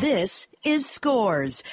This is Scores,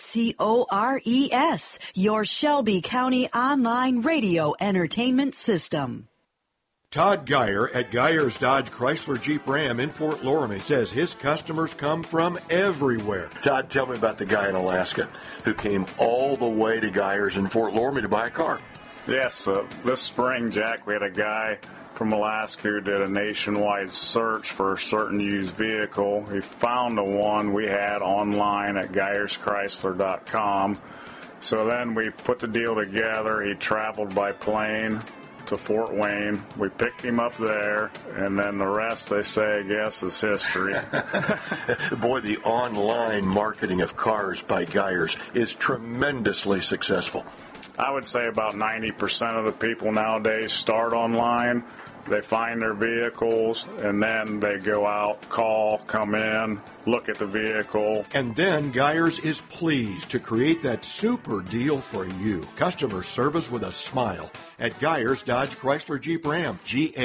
SCORES, your Shelby County online radio entertainment system. Todd Geyer at Geyer's Dodge Chrysler Jeep Ram in Fort Loramie says his customers come from everywhere. Todd, tell me about the guy in Alaska who came all the way to Geyer's in Fort Loramie to buy a car. Yes, this spring, Jack, we had a guy from Alaska who did a nationwide search for a certain used vehicle. He found the one we had online at GeyersChrysler.com. So then we put the deal together. He traveled by plane to Fort Wayne. We picked him up there, and then the rest, they say, I guess, is history. Boy, the online marketing of cars by Geyers is tremendously successful. I would say about 90% of the people nowadays start online. They find their vehicles, and then they go out, call, come in, look at the vehicle. And then Geyers is pleased to create that super deal for you. Customer service with a smile at Geyers Dodge Chrysler Jeep Ram,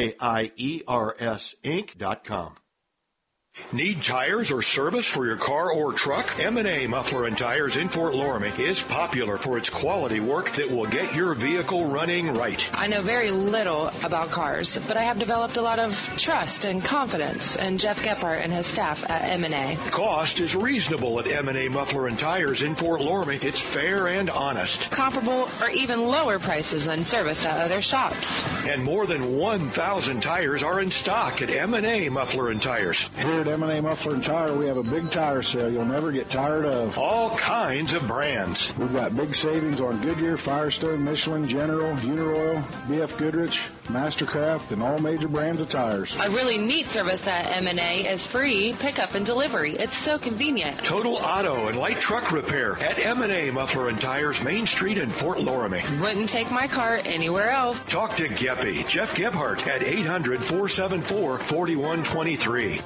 GAIERS Inc.com. Need tires or service for your car or truck? M&A Muffler and Tires in Fort Loramie is popular for its quality work that will get your vehicle running right. I know very little about cars, but I have developed a lot of trust and confidence in Jeff Gephardt and his staff at M&A. Cost is reasonable at M&A Muffler and Tires in Fort Loramie. It's fair and honest. Comparable or even lower prices than service at other shops. And more than 1,000 tires are in stock at M&A Muffler and Tires. Here at M&A Muffler and Tire, we have a big tire sale you'll never get tired of. All kinds of brands. We've got big savings on Goodyear, Firestone, Michelin, General, Uniroyal, BF Goodrich, Mastercraft, and all major brands of tires. A really neat service at M&A is free pickup and delivery. It's so convenient. Total auto and light truck repair at M&A Muffler and Tires, Main Street in Fort Loramie. Wouldn't take my car anywhere else. Talk to Geppy, Jeff Gebhardt at 800-474-4123.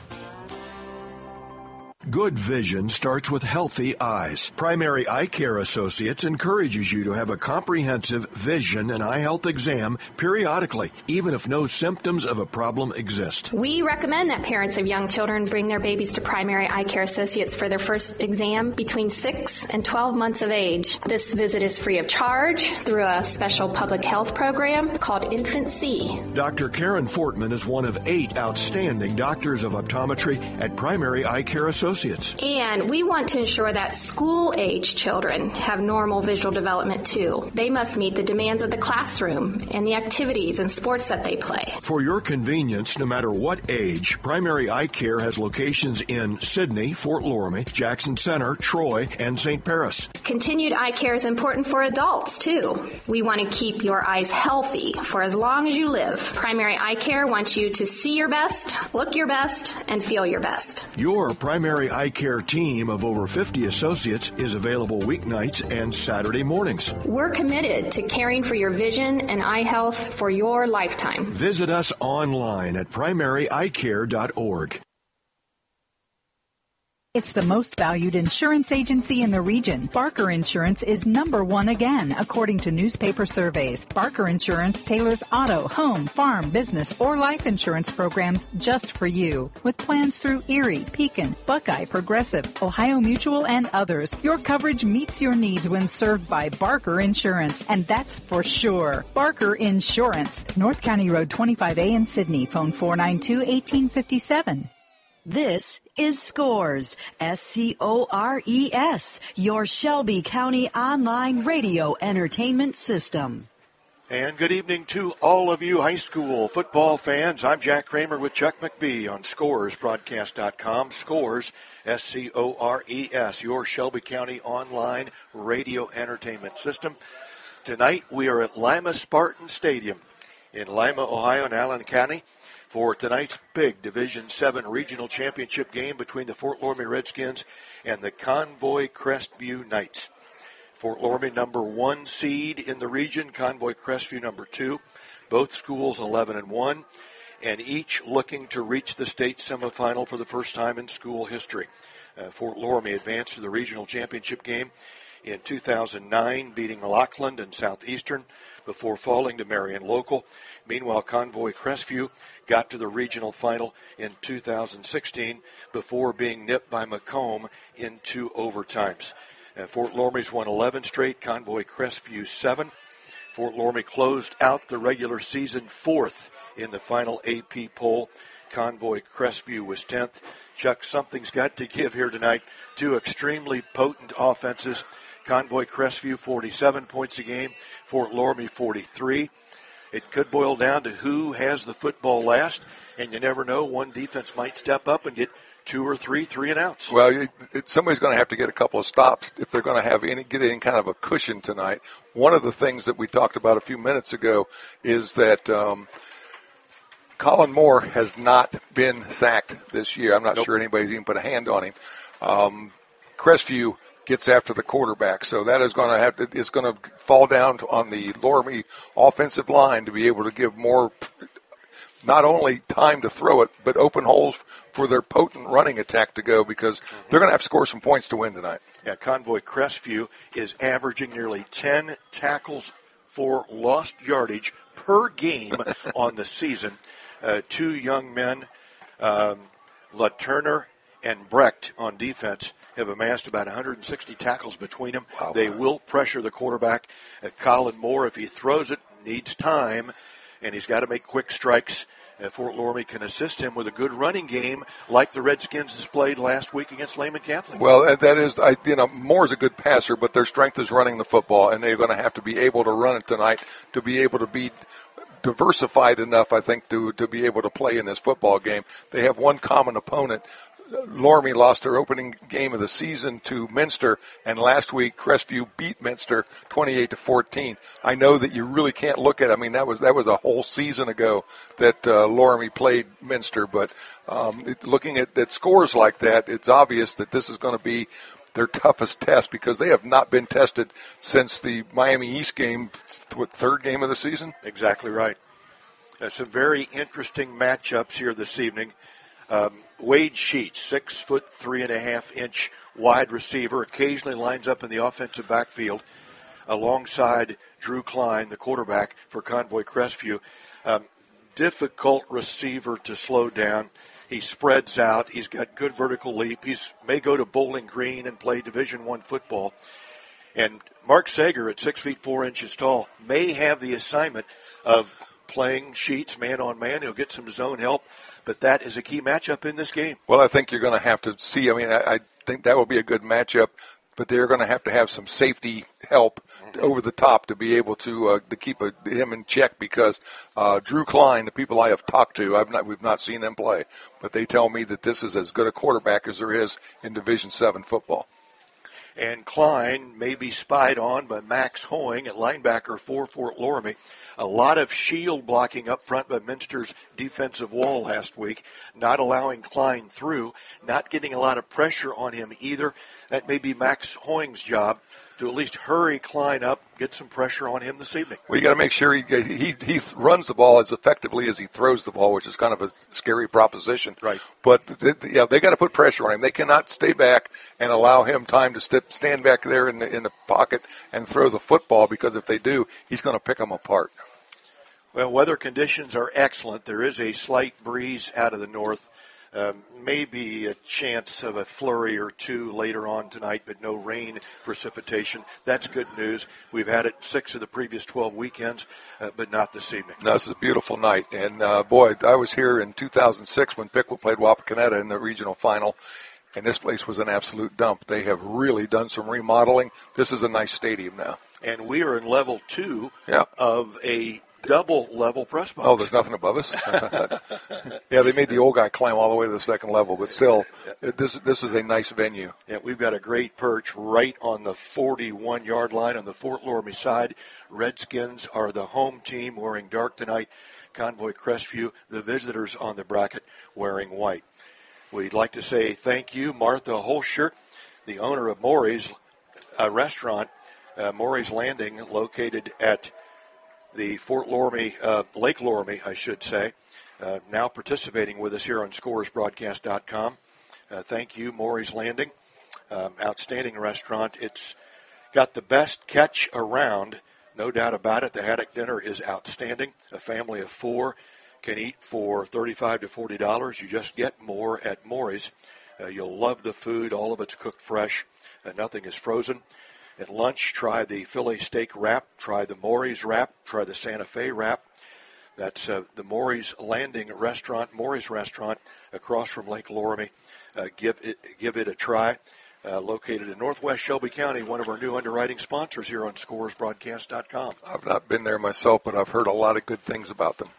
Good vision starts with healthy eyes. Primary Eye Care Associates encourages you to have a comprehensive vision and eye health exam periodically, even if no symptoms of a problem exist. We recommend that parents of young children bring their babies to Primary Eye Care Associates for their first exam between 6 and 12 months of age. This visit is free of charge through a special public health program called Infant C. Dr. Karen Fortman is one of 8 outstanding doctors of optometry at Primary Eye Care Associates. And we want to ensure that school-age children have normal visual development too. They must meet the demands of the classroom and the activities and sports that they play. For your convenience, no matter what age, Primary Eye Care has locations in Sydney, Fort Loramie, Jackson Center, Troy, and St. Paris. Continued eye care is important for adults too. We want to keep your eyes healthy for as long as you live. Primary Eye Care wants you to see your best, look your best, and feel your best. Your Primary Eye Care team of over 50 associates is available weeknights and Saturday mornings. We're committed to caring for your vision and eye health for your lifetime. Visit us online at primaryeyecare.org. It's the most valued insurance agency in the region. Barker Insurance is #1 again, according to newspaper surveys. Barker Insurance tailors auto, home, farm, business, or life insurance programs just for you. With plans through Erie, Pekin, Buckeye, Progressive, Ohio Mutual, and others, your coverage meets your needs when served by Barker Insurance, and that's for sure. Barker Insurance, North County Road 25A in Sydney. Phone 492-1857. This is Scores, SCORES, your Shelby County online radio entertainment system. And good evening to all of you high school football fans. I'm Jack Kramer with Chuck McBee on ScoresBroadcast.com. Scores, SCORES, your Shelby County online radio entertainment system. Tonight we are at Lima Spartan Stadium in Lima, Ohio, in Allen County, for tonight's big Division VII regional championship game between the Fort Loramie Redskins and the Convoy Crestview Knights. Fort Loramie #1 seed in the region, Convoy Crestview #2. Both schools 11-1, and each looking to reach the state semifinal for the first time in school history. Fort Loramie advanced to the regional championship game in 2009, beating Lockland and Southeastern before falling to Marion Local. Meanwhile, Convoy Crestview got to the regional final in 2016 before being nipped by Macomb in 2 overtimes. Fort Loramie's won 11 straight, Convoy Crestview 7. Fort Loramie closed out the regular season 4th in the final AP poll. Convoy Crestview was 10th. Chuck, something's got to give here tonight. 2 extremely potent offenses. Convoy Crestview 47 points a game, Fort Loramie 43. It could boil down to who has the football last, and you never know. One defense might step up and get 2 or 3 and outs. Well, somebody's going to have to get a couple of stops if they're going to have get any kind of a cushion tonight. One of the things that we talked about a few minutes ago is that Colin Moore has not been sacked this year. I'm not sure anybody's even put a hand on him. Crestview gets after the quarterback, so that is going to fall down on the Loramie offensive line to be able to give more, not only time to throw it, but open holes for their potent running attack to go, because they're going to have to score some points to win tonight. Yeah, Convoy Crestview is averaging nearly 10 tackles for lost yardage per game on the season. 2 young men, LaTurner and Brecht on defense, have amassed about 160 tackles between them. Wow. They will pressure the quarterback. Colin Moore, if he throws it, needs time, and he's got to make quick strikes. Fort Loramie can assist him with a good running game like the Redskins displayed last week against Lehman Catholic. Well, that is, Moore's a good passer, but their strength is running the football, and they're going to have to be able to run it tonight to be able to be diversified enough, I think, to be able to play in this football game. They have one common opponent. Loramie lost their opening game of the season to Minster, and last week Crestview beat Minster 28-14. I know that you really can't look at it. I mean, that was a whole season ago that Loramie played Minster, but looking at scores like that, it's obvious that this is going to be their toughest test, because they have not been tested since the Miami East game, third game of the season? Exactly right. Some very interesting matchups here this evening. Wade Sheets, 6'3.5" wide receiver, occasionally lines up in the offensive backfield alongside Drew Klein, the quarterback for Convoy Crestview. Difficult receiver to slow down. He spreads out. He's got good vertical leap. He may go to Bowling Green and play Division I football. And Mark Sager, at 6 feet 4 inches tall, may have the assignment of playing Sheets man on man. He'll get some zone help, but that is a key matchup in this game. Well, I think you're going to have to see. I mean, I think that will be a good matchup, but they're going to have some safety help over the top to be able to keep him in check, because Drew Klein, the people I have talked to, we've not seen them play, but they tell me that this is as good a quarterback as there is in Division VII football. And Klein may be spied on by Max Hoing at linebacker for Fort Loramie. A lot of shield blocking up front by Minster's defensive wall last week, not allowing Klein through, not getting a lot of pressure on him either. That may be Max Hoing's job to at least hurry Klein up, get some pressure on him this evening. Well, you got to make sure he runs the ball as effectively as he throws the ball, which is kind of a scary proposition. Right. But they got to put pressure on him. They cannot stay back and allow him time to stand back there in the pocket and throw the football, because if they do, he's going to pick them apart. Well, weather conditions are excellent. There is a slight breeze out of the north. Maybe a chance of a flurry or two later on tonight, but no rain precipitation. That's good news. We've had it 6 of the previous 12 weekends, but not this evening. No, this is a beautiful night. And, boy, I was here in 2006 when Piqua played Wapakoneta in the regional final, and this place was an absolute dump. They have really done some remodeling. This is a nice stadium now. And we are in level 2 of a double-level press box. Oh, there's nothing above us? Yeah, they made the old guy climb all the way to the second level, but still, this is a nice venue. Yeah, we've got a great perch right on the 41-yard line on the Fort Loramie side. Redskins are the home team wearing dark tonight. Convoy Crestview, the visitors on the bracket, wearing white. We'd like to say thank you, Martha Holscher, the owner of Maury's restaurant, Maury's Landing, located at the Fort Loramie, Lake Loramie, I should say, now participating with us here on ScoresBroadcast.com. Thank you, Maury's Landing. Outstanding restaurant. It's Got the best catch around, no doubt about it. The haddock dinner is outstanding. A family of 4 can eat for $35 to $40. You just get more at Maury's. You'll love the food. All of it's cooked fresh. Nothing is frozen. At lunch, try the Philly steak wrap. Try the Maury's wrap. Try the Santa Fe wrap. That's the Maury's Landing restaurant, Maury's restaurant across from Lake Loramie. Give it a try. Located in northwest Shelby County, one of our new underwriting sponsors here on ScoresBroadcast.com. I've not been there myself, but I've heard a lot of good things about them.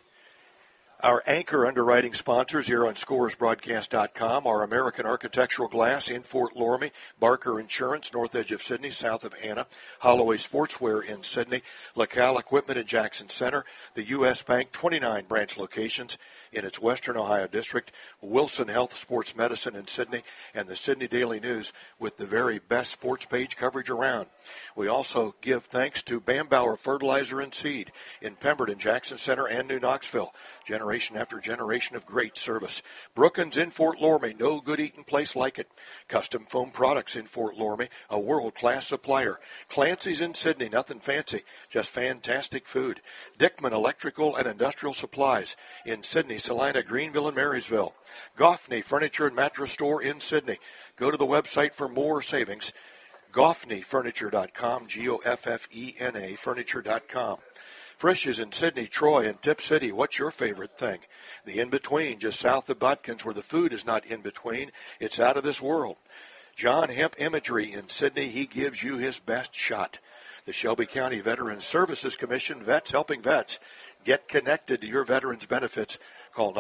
Our anchor underwriting sponsors here on ScoresBroadcast.com are American Architectural Glass in Fort Loramie, Barker Insurance, north edge of Sydney, south of Anna, Holloway Sportswear in Sydney, LaCal Equipment in Jackson Center, the U.S. Bank 29 branch locations in its Western Ohio district, Wilson Health Sports Medicine in Sydney, and the Sydney Daily News with the very best sports page coverage around. We also give thanks to Bambauer Fertilizer and Seed in Pemberton, Jackson Center, and New Knoxville. Generation after generation of great service. Brookins in Fort Loramie, no good eating place like it. Custom Foam Products in Fort Loramie, a world-class supplier. Clancy's in Sydney, nothing fancy, just fantastic food. Dickman Electrical and Industrial Supplies in Sydney, Salina, Greenville, and Marysville. Goffney Furniture and Mattress Store in Sydney. Go to the website for more savings. GoffneyFurniture.com, Goffena, Furniture.com. Frisch's in Sydney, Troy, and Tip City. What's your favorite thing? The in-between, just south of Butkins, where the food is not in-between. It's out of this world. John Hemp Imagery in Sydney. He gives you his best shot. The Shelby County Veterans Services Commission, Vets Helping Vets. Get connected to your veterans' benefits. Call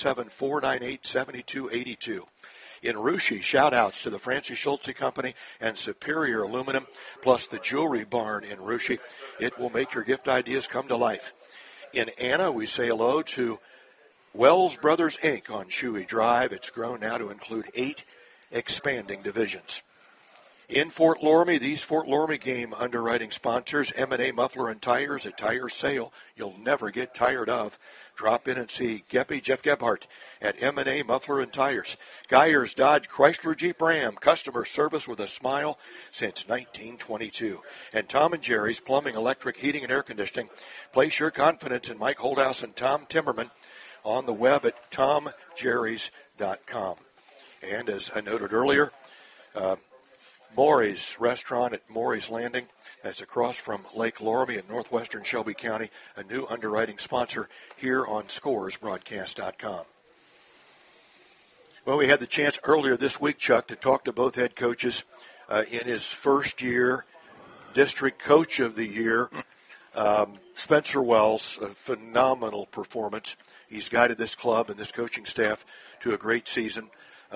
937-498-7282. In Russia, shout-outs to the Francis Schultze Company and Superior Aluminum, plus the Jewelry Barn in Russia. It will make your gift ideas come to life. In Anna, we say hello to Wells Brothers, Inc. on Shuey Drive. It's grown now to include 8 expanding divisions. In Fort Loramie, these Fort Loramie game underwriting sponsors, M&A Muffler and Tires, a tire sale you'll never get tired of. Drop in and see Jeff Gebhardt at M&A Muffler and Tires. Geyers Dodge Chrysler Jeep Ram, customer service with a smile since 1922. And Tom and Jerry's Plumbing, Electric, Heating, and Air Conditioning. Place your confidence in Mike Holdhouse and Tom Timmerman on the web at tomjerrys.com. And as I noted earlier, Maury's restaurant at Maury's Landing, that's across from Lake Loramie in northwestern Shelby County, a new underwriting sponsor here on ScoresBroadcast.com. Well, we had the chance earlier this week, Chuck, to talk to both head coaches in his first year, District Coach of the Year. Spencer Wells, a phenomenal performance. He's guided this club and this coaching staff to a great season.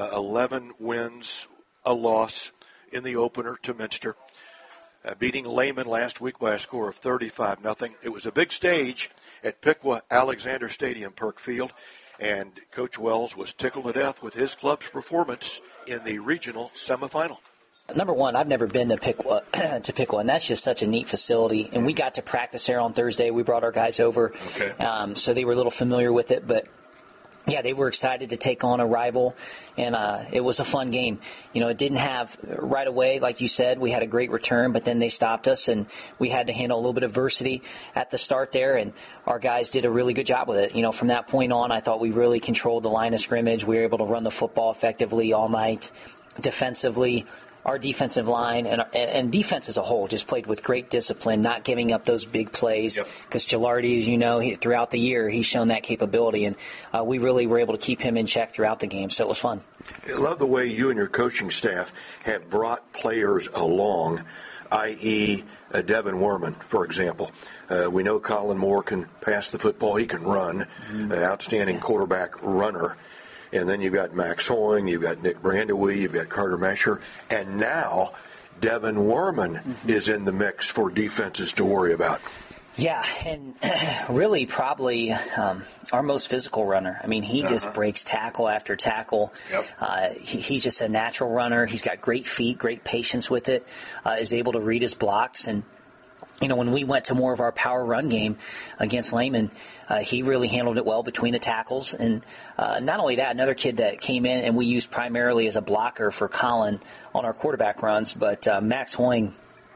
11 wins, a loss in the opener to Minster, beating Lehman last week by a score of 35-0. It was a big stage at Piqua Alexander Stadium, Perk Field, and Coach Wells was tickled to death with his club's performance in the regional semifinal. Number one, I've never been to Piqua, and that's just such a neat facility. And we got to practice there on Thursday. We brought our guys over, so they were a little familiar with it, but yeah, they were excited to take on a rival, and it was a fun game. You know, it didn't have right away, like you said, we had a great return, but then they stopped us, and we had to handle a little bit of adversity at the start there, and our guys did a really good job with it. You know, from that point on, I thought we really controlled the line of scrimmage. We were able to run the football effectively all night. Defensively, our defensive line and defense as a whole just played with great discipline, not giving up those big plays. Because Gilardi, as you know, throughout the year, he's shown that capability, and we really were able to keep him in check throughout the game, so it was fun. I love the way you and your coaching staff have brought players along, i.e. Devin Werman, for example. We know Colin Moore can pass the football. He can run, outstanding quarterback runner. And then you've got Max Hoying, you've got Nick Brandewee, you've got Carter Mesher, and now Devin Werman is in the mix for defenses to worry about. Yeah, and really probably our most physical runner. I mean, he just breaks tackle after tackle. He's just a natural runner. He's got great feet, great patience with it, is able to read his blocks. And you know, when we went to more of our power run game against Lehman, he really handled it well between the tackles. And not only that, another kid that came in and we used primarily as a blocker for Colin on our quarterback runs, but Max Hoying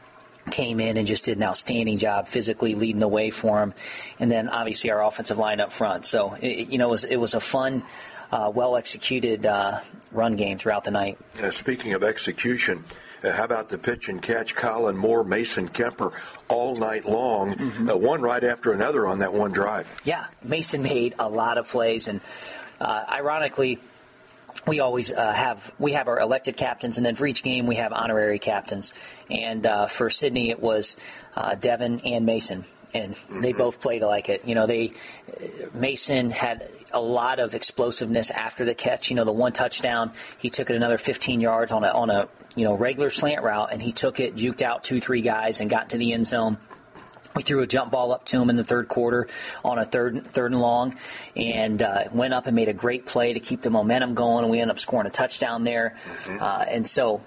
came in and just did an outstanding job physically leading the way for him. And then obviously our offensive line up front. So, it was a fun, well-executed run game throughout the night. Speaking of execution, how about the pitch and catch? Colin Moore, Mason Kemper, all night long, one right after another on that one drive. Yeah, Mason made a lot of plays, and ironically, we always have our elected captains, and then for each game we have honorary captains. And for Sydney, it was Devin and Mason. And they both played like it. Mason had a lot of explosiveness after the catch. The one touchdown, he took it another 15 yards on a regular slant route, and he took it, juked out 2-3 guys, and got into the end zone. We threw a jump ball up to him in the third quarter on a third and long, and went up and made a great play to keep the momentum going, and we ended up scoring a touchdown there. And so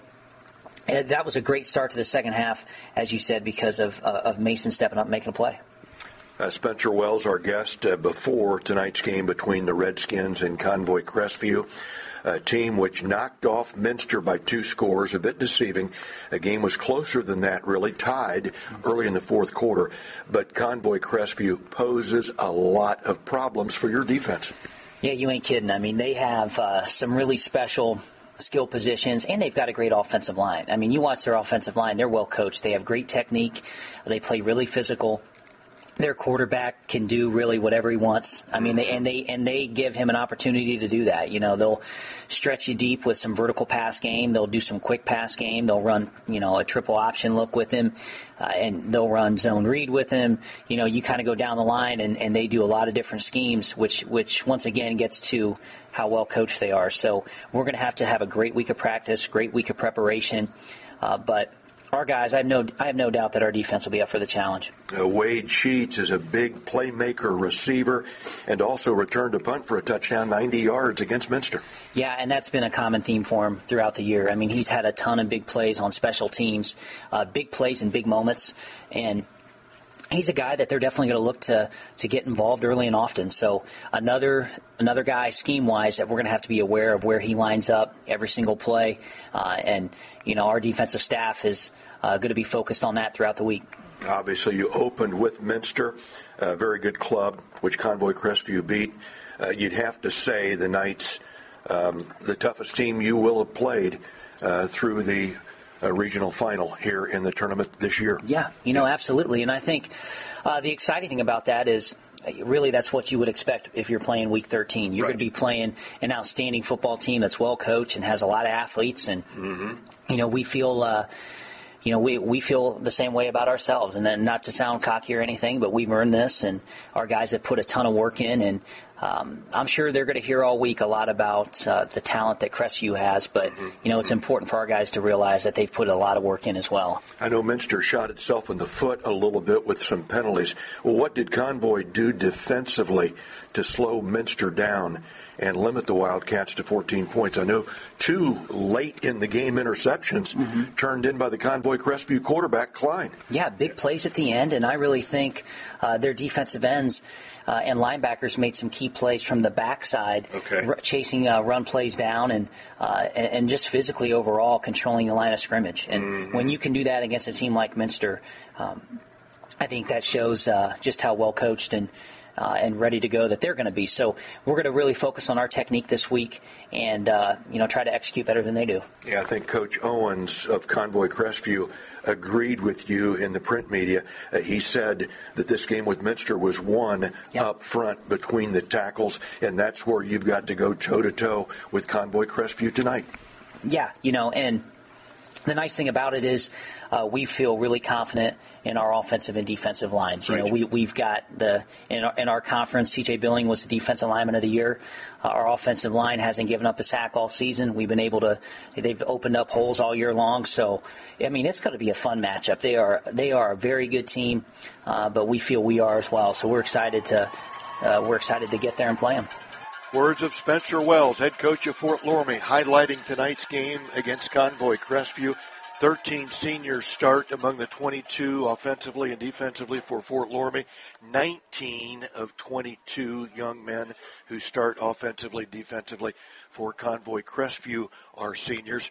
that was a great start to the second half, as you said, because of Mason stepping up and making a play. Spencer Wells, our guest before tonight's game between the Redskins and Convoy Crestview, a team which knocked off Minster by 2 scores, a bit deceiving. The game was closer than that, really tied early in the fourth quarter. But Convoy Crestview poses a lot of problems for your defense. Yeah, you ain't kidding. I mean, they have some really special skill positions, and they've got a great offensive line. I mean, you watch their offensive line, they're well coached. They have great technique. They play really physical. Their quarterback can do really whatever he wants. I mean, they give him an opportunity to do that. They'll stretch you deep with some vertical pass game. They'll do some quick pass game. They'll run, a triple option look with him, and they'll run zone read with him. You kind of go down the line, and they do a lot of different schemes, which once again gets to how well coached they are. So we're going to have a great week of practice, great week of preparation, but our guys, I have no doubt that our defense will be up for the challenge. Wade Sheets is a big playmaker receiver and also returned a punt for a touchdown, 90 yards against Minster. Yeah, and that's been a common theme for him throughout the year. I mean, he's had a ton of big plays on special teams, big plays in big moments, and he's a guy that they're definitely going to look to get involved early and often. So another guy scheme-wise that we're going to have to be aware of where he lines up every single play. And our defensive staff is going to be focused on that throughout the week. Obviously, you opened with Minster, a very good club, which Convoy Crestview beat. You'd have to say the Knights, the toughest team you will have played through the regional final here in the tournament this year. Yeah, absolutely. And I think the exciting thing about that is really that's what you would expect if you're playing Week 13. You're going to be playing an outstanding football team that's well coached and has a lot of athletes. And, we feel we feel the same way about ourselves. And then not to sound cocky or anything, but we've earned this, and our guys have put a ton of work in. And I'm sure they're going to hear all week a lot about the talent that Crestview has. But, it's important for our guys to realize that they've put a lot of work in as well. I know Minster shot itself in the foot a little bit with some penalties. Well, what did Convoy do defensively to slow Minster down and limit the Wildcats to 14 points? I know 2 late in the game interceptions turned in by the Convoy Crestview quarterback, Klein. Yeah, big plays at the end, and I really think their defensive ends and linebackers made some key plays from the backside, chasing run plays down and just physically overall controlling the line of scrimmage. And when you can do that against a team like Minster, I think that shows just how well coached and ready to go that they're going to be. So we're going to really focus on our technique this week and, try to execute better than they do. Yeah, I think Coach Owens of Convoy Crestview agreed with you in the print media. He said that this game with Minster was won up front between the tackles, and that's where you've got to go toe-to-toe with Convoy Crestview tonight. Yeah, and the nice thing about it is we feel really confident in our offensive and defensive lines. We've got in our conference, C.J. Billing was the defensive lineman of the year. Our offensive line hasn't given up a sack all season. They've opened up holes all year long. So, it's going to be a fun matchup. They are a very good team, but we feel we are as well. So we're excited to get there and play them. Words of Spencer Wells, head coach of Fort Loramie, highlighting tonight's game against Convoy Crestview. 13 seniors start among the 22 offensively and defensively for Fort Loramie. 19 of 22 young men who start offensively, defensively for Convoy Crestview are seniors.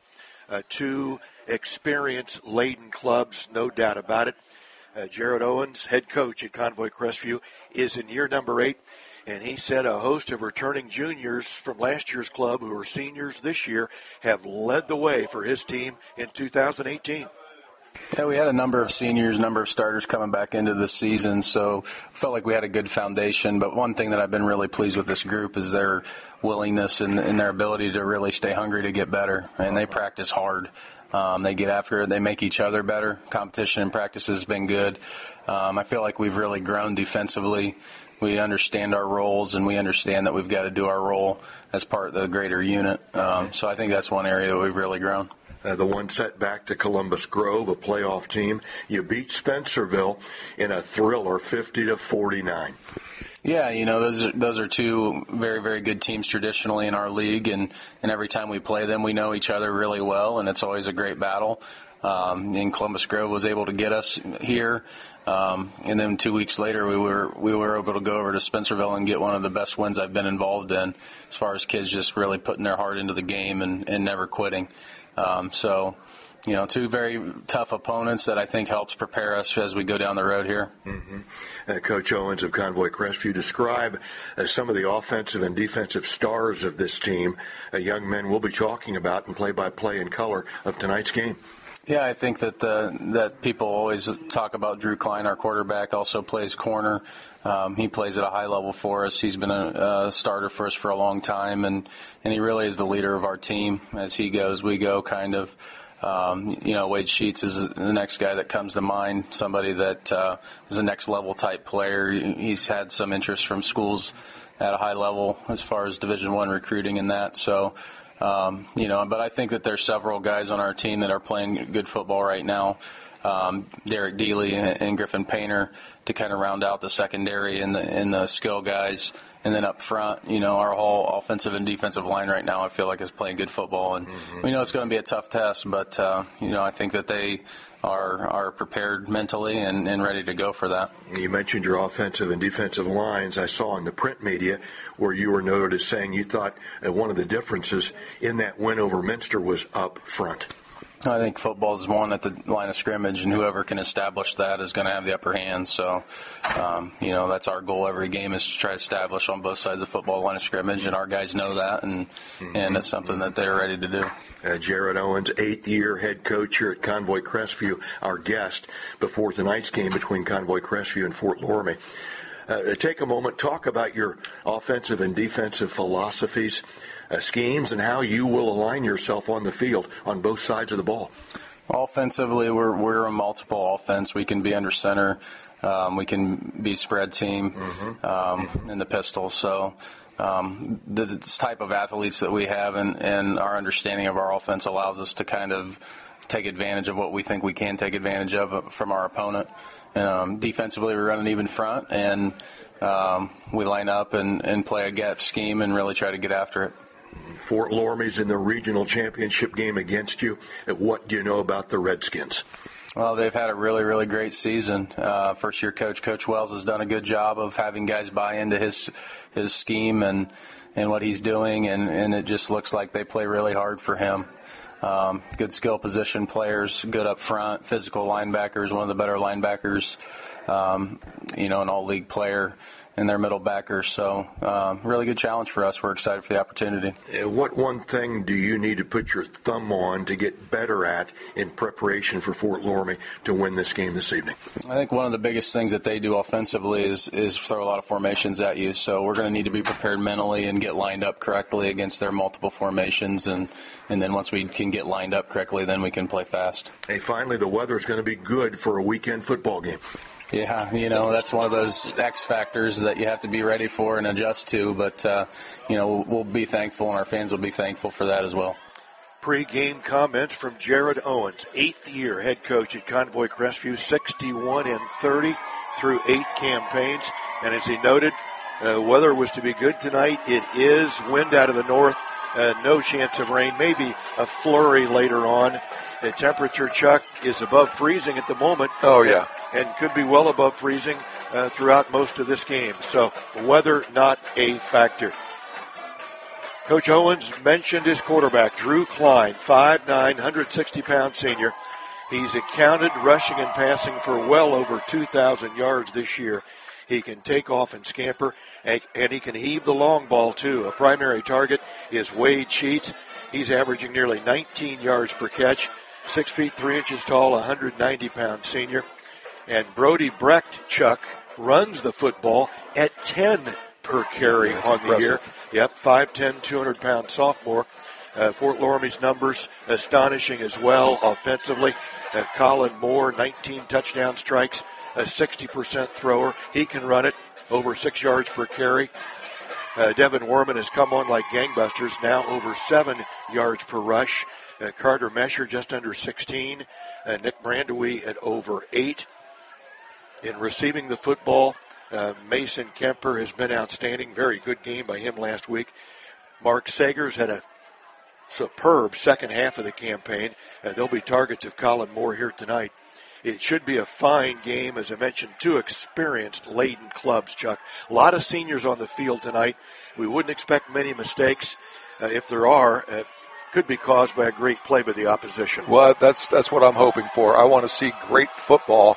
Two experience-laden clubs, no doubt about it. Jared Owens, head coach at Convoy Crestview, is in year number 8. And he said a host of returning juniors from last year's club who are seniors this year have led the way for his team in 2018. Yeah, we had a number of seniors, number of starters coming back into this season, so felt like we had a good foundation. But one thing that I've been really pleased with this group is their willingness and their ability to really stay hungry to get better, and they practice hard. They get after it. They make each other better. Competition in practice has been good. I feel like we've really grown defensively. We understand our roles, and we understand that we've got to do our role as part of the greater unit. So I think that's one area that we've really grown. The one setback to Columbus Grove, a playoff team. You beat Spencerville in a thriller, 50-49. Yeah, those are two very, very good teams traditionally in our league, and every time we play them, we know each other really well, and it's always a great battle. And Columbus Grove was able to get us here, and then 2 weeks later we were able to go over to Spencerville and get one of the best wins I've been involved in, as far as kids just really putting their heart into the game and never quitting. Two very tough opponents that I think helps prepare us as we go down the road here. Mm-hmm. Coach Owens of Convoy Crestview, describe some of the offensive and defensive stars of this team, young men we'll be talking about in play-by-play and color of tonight's game. Yeah, I think that people always talk about Drew Klein, our quarterback, also plays corner. He plays at a high level for us. He's been a starter for us for a long time, and he really is the leader of our team. As he goes, we go, kind of. Wade Sheets is the next guy that comes to mind, somebody that is a next level type player. He's had some interest from schools at a high level as far as Division I recruiting and that. So, but I think that there's several guys on our team that are playing good football right now. Derek Dealey and Griffin Painter to kind of round out the secondary and the skill guys. And then up front, our whole offensive and defensive line right now, I feel like is playing good football. And we know it's going to be a tough test, but, I think that they are prepared mentally and ready to go for that. You mentioned your offensive and defensive lines. I saw in the print media where you were noted as saying you thought one of the differences in that win over Minster was up front. I think football is won at the line of scrimmage, and whoever can establish that is going to have the upper hand. So, that's our goal every game, is to try to establish on both sides of the football line of scrimmage, and our guys know that, and it's something that they're ready to do. Jared Owens, 8th-year head coach here at Convoy Crestview, our guest before tonight's game between Convoy Crestview and Fort Loramie. Take a moment, talk about your offensive and defensive philosophies, schemes, and how you will align yourself on the field on both sides of the ball. Offensively, we're a multiple offense. We can be under center. We can be spread team in the pistol. So the type of athletes that we have and our understanding of our offense allows us to kind of take advantage of what we think we can take advantage of from our opponent. Defensively, we run an even front, and we line up and play a gap scheme and really try to get after it. Fort Loramie's in the regional championship game against you. What do you know about the Redskins? Well, they've had a really, really great season. First-year Coach Wells has done a good job of having guys buy into his scheme and what he's doing, and it just looks like they play really hard for him. Good skill position players, good up front, physical linebackers, one of the better linebackers, an all-league player, and their middle backers. So really good challenge for us. We're excited for the opportunity. What one thing do you need to put your thumb on to get better at in preparation for Fort Loramie to win this game this evening? I think one of the biggest things that they do offensively is throw a lot of formations at you. So we're going to need to be prepared mentally and get lined up correctly against their multiple formations. And then once we can get lined up correctly, then we can play fast. Hey, finally, the weather is going to be good for a weekend football game. Yeah, that's one of those X factors that you have to be ready for and adjust to. But, we'll be thankful, and our fans will be thankful for that as well. Pre-game comments from Jared Owens, 8th-year head coach at Convoy Crestview, 61-30 through 8 campaigns. And as he noted, weather was to be good tonight. It is. Wind out of the north. No chance of rain. Maybe a flurry later on. The temperature, Chuck, is above freezing at the moment. Oh, yeah. And could be well above freezing throughout most of this game. So weather not a factor. Coach Owens mentioned his quarterback, Drew Klein, 5'9", 160-pound senior. He's accounted rushing and passing for well over 2,000 yards this year. He can take off and scamper, and he can heave the long ball, too. A primary target is Wade Sheets. He's averaging nearly 19 yards per catch, 6 feet 3 inches tall, 190-pound senior. And Brody Brecht, Chuck, runs the football at 10 per carry on the year. Yep, 5'10", 200-pound sophomore. Fort Loramie's numbers astonishing as well offensively. Colin Moore, 19 touchdown strikes, a 60% thrower. He can run it over 6 yards per carry. Devin Werman has come on like gangbusters, now over 7 yards per rush. Carter Mesher just under 16. Nick Brandewie at over 8. In receiving the football, Mason Kemper has been outstanding. Very good game by him last week. Mark Sagers had a superb second half of the campaign. There'll be targets of Colin Moore here tonight. It should be a fine game. As I mentioned, 2 experienced laden clubs, Chuck. A lot of seniors on the field tonight. We wouldn't expect many mistakes. If there are, could be caused by a great play by the opposition. Well, that's what I'm hoping for. I want to see great football.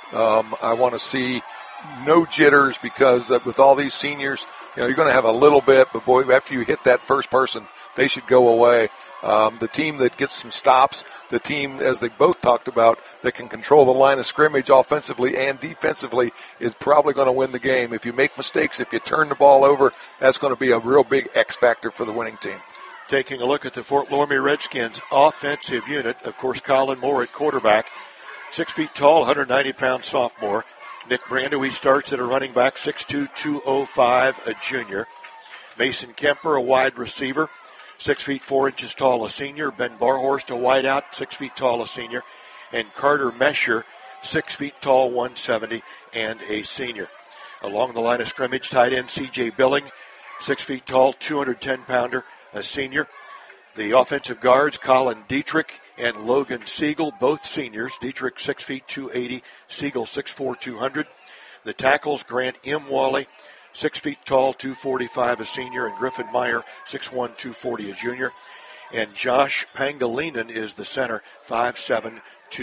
I want to see no jitters, because with all these seniors, you're going to have a little bit, but boy, after you hit that first person, they should go away. The team that gets some stops, the team, as they both talked about, that can control the line of scrimmage offensively and defensively is probably going to win the game. If you make mistakes, if you turn the ball over, that's going to be a real big X factor for the winning team. Taking a look at the Fort Loramie Redskins offensive unit, of course, Colin Moore at quarterback, 6 feet tall, 190-pound sophomore. Nick Brandewie starts at a running back, 6'2", 205, a junior. Mason Kemper, a wide receiver, 6 feet 4 inches tall, a senior. Ben Barhorst, a wideout, 6 feet tall, a senior. And Carter Mesher, 6 feet tall, 170, and a senior. Along the line of scrimmage, tight end C.J. Billing, 6 feet tall, 210-pounder, a senior. The offensive guards, Colin Dietrich and Logan Siegel, both seniors. Dietrich, 6 feet 280, Siegel, 6'4", 200. The tackles, Grant Imwally, 6 feet tall, 245, a senior, and Griffin Meyer, 6'1", 240, a junior. And Josh Pangilinan is the center, 5'7",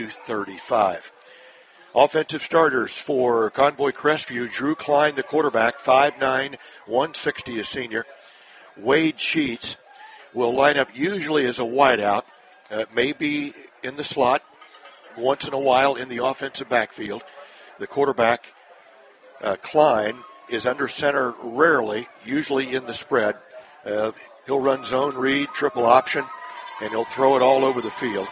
235. Offensive starters for Convoy Crestview, Drew Klein, the quarterback, 5'9", 160, a senior. Wade Sheets will line up usually as a wideout, maybe in the slot, once in a while in the offensive backfield. The quarterback, Klein, is under center rarely, usually in the spread. He'll run zone read, triple option, and he'll throw it all over the field.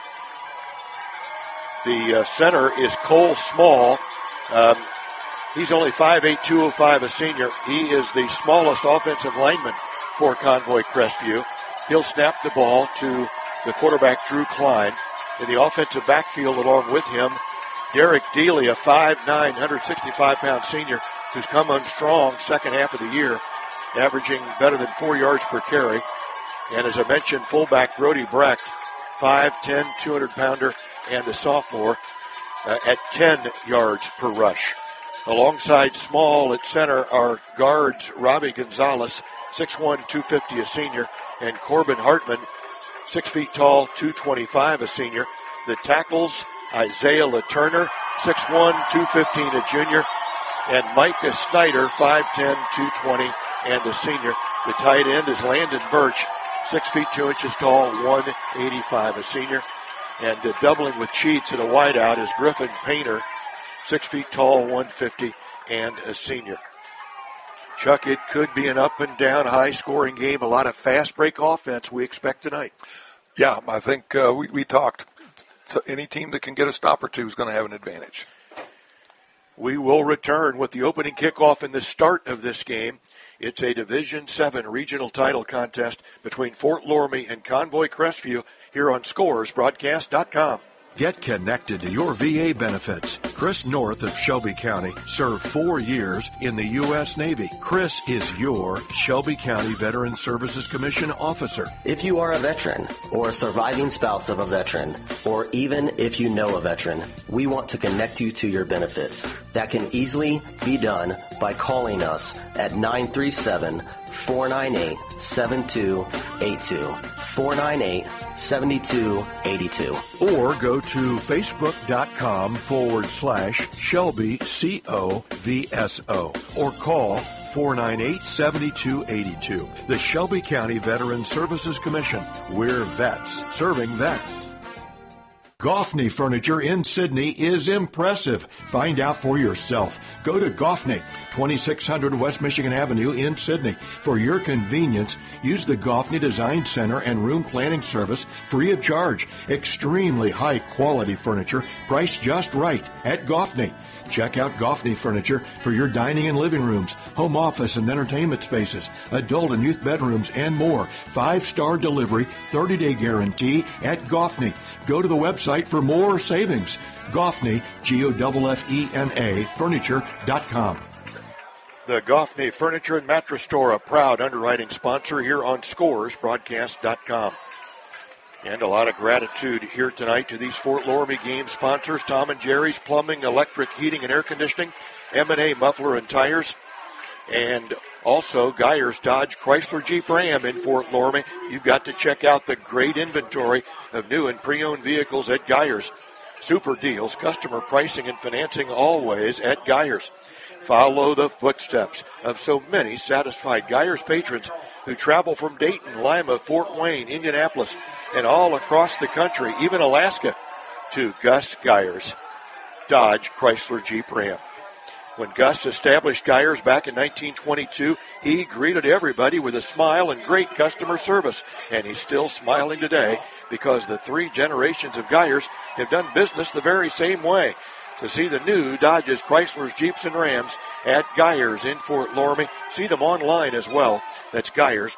The center is Cole Small. He's only 5'8", 205, a senior. He is the smallest offensive lineman for Convoy Crestview. He'll snap the ball to the quarterback, Drew Klein. In the offensive backfield along with him, Derek Dealey, a 5'9", 165-pound senior who's come on strong second half of the year, averaging better than 4 yards per carry. And as I mentioned, fullback Brody Brecht, 5'10", 200-pounder, and a sophomore at 10 yards per rush. Alongside Small at center are guards Robbie Gonzalez, 6'1", 250, a senior, and Corbin Hartman, 6 feet tall, 225, a senior. The tackles, Isaiah LaTurner, 6'1", 215, a junior, and Micah Snyder, 5'10", 220, and a senior. The tight end is Landon Birch, 6 feet 2 inches tall, 185, a senior. And doubling with Cheats at a wideout is Griffin Painter, 6 feet tall, 150, and a senior. Chuck, it could be an up and down, high-scoring game. A lot of fast break offense we expect tonight. Yeah, I think we talked. So any team that can get a stop or two is going to have an advantage. We will return with the opening kickoff in the start of this game. It's a Division VII regional title contest between Fort Loramie and Convoy Crestview here on ScoresBroadcast.com. Get connected to your VA benefits. Chris North of Shelby County served 4 years in the U.S. Navy. Chris is your Shelby County Veteran Services Commission officer. If you are a veteran or a surviving spouse of a veteran, or even if you know a veteran, we want to connect you to your benefits. That can easily be done by calling us at 937 498-7282. 498-7282. Or go to facebook.com/Shelby COVSO or call 498-7282. The Shelby County Veterans Services Commission. We're vets serving vets. Goffney Furniture in Sydney is impressive. Find out for yourself. Go to Goffney, 2600 West Michigan Avenue in Sydney. For your convenience, use the Goffney Design Center and Room Planning Service free of charge. Extremely high quality furniture, priced just right at Goffney. Check out Goffney Furniture for your dining and living rooms, home office and entertainment spaces, adult and youth bedrooms, and more. 5-star delivery, 30-day guarantee at Goffney. Go to the website for more savings. Goffney, Goffena, furniture.com. The Goffney Furniture and Mattress Store, a proud underwriting sponsor here on ScoresBroadcast.com. And a lot of gratitude here tonight to these Fort Loramie game sponsors: Tom and Jerry's Plumbing, Electric, Heating, and Air Conditioning, M&A Muffler and Tires, and also Geyers Dodge Chrysler Jeep Ram in Fort Loramie. You've got to check out the great inventory of new and pre-owned vehicles at Geyers. Super deals, customer pricing, and financing always at Geyers. Follow the footsteps of so many satisfied Geyers patrons who travel from Dayton, Lima, Fort Wayne, Indianapolis, and all across the country, even Alaska, to Gus Geyers, Dodge Chrysler Jeep Ram. When Gus established Geyers back in 1922, he greeted everybody with a smile and great customer service. And he's still smiling today because the 3 generations of Geyers have done business the very same way. To see the new Dodges, Chryslers, Jeeps, and Rams at Geyers in Fort Loramie. See them online as well. That's Geyers,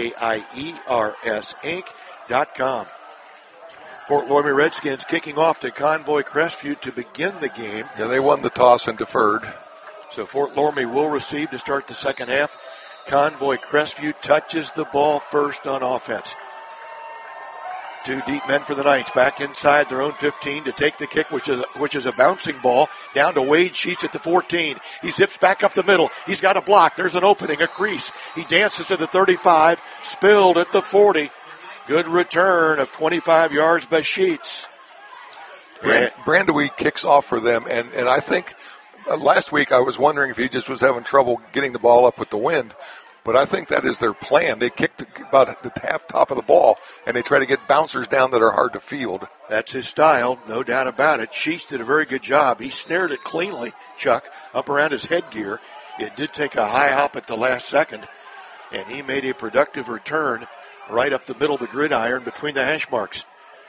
Geiers, Inc.com. Fort Loramie Redskins kicking off to Convoy Crestview to begin the game. Yeah, they won the toss and deferred. So Fort Loramie will receive to start the second half. Convoy Crestview touches the ball first on offense. 2 deep men for the Knights back inside their own 15 to take the kick, which is a bouncing ball down to Wade Sheets at the 14. He zips back up the middle. He's got a block. There's an opening, a crease. He dances to the 35, spilled at the 40. Good return of 25 yards by Sheets. Brandewee kicks off for them, and I think last week I was wondering if he just was having trouble getting the ball up with the wind. But I think that is their plan. They kick about the half top of the ball, and they try to get bouncers down that are hard to field. That's his style, no doubt about it. Sheets did a very good job. He snared it cleanly, Chuck, up around his headgear. It did take a high hop at the last second, and he made a productive return right up the middle of the gridiron between the hash marks.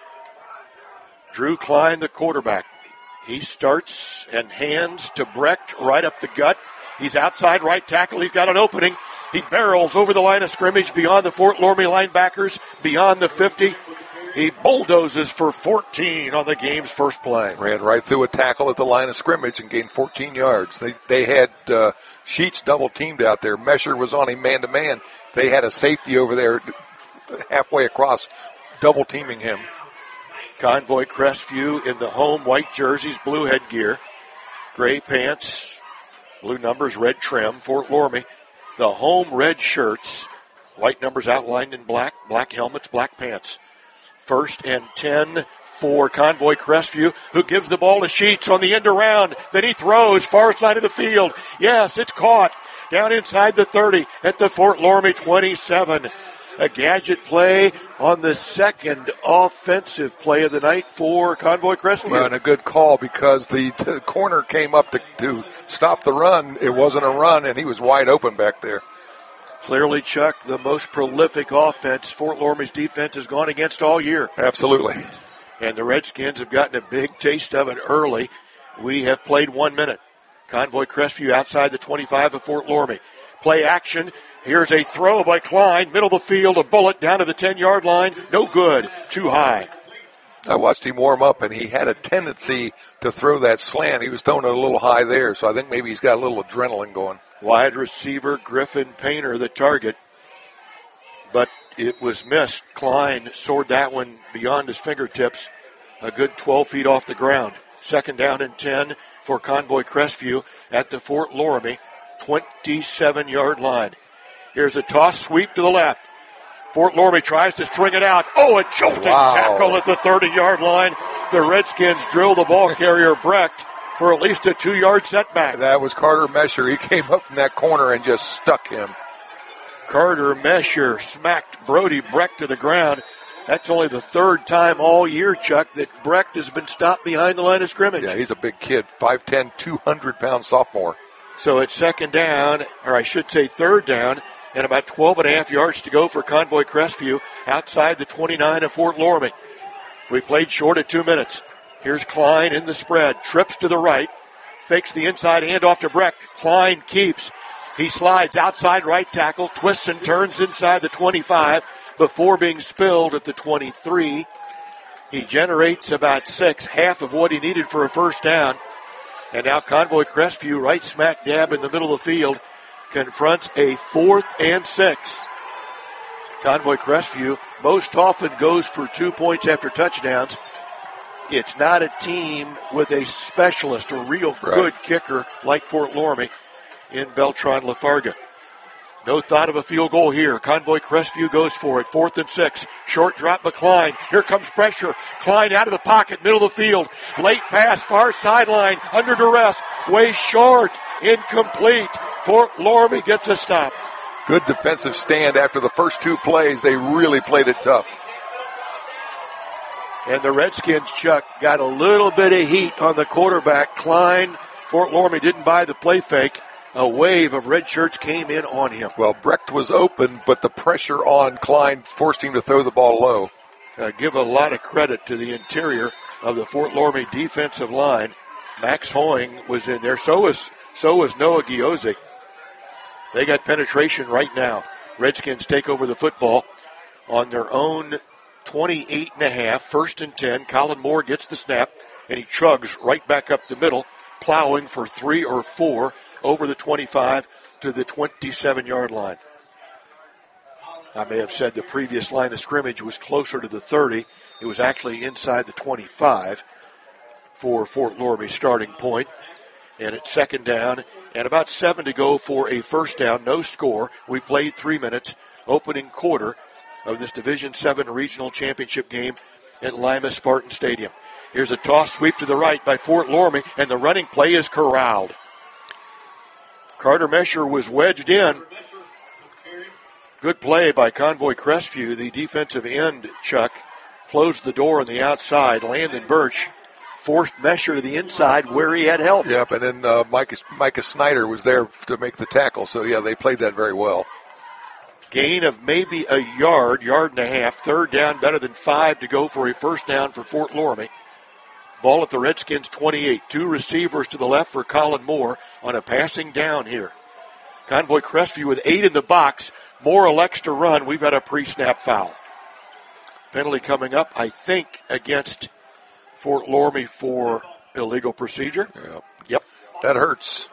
Drew Klein, the quarterback. He starts and hands to Brecht right up the gut. He's outside right tackle. He's got an opening. He barrels over the line of scrimmage beyond the Fort Loramie linebackers, beyond the 50. He bulldozes for 14 on the game's first play. Ran right through a tackle at the line of scrimmage and gained 14 yards. They had Sheets double-teamed out there. Mesher was on him man-to-man. They had a safety over there halfway across, double-teaming him. Convoy Crestview in the home white jerseys, blue headgear, gray pants, blue numbers, red trim. Fort Loramie, the home red shirts, white numbers outlined in black, black helmets, black pants. 1st and 10 for Convoy Crestview, who gives the ball to Sheets on the end around. Then he throws far side of the field. Yes, it's caught down inside the 30 at the Fort Loramie 27. A gadget play on the second offensive play of the night for Convoy Crestview. Well, and a good call because the corner came up to stop the run. It wasn't a run, and he was wide open back there. Clearly, Chuck, the most prolific offense Fort Loramie's defense has gone against all year. Absolutely. And the Redskins have gotten a big taste of it early. We have played 1 minute. Convoy Crestview outside the 25 of Fort Loramie. Play action. Here's a throw by Klein. Middle of the field, a bullet down to the 10-yard line. No good. Too high. I watched him warm up, and he had a tendency to throw that slant. He was throwing it a little high there, so I think maybe he's got a little adrenaline going. Wide receiver Griffin Painter, the target. But it was missed. Klein soared that one beyond his fingertips. A good 12 feet off the ground. 2nd down and 10 for Convoy Crestview at the Fort Loramie 27-yard line. Here's a toss sweep to the left. Fort Loramie tries to string it out. Oh, a jolting tackle at the 30-yard line. The Redskins drill the ball carrier Brecht for at least a 2-yard setback. That was Carter Mesher. He came up from that corner and just stuck him. Carter Mesher smacked Brody Brecht to the ground. That's only the third time all year, Chuck, that Brecht has been stopped behind the line of scrimmage. Yeah, he's a big kid, 5'10", 200-pound sophomore. So it's second down, or I should say third down, and about 12.5 yards to go for Convoy Crestview outside the 29 of Fort Loramie. We played short at 2 minutes. Here's Klein in the spread, trips to the right, fakes the inside handoff to Brecht. Klein keeps. He slides outside right tackle, twists and turns inside the 25 before being spilled at the 23. He generates about 6, half of what he needed for a first down. And now Convoy Crestview, right smack dab in the middle of the field, confronts a 4th and 6. Convoy Crestview most often goes for 2 points after touchdowns. It's not a team with a specialist or real good kicker like Fort Loramie in Beltran Lafarga. No thought of a field goal here. Convoy Crestview goes for it. 4th and 6. Short drop McCline. Here comes pressure. Klein out of the pocket, middle of the field. Late pass, far sideline, under duress. Way short, incomplete. Fort Loramie gets a stop. Good defensive stand after the first 2 plays. They really played it tough. And the Redskins, Chuck, got a little bit of heat on the quarterback. Klein, Fort Loramie didn't buy the play fake. A wave of red shirts came in on him. Well, Brecht was open, but the pressure on Klein forced him to throw the ball low. Give a lot of credit to the interior of the Fort Loramie defensive line. Max Hoying was in there. So was Noah Gioze. They got penetration right now. Redskins take over the football on their own 28.5, 1st and 10. Colin Moore gets the snap, and he chugs right back up the middle, plowing for 3 or 4 over the 25 to the 27-yard line. I may have said the previous line of scrimmage was closer to the 30. It was actually inside the 25 for Fort Loramie starting point. And it's second down and about 7 to go for a first down. No score. We played 3 minutes. Opening quarter of this Division 7 regional championship game at Lima Spartan Stadium. Here's a toss sweep to the right by Fort Loramie, and the running play is corralled. Carter Mesher was wedged in. Good play by Convoy Crestview. The defensive end, Chuck, closed the door on the outside. Landon Birch forced Mesher to the inside where he had help. Yep, and then Micah Snyder was there to make the tackle. So, yeah, they played that very well. Gain of maybe a yard and a half. Third down, better than 5 to go for a first down for Fort Loramie. Ball at the Redskins 28. 2 receivers to the left for Colin Moore on a passing down here. Convoy Crestview with 8 in the box. Moore elects to run. We've had a pre-snap foul. Penalty coming up, I think, against Fort Loramie for illegal procedure. Yep. That hurts.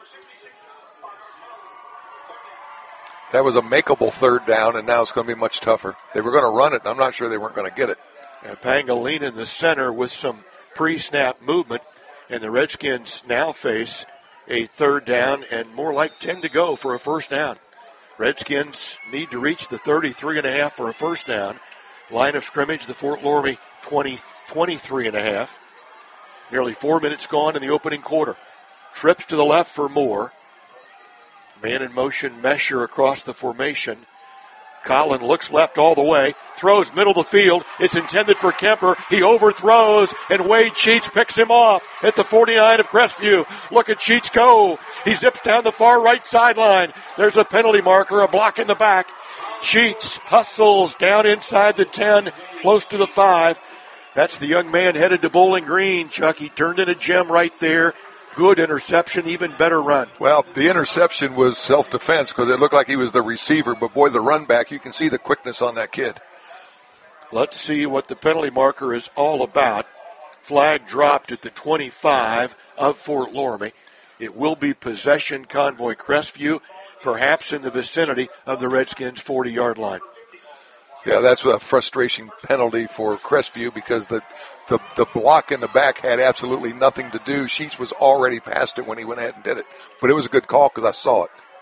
That was a makeable third down, and now it's going to be much tougher. They were going to run it, and I'm not sure they weren't going to get it. And Pangolin in the center with some pre-snap movement, and the Redskins now face a third down and more like 10 to go for a first down. Redskins need to reach the 33.5 for a first down. Line of scrimmage, the Fort Loramie 23.5. Nearly 4 minutes gone in the opening quarter. Trips to the left for Moore. Man in motion, Mesher across the formation. Colin looks left all the way, throws middle of the field. It's intended for Kemper. He overthrows, and Wade Sheets picks him off at the 49 of Crestview. Look at Sheets go. He zips down the far right sideline. There's a penalty marker, a block in the back. Sheets hustles down inside the 10, close to the 5. That's the young man headed to Bowling Green, Chuck. He turned in a gem right there. Good interception, even better run. Well, the interception was self-defense because it looked like he was the receiver, but boy, the run back, you can see the quickness on that kid. Let's see what the penalty marker is all about. Flag dropped at the 25 of Fort Loramie. It will be possession Convoy Crestview, perhaps in the vicinity of the Redskins' 40-yard line. Yeah, that's a frustration penalty for Crestview because the block in the back had absolutely nothing to do. Sheets was already past it when he went ahead and did it. But it was a good call because I saw it.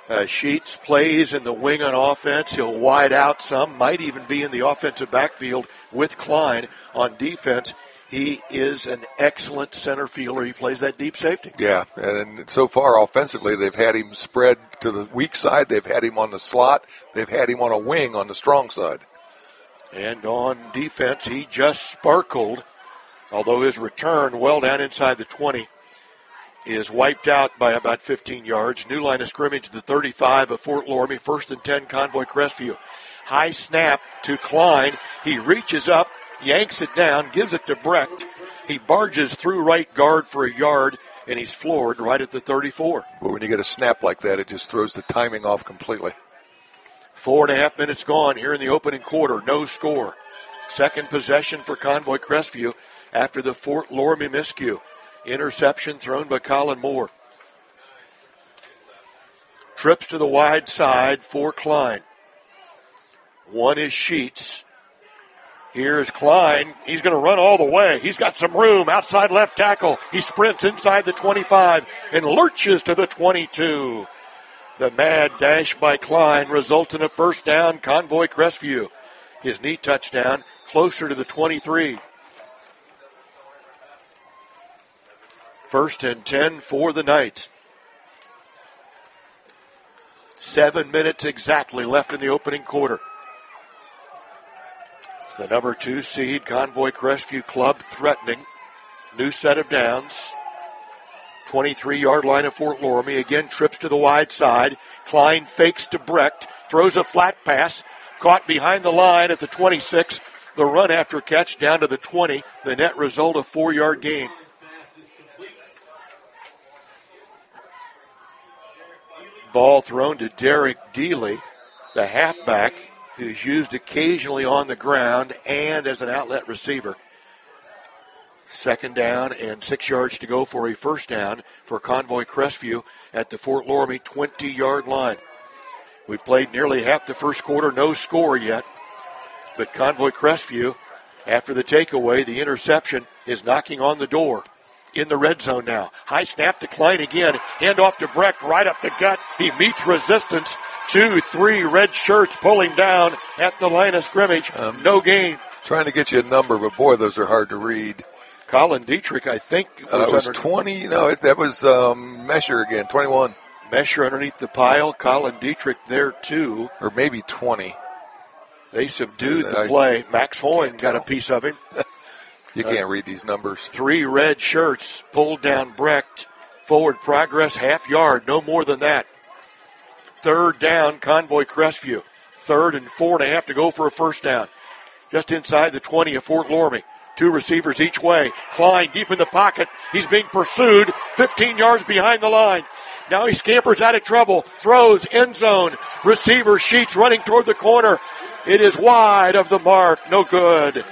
Sheets plays in the wing on offense. He'll wide out some, might even be in the offensive backfield with Klein on defense. He is an excellent center fielder. He plays that deep safety. Yeah, and so far offensively, they've had him spread to the weak side. They've had him on the slot. They've had him on a wing on the strong side. And on defense, he just sparkled, although his return well down inside the 20 is wiped out by about 15 yards. New line of scrimmage, the 35 of Fort Loramie, 1st and 10, Convoy Crestview. High snap to Klein. He reaches up, yanks it down, gives it to Brecht. He barges through right guard for a yard, and he's floored right at the 34. But when you get a snap like that, it just throws the timing off completely. 4.5 minutes gone here in the opening quarter. No score. Second possession for Convoy Crestview after the Fort Loramie miscue. Interception thrown by Colin Moore. Trips to the wide side for Klein. One is Sheets. Here's Klein. He's going to run all the way. He's got some room outside left tackle. He sprints inside the 25 and lurches to the 22. The mad dash by Klein results in a first down, Convoy Crestview. His knee touchdown closer to the 23. 1st and 10 for the Knights. 7 minutes exactly left in the opening quarter. The number 2 seed, Convoy Crestview Club, threatening. New set of downs. 23-yard line of Fort Loramie. Again, trips to the wide side. Klein fakes to Brecht. Throws a flat pass. Caught behind the line at the 26. The run after catch down to the 20. The net result, a 4-yard gain. Ball thrown to Derek Deely, the halfback, who's used occasionally on the ground and as an outlet receiver. 2nd down and 6 yards to go for a first down for Convoy Crestview at the Fort Loramie 20-yard line. We played nearly half the first quarter, no score yet. But Convoy Crestview, after the takeaway, the interception, is knocking on the door. In the red zone now. High snap to Klein again. Hand off to Brecht right up the gut. He meets resistance. 2-3 red shirts pulling down at the line of scrimmage. No gain. Trying to get you a number, but boy, those are hard to read. Colin Dietrich, I think, was 20. No, that was Mesher again, 21. Mesher underneath the pile. Colin Dietrich there, too. Or maybe 20. They subdued the play. Max Hoyne got a piece of him. You can't read these numbers. 3 red shirts pulled down Brecht. Forward progress, half yard, no more than that. 3rd down, Convoy Crestview. 3rd and 4.5 to go for a first down. Just inside the 20 of Fort Loramie. 2 receivers each way. Klein deep in the pocket. He's being pursued 15 yards behind the line. Now he scampers out of trouble. Throws, end zone. Receiver Sheets running toward the corner. It is wide of the mark. No good.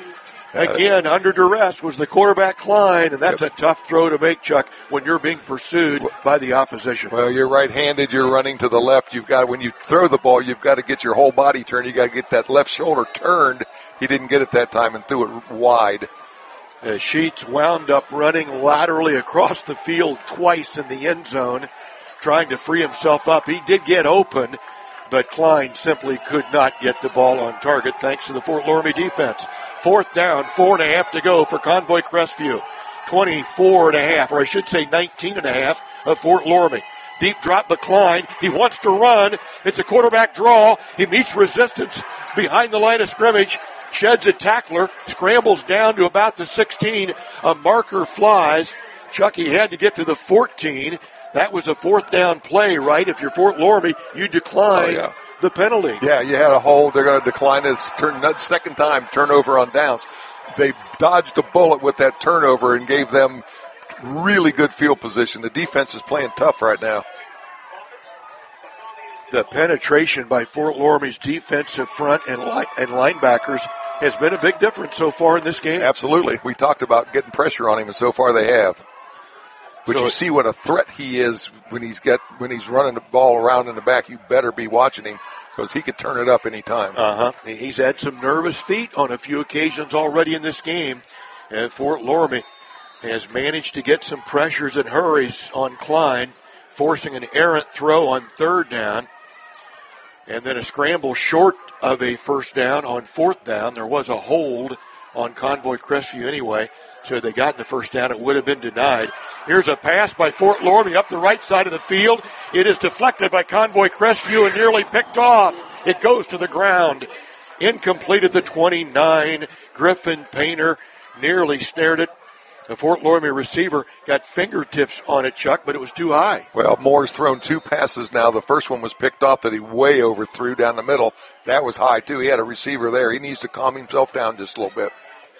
Again, under duress was the quarterback Klein, and that's a tough throw to make, Chuck, when you're being pursued by the opposition. Well, you're right-handed, you're running to the left. When you throw the ball, you've got to get your whole body turned. You've got to get that left shoulder turned. He didn't get it that time and threw it wide. Sheets wound up running laterally across the field twice in the end zone, trying to free himself up. He did get open, but Klein simply could not get the ball on target thanks to the Fort Loramie defense. 4th down, 4.5 to go for Convoy Crestview. 24.5, or I should say 19.5 of Fort Loramie. Deep drop by Klein. He wants to run. It's a quarterback draw. He meets resistance behind the line of scrimmage. Sheds a tackler. Scrambles down to about the 16. A marker flies. Chucky had to get to the 14. That was a 4th down play, right? If you're Fort Loramie, you decline the penalty. Yeah, you had a hold. They're going to decline this second time turnover on downs. They dodged a bullet with that turnover and gave them really good field position. The defense is playing tough right now. The penetration by Fort Loramie's defensive front and linebackers has been a big difference so far in this game. Absolutely. We talked about getting pressure on him, and so far they have. But you see what a threat he is when he's running the ball around in the back. You better be watching him because he could turn it up any time. He's had some nervous feet on a few occasions already in this game. And Fort Loramie has managed to get some pressures and hurries on Klein. forcing an errant throw on third down. And then a scramble short of a first down on fourth down. There was a hold on Convoy Crestview anyway, so they got the first down. It would have been denied. Here's a pass by Fort Loramie up the right side of the field. It is deflected by Convoy Crestview and nearly picked off. It goes to the ground. Incomplete at the 29. Griffin Painter nearly snared it. The Fort Loramie receiver got fingertips on it, Chuck, but it was too high. Well, Moore's thrown 2 passes now. The first one was picked off that he way overthrew down the middle. That was high, too. He had a receiver there. He needs to calm himself down just a little bit.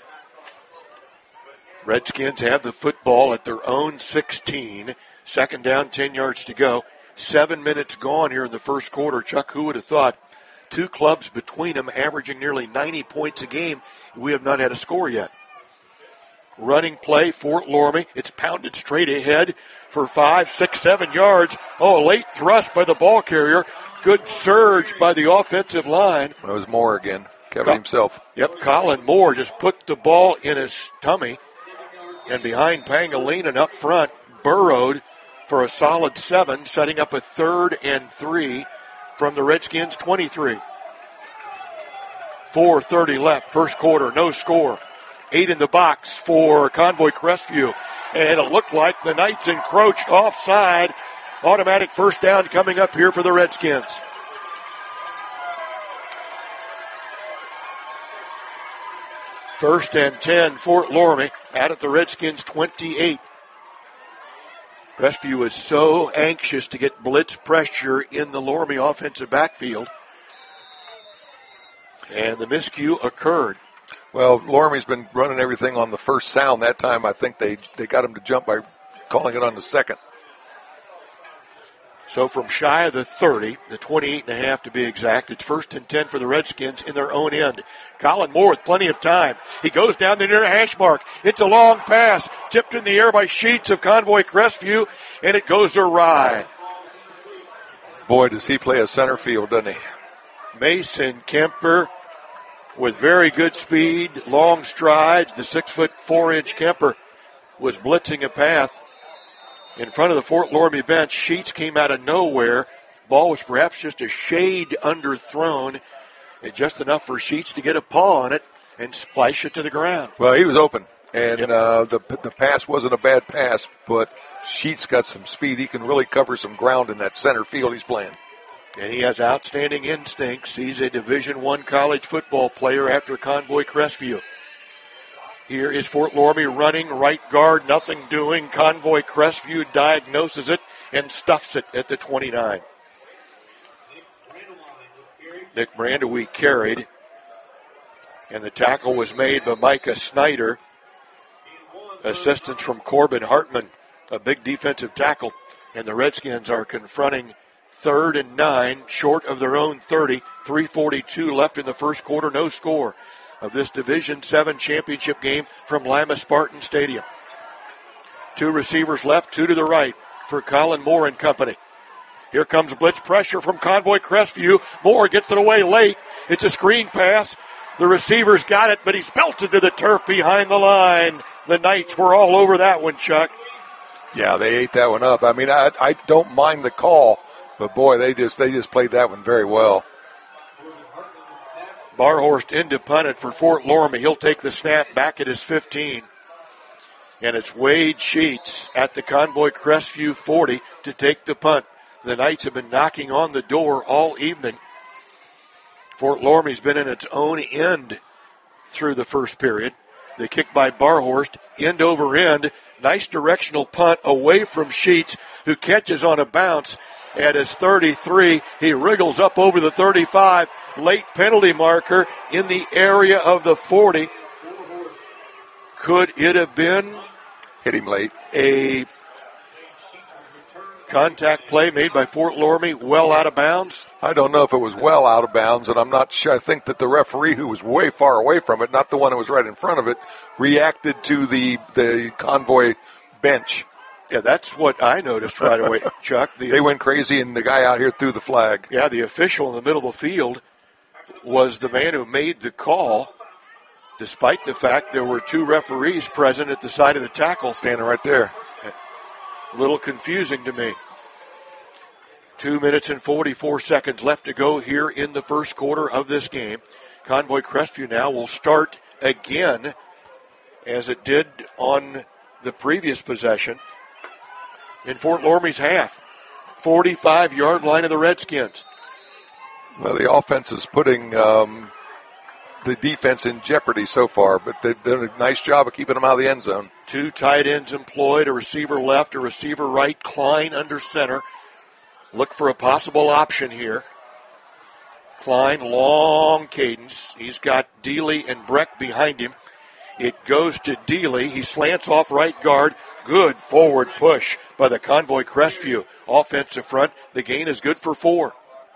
Redskins have the football at their own 16. Second down, 10 yards to go. 7 minutes gone here in the first quarter. Chuck, who would have thought? 2 clubs between them averaging nearly 90 points a game. We have not had a score yet. Running play, Fort Loramie. It's pounded straight ahead for 5, 6, 7 yards. Oh, a late thrust by the ball carrier. Good surge by the offensive line. That was Moore again. Kevin himself. Yep, Colin Moore just put the ball in his tummy. And behind Pangilinan up front, burrowed for a solid 7, setting up a 3rd and 3 from the Redskins' 23. 4:30 left, first quarter, no score. 8 in the box for Convoy Crestview. And it looked like the Knights encroached offside. Automatic first down coming up here for the Redskins. First and 10, Fort Loramie out at the Redskins' 28. Crestview is so anxious to get blitz pressure in the Loramie offensive backfield. And the miscue occurred. Well, Loramie's been running everything on the first sound. That time I think they got him to jump by calling it on the second. So from shy of the 30, the 28.5 to be exact, it's first and 10 for the Redskins in their own end. Colin Moore with plenty of time. He goes down the near hash mark. It's a long pass, tipped in the air by Sheets of Convoy Crestview, and it goes awry. Boy, does he play a center field, doesn't he? Mason Kemper with very good speed, long strides. The 6'4" Kemper was blitzing a path in front of the Fort Loramie bench. Sheets came out of nowhere. Ball was perhaps just a shade underthrown, and just enough for Sheets to get a paw on it and splash it to the ground. Well, he was open, and the pass wasn't a bad pass, but Sheets got some speed. He can really cover some ground in that center field he's playing. And he has outstanding instincts. He's a Division I college football player after Convoy Crestview. Here is Fort Loramie running, right guard, nothing doing. Convoy Crestview diagnoses it and stuffs it at the 29. Nick Brandewie carried, and the tackle was made by Micah Snyder. Assistance from Corbin Hartman, a big defensive tackle, and the Redskins are confronting 3rd and 9, short of their own 30. 3:42 left in the first quarter, no score of this Division VII championship game from Lima Spartan Stadium. 2 receivers left, 2 to the right for Colin Moore and company. Here comes blitz pressure from Convoy Crestview. Moore gets it away late. It's a screen pass. The receiver's got it, but he's belted to the turf behind the line. The Knights were all over that one, Chuck. Yeah, they ate that one up. I mean, I don't mind the call, but boy, they just played that one very well. Barhorst into punt it for Fort Loramie. He'll take the snap back at his 15. And it's Wade Sheets at the Convoy Crestview 40 to take the punt. The Knights have been knocking on the door all evening. Fort Loramie's been in its own end through the first period. The kick by Barhorst, end over end. Nice directional punt away from Sheets, who catches on a bounce at his 33. He wriggles up over the 35. Late penalty marker in the area of the 40. Could it have been? Hit him late. A contact play made by Fort Loramie well out of bounds? I don't know if it was well out of bounds, and I'm not sure. I think that the referee, who was way far away from it, not the one who was right in front of it, reacted to the Convoy bench. Yeah, that's what I noticed right away, Chuck. They went crazy, and the guy out here threw the flag. Yeah, the official in the middle of the field was the man who made the call, despite the fact there were 2 referees present at the side of the tackle. Standing right there. A little confusing to me. 2 minutes and 44 seconds left to go here in the first quarter of this game. Convoy Crestview now will start again as it did on the previous possession in Fort Loramie's half. 45-yard line of the Redskins. Well, the offense is putting the defense in jeopardy so far, but they've done a nice job of keeping them out of the end zone. 2 tight ends employed, a receiver left, a receiver right. Klein under center. Look for a possible option here. Klein, long cadence. He's got Dealey and Breck behind him. It goes to Dealey. He slants off right guard. Good forward push by the Convoy Crestview offensive front. The gain is good for 4.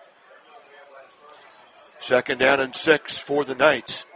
2nd down and 6 for the Knights.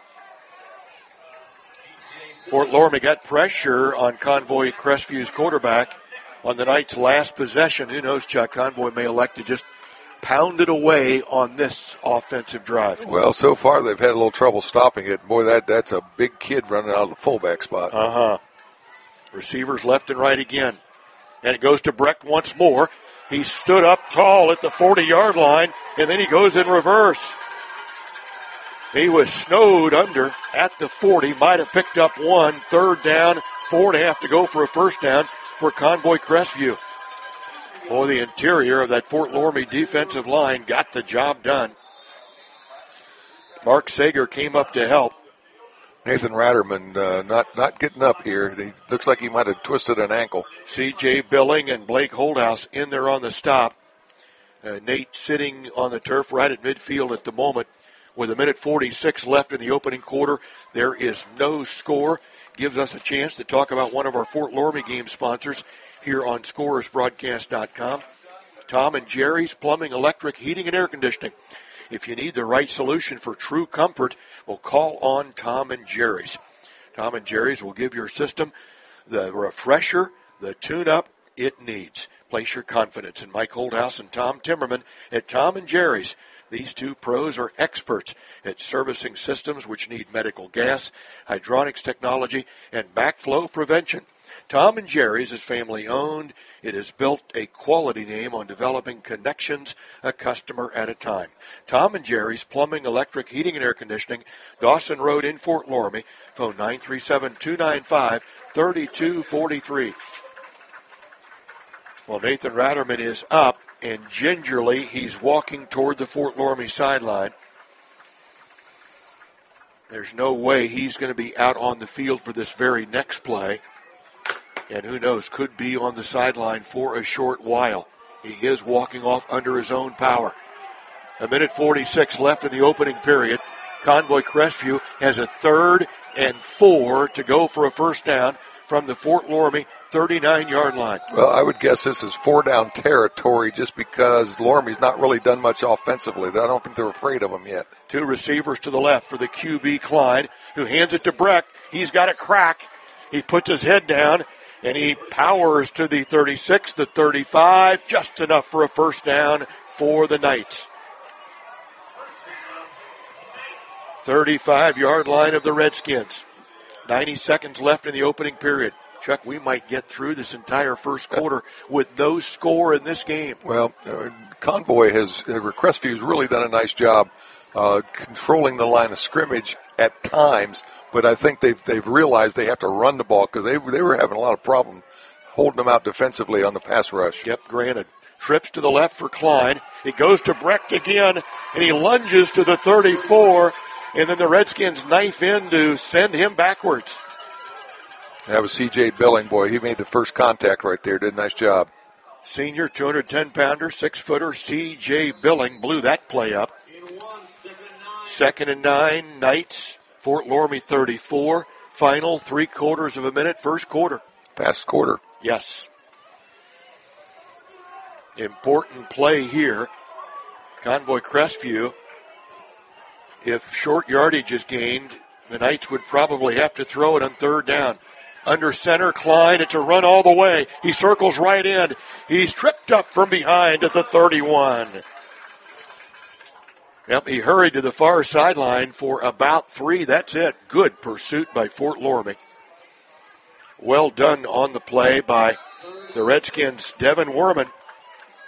Fort Loramie got pressure on Convoy Crestview's quarterback on the Knights' last possession. Who knows, Chuck? Convoy may elect to just pound it away on this offensive drive. Well, so far they've had a little trouble stopping it. Boy, that's a big kid running out of the fullback spot. Receivers left and right again. And it goes to Breck once more. He stood up tall at the 40-yard line, and then he goes in reverse. He was snowed under at the 40. Might have picked up 1. 3rd down, 4.5 to go for a first down for Convoy Crestview. Boy, the interior of that Fort Loramie defensive line got the job done. Mark Sager came up to help. Nathan Ratterman not getting up here. He looks like he might have twisted an ankle. C.J. Billing and Blake Holdhouse in there on the stop. Nate sitting on the turf right at midfield at the moment. With 1:46 left in the opening quarter, there is no score. Gives us a chance to talk about one of our Fort Loramie game sponsors here on ScorersBroadcast.com. Tom and Jerry's Plumbing, Electric, Heating, and Air Conditioning. If you need the right solution for true comfort, well, call on Tom and Jerry's. Tom and Jerry's will give your system the refresher, the tune-up it needs. Place your confidence in Mike Holdhouse and Tom Timmerman at Tom and Jerry's. These two pros are experts at servicing systems which need medical gas, hydronics technology, and backflow prevention. Tom and Jerry's is family-owned. It has built a quality name on developing connections a customer at a time. Tom and Jerry's Plumbing, Electric, Heating, and Air Conditioning, Dawson Road in Fort Loramie. Phone 937-295-3243. Well, Nathan Ratterman is up, and gingerly he's walking toward the Fort Loramie sideline. There's no way he's going to be out on the field for this very next play. And who knows, could be on the sideline for a short while. He is walking off under his own power. 1:46 left in the opening period. Convoy Crestview has a 3rd and 4 to go for a first down from the Fort Loramie 39-yard line. Well, I would guess this is 4-down territory just because Loramie's not really done much offensively. I don't think they're afraid of him yet. 2 receivers to the left for the QB Klein, who hands it to Breck. He's got a crack. He puts his head down, and he powers to the 36, the 35, just enough for a first down for the Knights. 35-yard line of the Redskins. 90 seconds left in the opening period. Chuck, we might get through this entire first quarter with no score in this game. Well, Convoy Crestview has really done a nice job controlling the line of scrimmage at times, but I think they've realized they have to run the ball because they were having a lot of problem holding them out defensively on the pass rush. Yep, granted. Trips to the left for Klein. It goes to Brecht again, and he lunges to the 34, and then the Redskins knife in to send him backwards. That was C.J. Billing, boy. He made the first contact right there. Did a nice job. Senior 210-pounder, 6-footer C.J. Billing blew that play up. 2nd and 9, Knights, Fort Loramie 34. Final 3/4 of a minute, first quarter. Fast quarter. Yes. Important play here. Convoy Crestview. If short yardage is gained, the Knights would probably have to throw it on 3rd down. Under center, Klein. It's a run all the way. He circles right in. He's tripped up from behind at the 31. Yep, he hurried to the far sideline for about 3. That's it. Good pursuit by Fort Loramie. Well done on the play by the Redskins' Devin Werman.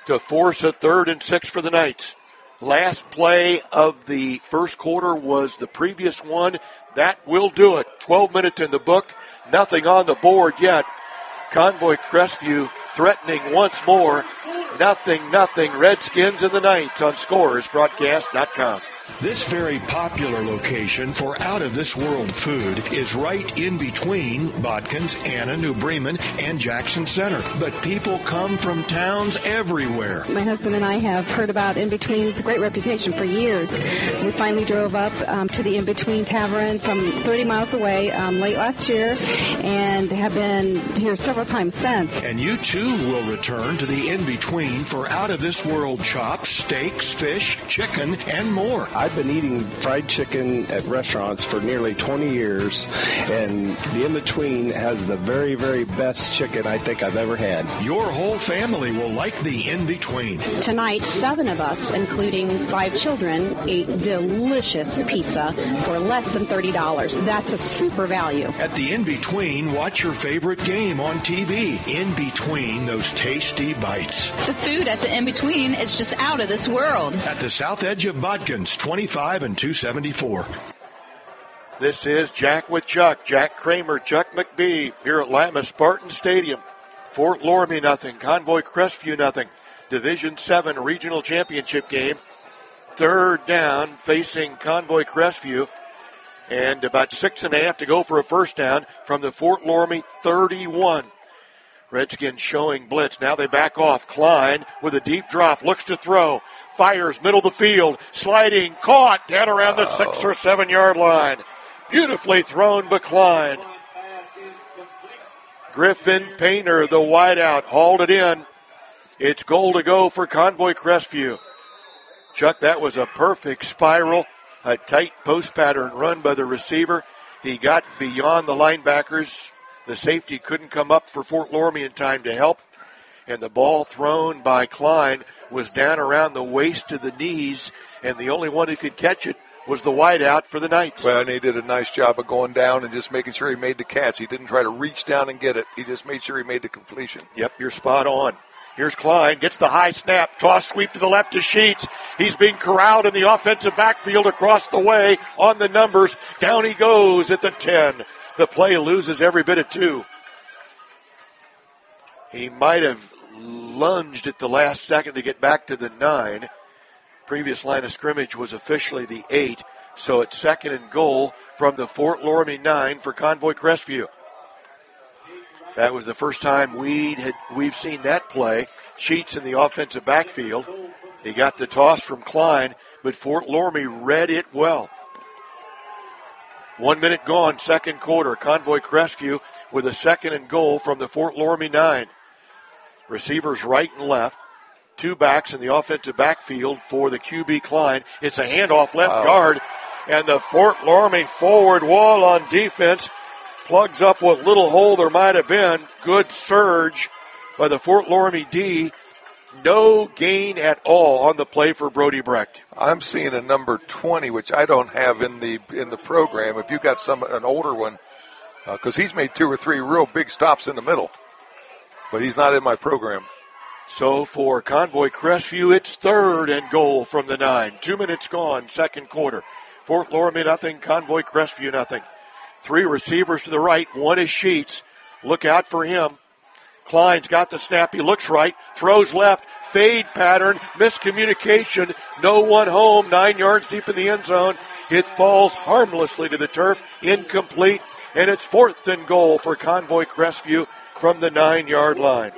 to force a 3rd and 6 for the Knights. Last play of the first quarter was the previous one. That will do it. 12 minutes in the book. Nothing on the board yet. Convoy Crestview threatening once more. Nothing. Redskins and the Knights on ScoresBroadcast.com. This very popular location for out-of-this-world food is right in between Botkins, Anna, New Bremen, and Jackson Center. But people come from towns everywhere. My husband and I have heard about In Between. It's a great reputation for years. We finally drove up to the In Between Tavern from 30 miles away late last year and have been here several times since. And you, too, will return to the In Between for out-of-this-world chops, steaks, fish, chicken, and more. I've been eating fried chicken at restaurants for nearly 20 years, and the In Between has the very, very best chicken I think I've ever had. Your whole family will like the In Between. Tonight, 7 of us, including 5 children, ate delicious pizza for less than $30. That's a super value. At the In Between, watch your favorite game on TV. In Between those tasty bites. The food at the In Between is just out of this world. At the south edge of Botkins, 25 and 274. This is Jack with Chuck. Jack Kramer, Chuck McBee here at Lima Spartan Stadium. Fort Loramie nothing. Convoy Crestview nothing. Division 7 regional championship game. 3rd down facing Convoy Crestview. And about 6.5 to go for a first down from the Fort Loramie 31. Redskins showing blitz. Now they back off. Klein with a deep drop. Looks to throw. Fires middle of the field. Sliding. Caught down around the 6 or 7 yard line. Beautifully thrown by Klein. Griffin Painter, the wideout, hauled it in. It's goal to go for Convoy Crestview. Chuck, that was a perfect spiral. A tight post pattern run by the receiver. He got beyond the linebackers. The safety couldn't come up for Fort Loramie in time to help. And the ball thrown by Klein was down around the waist to the knees. And the only one who could catch it was the wideout for the Knights. Well, and he did a nice job of going down and just making sure he made the catch. He didn't try to reach down and get it. He just made sure he made the completion. Yep, you're spot on. Here's Klein, gets the high snap, toss sweep to the left to Sheets. He's being corralled in the offensive backfield across the way on the numbers. Down he goes at the 10. The play loses every bit of 2. He might have lunged at the last second to get back to the 9. Previous line of scrimmage was officially the 8. So it's 2nd and goal from the Fort Loramie 9 for Convoy Crestview. That was the first time we've seen that play. Sheets in the offensive backfield. He got the toss from Klein, but Fort Loramie read it well. 1 minute gone, second quarter. Convoy Crestview with a 2nd and goal from the Fort Loramie 9. Receivers right and left. 2 backs in the offensive backfield for the QB Klein. It's a handoff left guard, and the Fort Loramie forward wall on defense plugs up what little hole there might have been. Good surge by the Fort Loramie D. No gain at all on the play for Brody Brecht. I'm seeing a number 20, which I don't have in the program. If you got an older one, because he's made 2 or 3 real big stops in the middle, but he's not in my program. So for Convoy Crestview, it's 3rd and goal from the 9. 2 minutes gone, second quarter. Fort Loramie nothing, Convoy Crestview nothing. 3 receivers to the right, 1 is Sheets. Look out for him. Klein's got the snap. He looks right, throws left, fade pattern, miscommunication. No one home, 9 yards deep in the end zone. It falls harmlessly to the turf, incomplete, and it's 4th and goal for Convoy Crestview from the 9-yard line.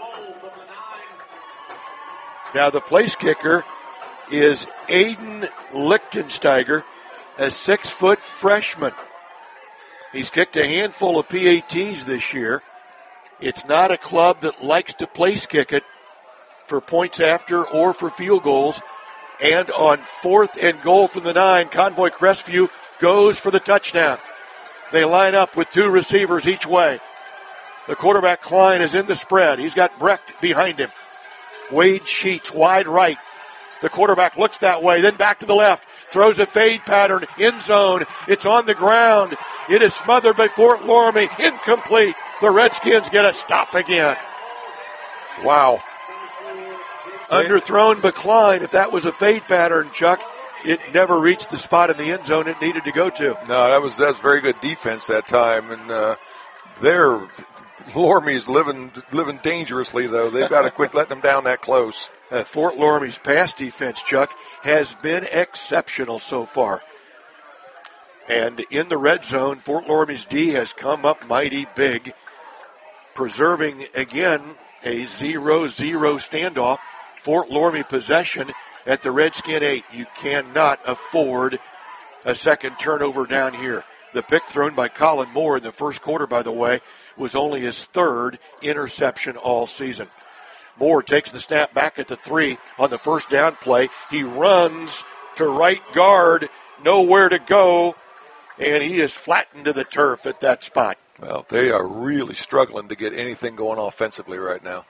Now the place kicker is Aiden Lichtensteiger, a 6-foot freshman. He's kicked a handful of PATs this year. It's not a club that likes to place kick it for points after or for field goals. And on 4th and goal from the 9, Convoy Crestview goes for the touchdown. They line up with 2 receivers each way. The quarterback Klein is in the spread. He's got Brecht behind him. Wade Sheets wide right. The quarterback looks that way, then back to the left. Throws a fade pattern, end zone. It's on the ground. It is smothered by Fort Loramie. Incomplete. The Redskins get a stop again. Wow. Underthrown by Klein. If that was a fade pattern, Chuck, it never reached the spot in the end zone it needed to go to. No, that was very good defense that time. And Loramie's living dangerously, though. They've got to quit letting them down that close. Fort Loramie's pass defense, Chuck, has been exceptional so far. And in the red zone, Fort Loramie's D has come up mighty big, preserving, again, a 0-0 standoff. Fort Loramie possession at the Redskin 8. You cannot afford a second turnover down here. The pick thrown by Colin Moore in the first quarter, by the way, was only his third interception all season. Moore takes the snap back at the 3 on the first down play. He runs to right guard, nowhere to go, and he is flattened to the turf at that spot. Well, they are really struggling to get anything going offensively right now.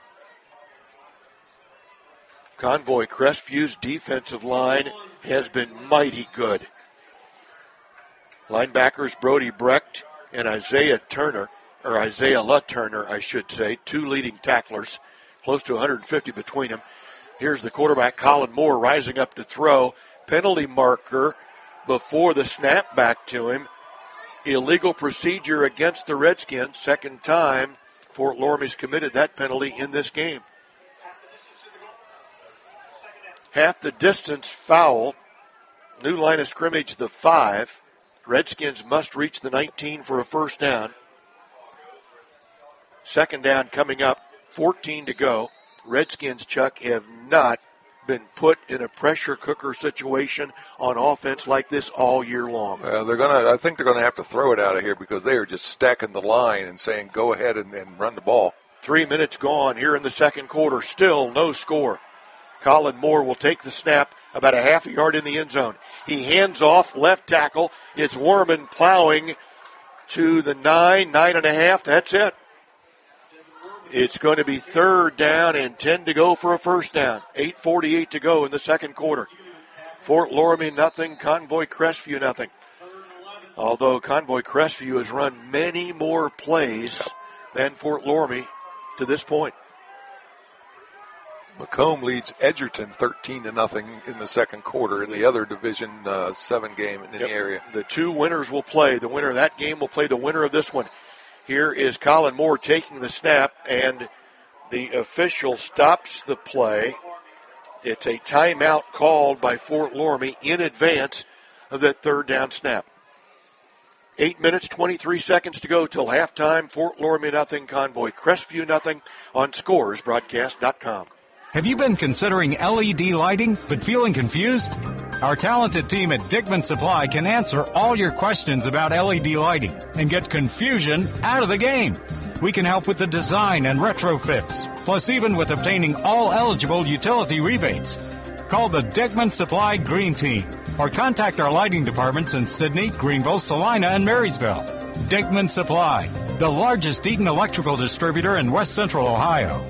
Convoy Crestview's defensive line has been mighty good. Linebackers Brody Brecht and Isaiah LaTurner, I should say, two leading tacklers, close to 150 between them. Here's the quarterback, Colin Moore, rising up to throw. Penalty marker before the snap back to him. Illegal procedure against the Redskins. Second time Fort Loramie's committed that penalty in this game. Half the distance foul. New line of scrimmage, the 5. Redskins must reach the 19 for a first down. Second down coming up, 14 to go. Redskins, Chuck, have not been put in a pressure cooker situation on offense like this all year long. I think they're gonna have to throw it out of here because they are just stacking the line and saying go ahead and run the ball. 3 minutes gone here in the second quarter. Still no score. Colin Moore will take the snap about a half a yard in the end zone. He hands off left tackle. It's Werman plowing to the 9.5. That's it. It's going to be third down and 10 to go for a first down. 8:48 to go in the second quarter. Fort Loramie nothing, Convoy Crestview nothing. Although Convoy Crestview has run many more plays than Fort Loramie to this point. Macomb leads Edgerton 13-0 in the second quarter in the other Division 7 game in the area. The two winners will play. The winner of that game will play the winner of this one. Here is Colin Moore taking the snap, and the official stops the play. It's a timeout called by Fort Loramie in advance of that third down snap. 8 minutes, 23 seconds to go till halftime. Fort Loramie nothing, Convoy Crestview nothing on ScoresBroadcast.com. Have you been considering LED lighting but feeling confused? Our talented team at Dickman Supply can answer all your questions about LED lighting and get confusion out of the game. We can help with the design and retrofits, plus even with obtaining all eligible utility rebates. Call the Dickman Supply Green Team or contact our lighting departments in Sydney, Greenville, Salina, and Marysville. Dickman Supply, the largest Eaton electrical distributor in West Central Ohio.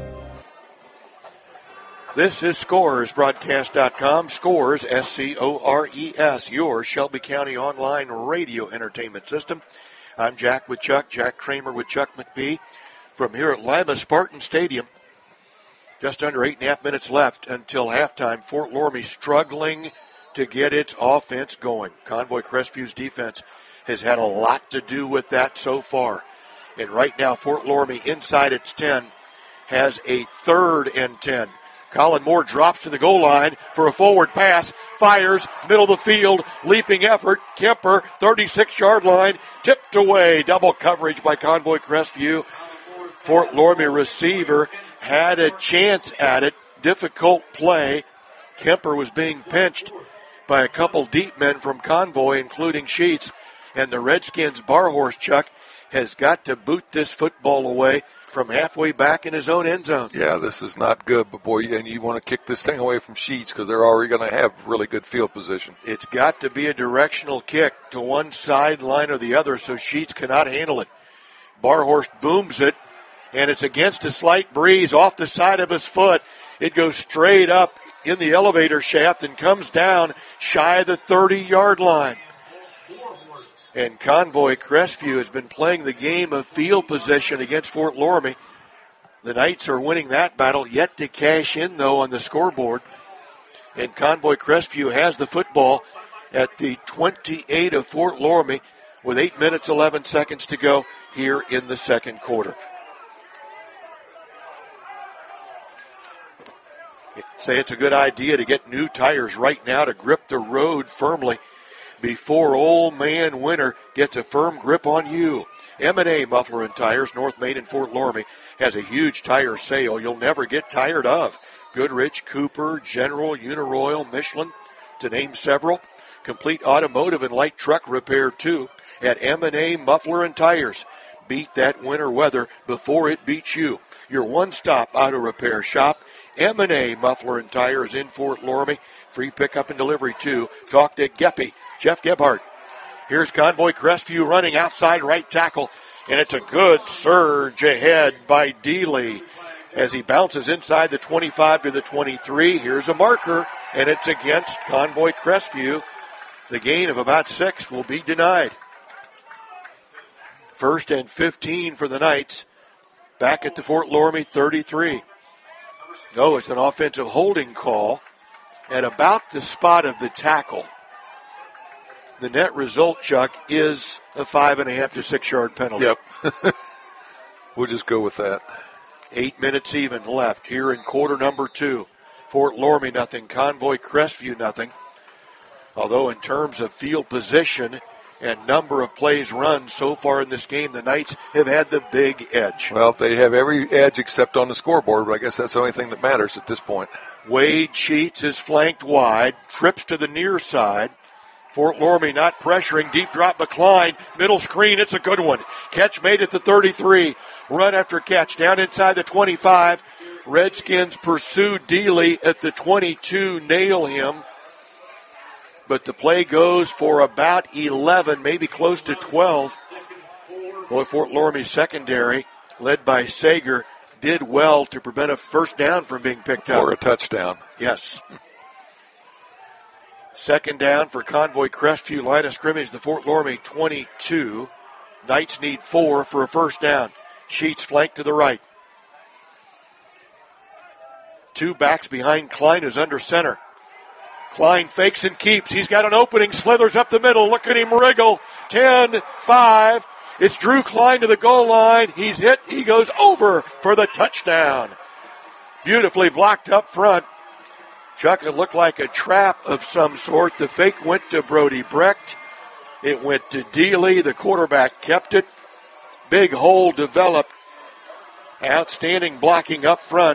This is ScoresBroadcast.com. Scores, S-C-O-R-E-S, your Shelby County online radio entertainment system. I'm Jack with Chuck, Jack Kramer with Chuck McBee from here at Lima Spartan Stadium. Just under 8.5 minutes left until halftime. Fort Loramie struggling to get its offense going. Convoy Crestview's defense has had a lot to do with that so far. And right now, Fort Loramie inside its 10 has a 3rd and 10. Colin Moore drops to the goal line for a forward pass, fires, middle of the field, leaping effort. Kemper, 36-yard line, tipped away. Double coverage by Convoy Crestview. Fort Loramie receiver had a chance at it. Difficult play. Kemper was being pinched by a couple deep men from Convoy, including Sheets. And the Redskins' bar horse, Chuck, has got to boot this football away from halfway back in his own end zone. Yeah, this is not good, but boy, and you want to kick this thing away from Sheets because they're already going to have really good field position. It's got to be a directional kick to one sideline or the other so Sheets cannot handle it. Barhorst booms it, and it's against a slight breeze off the side of his foot. It goes straight up in the elevator shaft and comes down shy of the 30-yard line. And Convoy Crestview has been playing the game of field position against Fort Loramie. The Knights are winning that battle, yet to cash in, though, on the scoreboard. And Convoy Crestview has the football at the 28 of Fort Loramie with 8 minutes, 11 seconds to go here in the second quarter. Say it's a good idea to get new tires right now to grip the road firmly before old man winter gets a firm grip on you. M&A Muffler and Tires, North Main and Fort Loramie, has a huge tire sale you'll never get tired of. Goodrich, Cooper, General, Uniroyal, Michelin, to name several. Complete automotive and light truck repair, too, at M&A Muffler and Tires. Beat that winter weather before it beats you. Your one-stop auto repair shop, M&A Muffler and Tires in Fort Loramie. Free pickup and delivery, too. Talk to Geppy, Jeff Gebhardt. Here's Convoy Crestview running outside right tackle, and it's a good surge ahead by Dealey as he bounces inside the 25 to the 23. Here's a marker, and it's against Convoy Crestview. The gain of about 6 will be denied. 1st and 15 for the Knights, back at the Fort Loramie 33. No, it's an offensive holding call at about the spot of the tackle. The net result, Chuck, is a 5.5 to 6 yard penalty. Yep. We'll just go with that. 8 minutes even left here in quarter number 2. Fort Loramie nothing, Convoy Crestview nothing. Although in terms of field position and number of plays run so far in this game, the Knights have had the big edge. Well, they have every edge except on the scoreboard, but I guess that's the only thing that matters at this point. Wade Sheets is flanked wide, trips to the near side. Fort Loramie not pressuring. Deep drop, McCline. Middle screen. It's a good one. Catch made at the 33. Run after catch down inside the 25. Redskins pursue Dealey at the 22. Nail him. But the play goes for about 11, maybe close to 12. Boy, Fort Loramie's secondary, led by Sager, did well to prevent a first down from being picked up. Or a touchdown. Yes. Second down for Convoy Crestview. Line of scrimmage, the Fort Loramie 22. Knights need 4 for a first down. Sheets flank to the right. 2 backs behind Klein, who's under center. Klein fakes and keeps. He's got an opening, slithers up the middle. Look at him wriggle. 10-5. It's Drew Klein to the goal line. He's hit. He goes over for the touchdown. Beautifully blocked up front. Chuck, it looked like a trap of some sort. The fake went to Brody Brecht. It went to Dealey. The quarterback kept it. Big hole developed. Outstanding blocking up front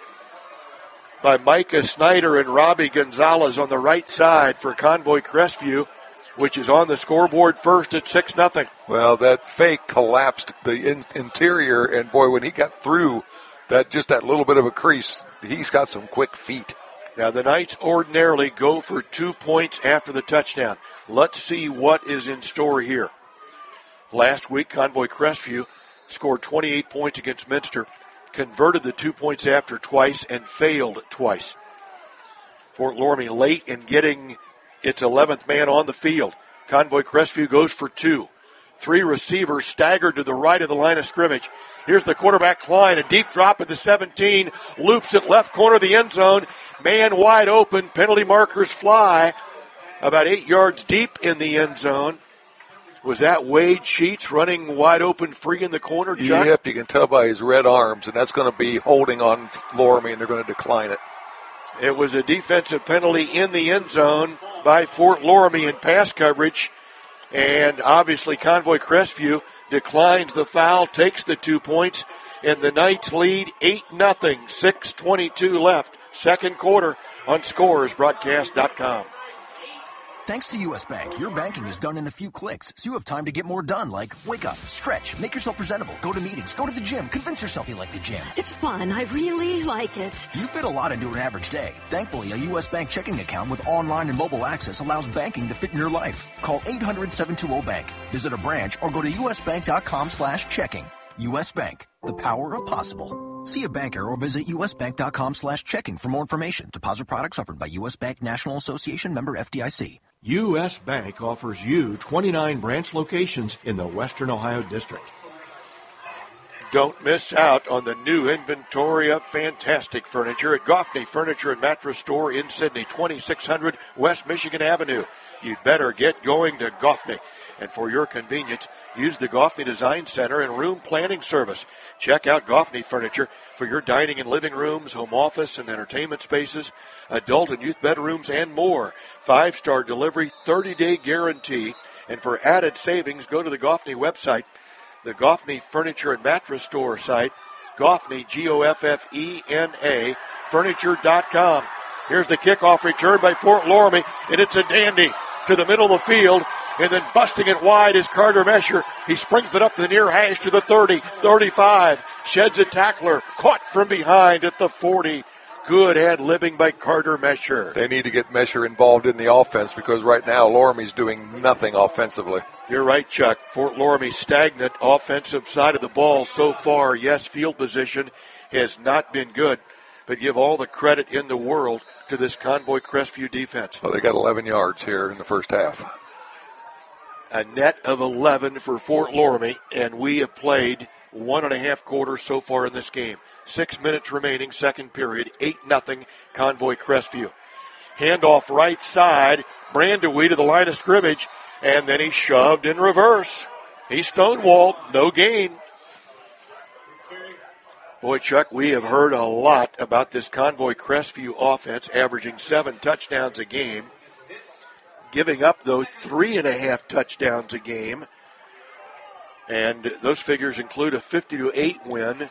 by Micah Snyder and Robbie Gonzalez on the right side for Convoy Crestview, which is on the scoreboard first at 6-0. Well, that fake collapsed the interior, and boy, when he got through that little bit of a crease, he's got some quick feet. Now, the Knights ordinarily go for 2 points after the touchdown. Let's see what is in store here. Last week, Convoy Crestview scored 28 points against Minster, converted the 2 points after twice, and failed twice. Fort Loramie late in getting its 11th man on the field. Convoy Crestview goes for 2. 3 receivers staggered to the right of the line of scrimmage. Here's the quarterback, Klein, a deep drop at the 17, loops it left corner of the end zone. Man wide open, penalty markers fly about 8 yards deep in the end zone. Was that Wade Sheets running wide open free in the corner, Chuck? Yep, you can tell by his red arms, and that's going to be holding on Loramie, and they're going to decline it. It was a defensive penalty in the end zone by Fort Loramie in pass coverage. And obviously Convoy Crestview declines the foul, takes the 2 points, and the Knights lead 8-0, 6:22 left. Second quarter on ScoresBroadcast.com. Thanks to U.S. Bank, your banking is done in a few clicks, so you have time to get more done, like wake up, stretch, make yourself presentable, go to meetings, go to the gym, convince yourself you like the gym. It's fun. I really like it. You fit a lot into an average day. Thankfully, a U.S. Bank checking account with online and mobile access allows banking to fit in your life. Call 800-720-BANK. Visit a branch or go to usbank.com/checking. U.S. Bank, the power of possible. See a banker or visit usbank.com/checking for more information. Deposit products offered by U.S. Bank National Association, member FDIC. U.S. Bank offers you 29 branch locations in the Western Ohio District. Don't miss out on the new inventory of fantastic furniture at Goffney Furniture and Mattress Store in Sydney, 2600 West Michigan Avenue. You'd better get going to Goffney. And for your convenience, use the Goffney Design Center and Room Planning Service. Check out Goffney Furniture for your dining and living rooms, home office and entertainment spaces, adult and youth bedrooms, and more. 5-star delivery, 30-day guarantee. And for added savings, go to the Goffney website, the Goffney Furniture and Mattress Store site, Goffney, Goffena, furniture.com. Here's the kickoff return by Fort Loramie, and it's a dandy to the middle of the field, and then busting it wide is Carter Mesher. He springs it up to the near hash to the 30, 35, sheds a tackler, caught from behind at the 40. Good ad-libbing by Carter Mesher. They need to get Mesher involved in the offense because right now Loramie's doing nothing offensively. You're right, Chuck. Fort Loramie stagnant offensive side of the ball so far. Yes, field position has not been good, but give all the credit in the world to this Convoy Crestview defense. Well, they got 11 yards here in the first half. A net of 11 for Fort Loramie, and we have played 1.5 quarters so far in this game. 6 minutes remaining, second period, 8-0 Convoy Crestview. Handoff right side, Brandewee to the line of scrimmage, and then he shoved in reverse. He stonewalled, no gain. Boy, Chuck, we have heard a lot about this Convoy Crestview offense, averaging 7 touchdowns a game, giving up, though, 3.5 touchdowns a game. And those figures include a 50-8 win.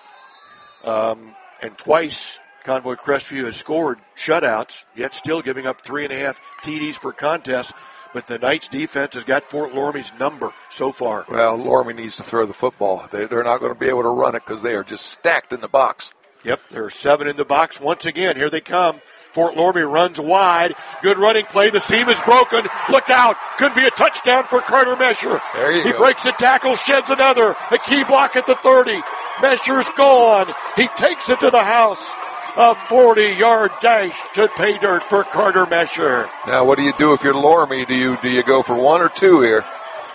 And twice Convoy Crestview has scored shutouts, yet still giving up 3.5 TDs per contest. But the Knights defense has got Fort Loramie's number so far. Well, Loramie needs to throw the football. They're not going to be able to run it because they are just stacked in the box. Yep, there are 7 in the box once again. Here they come. Fort Loramie runs wide. Good running play. The seam is broken. Look out. Could be a touchdown for Carter Mesher. There you go. He breaks a tackle, sheds another. A key block at the 30. Mesher's gone. He takes it to the house. A 40-yard dash to pay dirt for Carter Mesher. Now, what do you do if you're Loramie? Do you go for 1 or 2 here?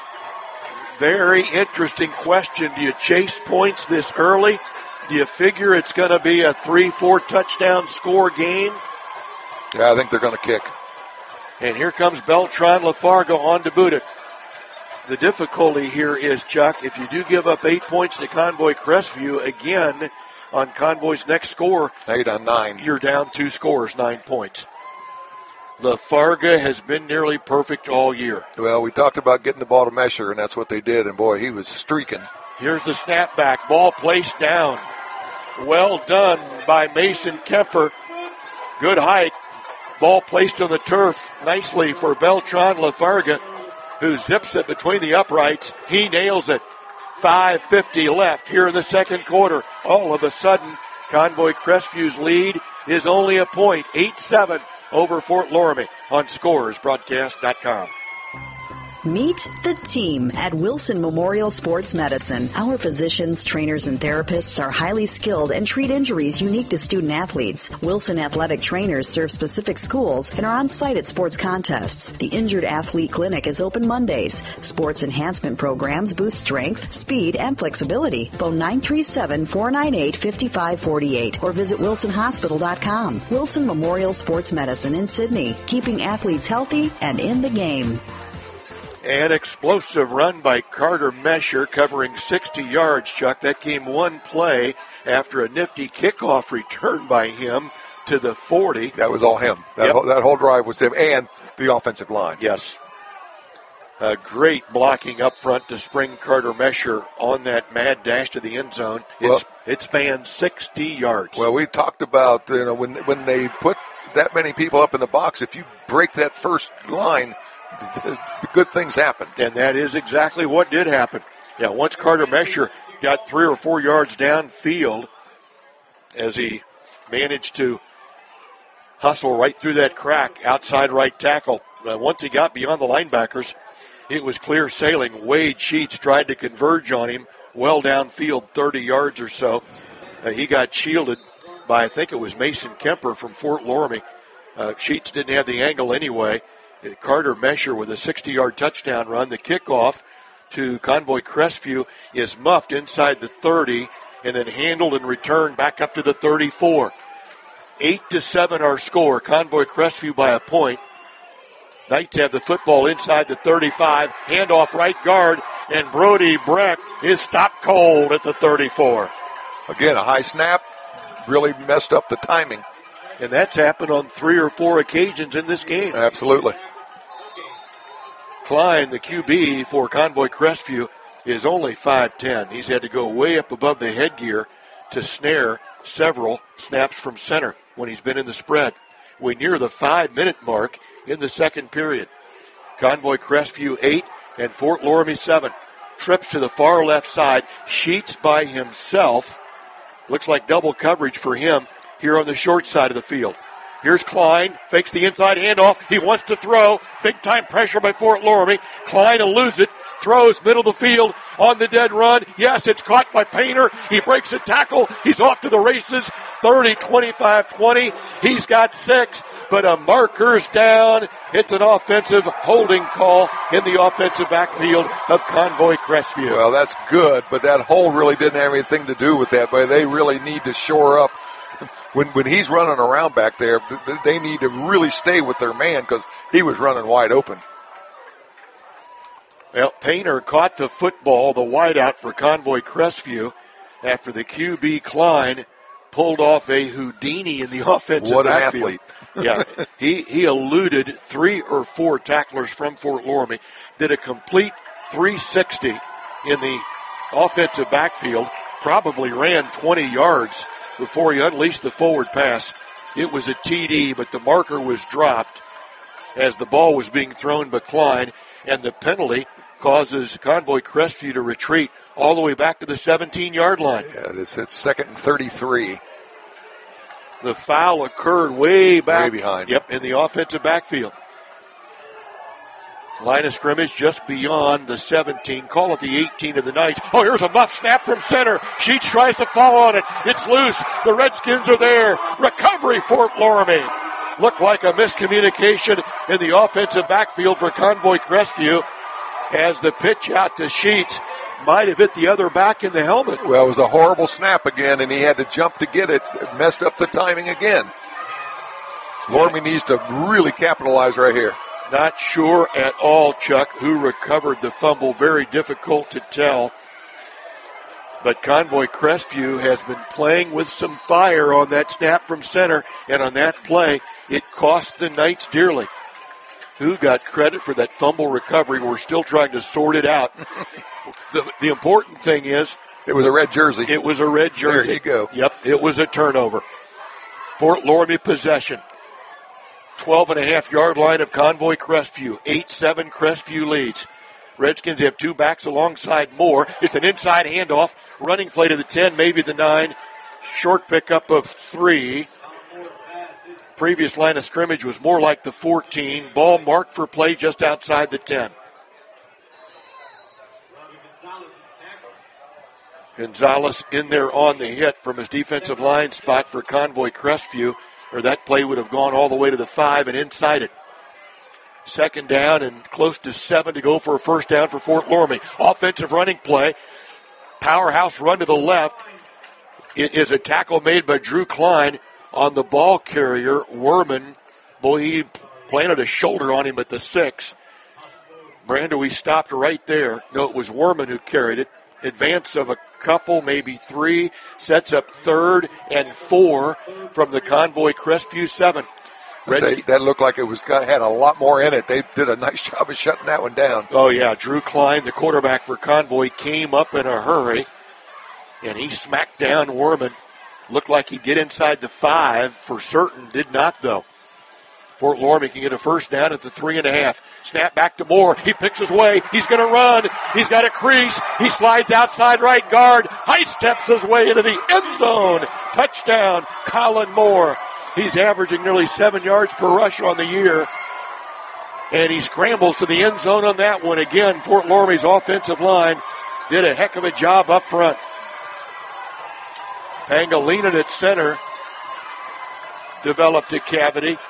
Very interesting question. Do you chase points this early? Do you figure it's going to be a 3-4 touchdown score game? Yeah, I think they're going to kick. And here comes Beltran Lafarga on to boot it. The difficulty here is, Chuck, if you do give up 8 points to Convoy Crestview, again, on Convoy's next score, now you're down 9. You're down 2 scores, 9 points. Lafarga has been nearly perfect all year. Well, we talked about getting the ball to Mesher, and that's what they did, and boy, he was streaking. Here's the snapback, ball placed down. Well done by Mason Kemper. Good height. Ball placed on the turf nicely for Beltran Lafarga, who zips it between the uprights. He nails it. 5:50 left here in the second quarter. All of a sudden, Convoy Crestview's lead is only a point, 8-7 over Fort Loramie on ScoresBroadcast.com. Meet the team at Wilson Memorial Sports Medicine. Our physicians, trainers, and therapists are highly skilled and treat injuries unique to student athletes. Wilson athletic trainers serve specific schools and are on site at sports contests. The Injured Athlete Clinic is open Mondays. Sports enhancement programs boost strength, speed, and flexibility. Phone 937-498-5548 or visit wilsonhospital.com. Wilson Memorial Sports Medicine in Sydney, keeping athletes healthy and in the game. An explosive run by Carter Mesher covering 60 yards, Chuck. That came one play after a nifty kickoff return by him to the 40. That was all him. That whole drive was him and the offensive line. Yes. A great blocking up front to spring Carter Mesher on that mad dash to the end zone. It spanned 60 yards. Well, we talked about, when they put that many people up in the box, if you break that first line, good things happen. And that is exactly what did happen. Yeah, once Carter Mesher got 3 or 4 yards downfield as he managed to hustle right through that crack outside right tackle. Once he got beyond the linebackers, it was clear sailing. Wade Sheets tried to converge on him well downfield, 30 yards or so. He got shielded by, I think it was Mason Kemper from Fort Loramie. Sheets didn't have the angle anyway. Carter Mesher with a 60-yard touchdown run. The kickoff to Convoy Crestview is muffed inside the 30 and then handled and returned back up to the 34. 8-7 our score. Convoy Crestview by a point. Knights have the football inside the 35. Handoff right guard, and Brody Breck is stopped cold at the 34. Again, a high snap really messed up the timing. And that's happened on 3 or 4 occasions in this game. Absolutely. Klein, the QB for Convoy Crestview, is only 5'10". He's had to go way up above the headgear to snare several snaps from center when he's been in the spread. We near the 5-minute mark in the second period. Convoy Crestview 8 and Fort Loramie 7. Trips to the far left side. Sheets by himself. Looks like double coverage for him here on the short side of the field. Here's Klein, fakes the inside handoff. He wants to throw. Big time pressure by Fort Loramie. Klein eludes it. Throws middle of the field on the dead run. Yes, it's caught by Painter. He breaks a tackle. He's off to the races. 30, 25, 20. He's got 6, but a marker's down. It's an offensive holding call in the offensive backfield of Convoy Crestview. Well, that's good, but that hole really didn't have anything to do with that. But they really need to shore up. When he's running around back there, they need to really stay with their man because he was running wide open. Well, Painter caught the football, the wideout for Convoy Crestview, after the QB Klein pulled off a Houdini in the offensive what an backfield. Athlete. Yeah, he eluded 3 or 4 tacklers from Fort Loramie, did a complete 360 in the offensive backfield, probably ran 20 yards before he unleashed the forward pass. It was a TD, but the marker was dropped as the ball was being thrown by Klein, and the penalty causes Convoy Crestview to retreat all the way back to the 17-yard line. Yeah, it's 2nd and 33. The foul occurred way back. Way behind. Yep, in the offensive backfield. Line of scrimmage just beyond the 17. Call it the 18 of the Knights. Oh, here's a muff snap from center. Sheets tries to fall on it. It's loose. The Redskins are there. Recovery, Fort Loramie. Looked like a miscommunication in the offensive backfield for Convoy Crestview as the pitch out to Sheets might have hit the other back in the helmet. Well, it was a horrible snap again, and he had to jump to get it. It messed up the timing again. Loramie needs to really capitalize right here. Not sure at all, Chuck, who recovered the fumble. Very difficult to tell. But Convoy Crestview has been playing with some fire on that snap from center, and on that play, it cost the Knights dearly. Who got credit for that fumble recovery? We're still trying to sort it out. The important thing is, it was a red jersey. It was a red jersey. There you go. Yep, it was a turnover. Fort Loramie possession. 12.5-yard line of Convoy Crestview. 8-7 Crestview leads. Redskins have 2 backs alongside Moore. It's an inside handoff. Running play to the 10, maybe the 9. Short pickup of 3. Previous line of scrimmage was more like the 14. Ball marked for play just outside the 10. Gonzalez in there on the hit from his defensive line spot for Convoy Crestview, or that play would have gone all the way to the 5 and inside it. 2nd down and close to 7 to go for a first down for Fort Loramie. Offensive running play. Powerhouse run to the left. It is a tackle made by Drew Klein on the ball carrier, Werman. Boy, he planted a shoulder on him at the 6. Brando, he stopped right there. No, it was Werman who carried it. Advance of a couple, maybe 3. Sets up 3rd and 4 from the Convoy Crestview 7. That looked like it had a lot more in it. They did a nice job of shutting that one down. Oh, yeah. Drew Klein, the quarterback for Convoy, came up in a hurry, and he smacked down Werman. Looked like he'd get inside the 5 for certain. Did not, though. Fort Loramie can get a first down at the 3.5. Snap back to Moore. He picks his way. He's going to run. He's got a crease. He slides outside right guard. High steps his way into the end zone. Touchdown, Colin Moore. He's averaging nearly 7 yards per rush on the year. And he scrambles to the end zone on that one. Again, Fort Loramie's offensive line did a heck of a job up front. Pangilinan at center developed a cavity.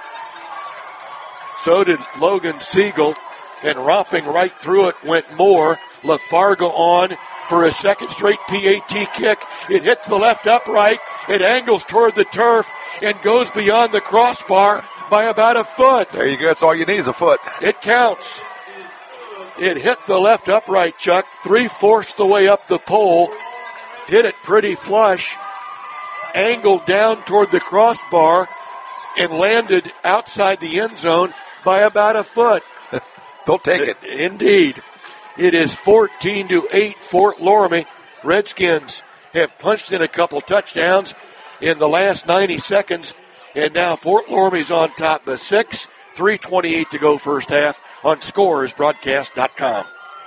So did Logan Siegel. And romping right through it went Moore. LaFargo on for a second straight PAT kick. It hits the left upright. It angles toward the turf and goes beyond the crossbar by about a foot. There you go. That's all you need is a foot. It counts. It hit the left upright, Chuck, 3/4 the way up the pole. Hit it pretty flush. Angled down toward the crossbar and landed outside the end zone by about a foot. They'll take it. Indeed. It is 14-8 Fort Loramie. Redskins have punched in a couple touchdowns in the last 90 seconds, and now Fort Loramie's on top by 6. 3:28 to go first half on ScoresBroadcast.com.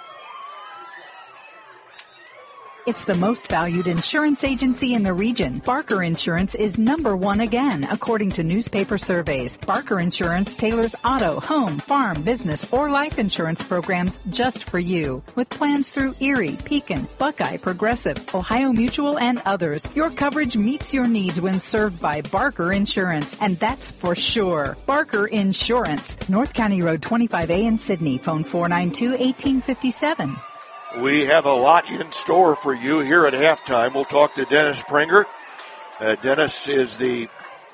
It's the most valued insurance agency in the region. Barker Insurance is #1 again, according to newspaper surveys. Barker Insurance tailors auto, home, farm, business, or life insurance programs just for you. With plans through Erie, Pekin, Buckeye, Progressive, Ohio Mutual, and others, your coverage meets your needs when served by Barker Insurance, and that's for sure. Barker Insurance, North County Road 25A in Sydney. Phone 492-1857. We have a lot in store for you here at halftime. We'll talk to Dennis Pringer. Dennis is the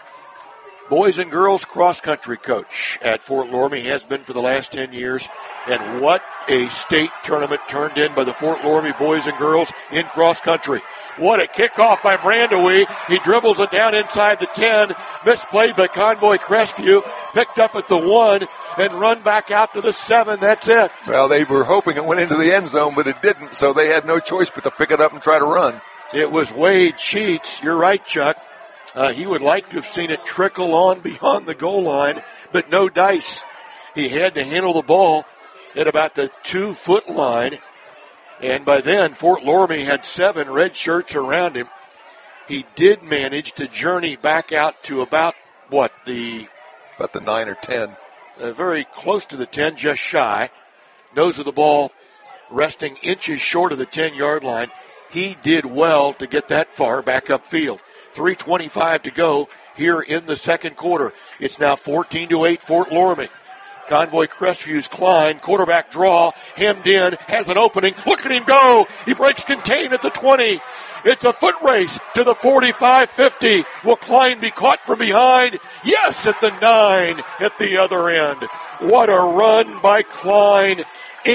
boys and girls cross-country coach at Fort Loramie. He has been for the last 10 years. And what a state tournament turned in by the Fort Loramie boys and girls in cross-country. What a kickoff by Brandewie. He dribbles it down inside the 10. Misplayed by Convoy Crestview. Picked up at the 1 and run back out to the 7. That's it. Well, they were hoping it went into the end zone, but it didn't, so they had no choice but to pick it up and try to run. It was Wade Sheets. You're right, Chuck. He would like to have seen it trickle on beyond the goal line, but no dice. He had to handle the ball at about the 2-foot line, and by then Fort Loramie had 7 red shirts around him. He did manage to journey back out to about the 9 or 10. Very close to the 10, just shy. Nose of the ball resting inches short of the 10-yard line. He did well to get that far back upfield. 3:25 to go here in the second quarter. It's now 14-8 Fort Loramie. Convoy Crestview's Klein, quarterback draw, hemmed in, has an opening. Look at him go. He breaks contain at the 20. It's a foot race to the 45-50. Will Klein be caught from behind? Yes, at the 9 at the other end. What a run by Klein.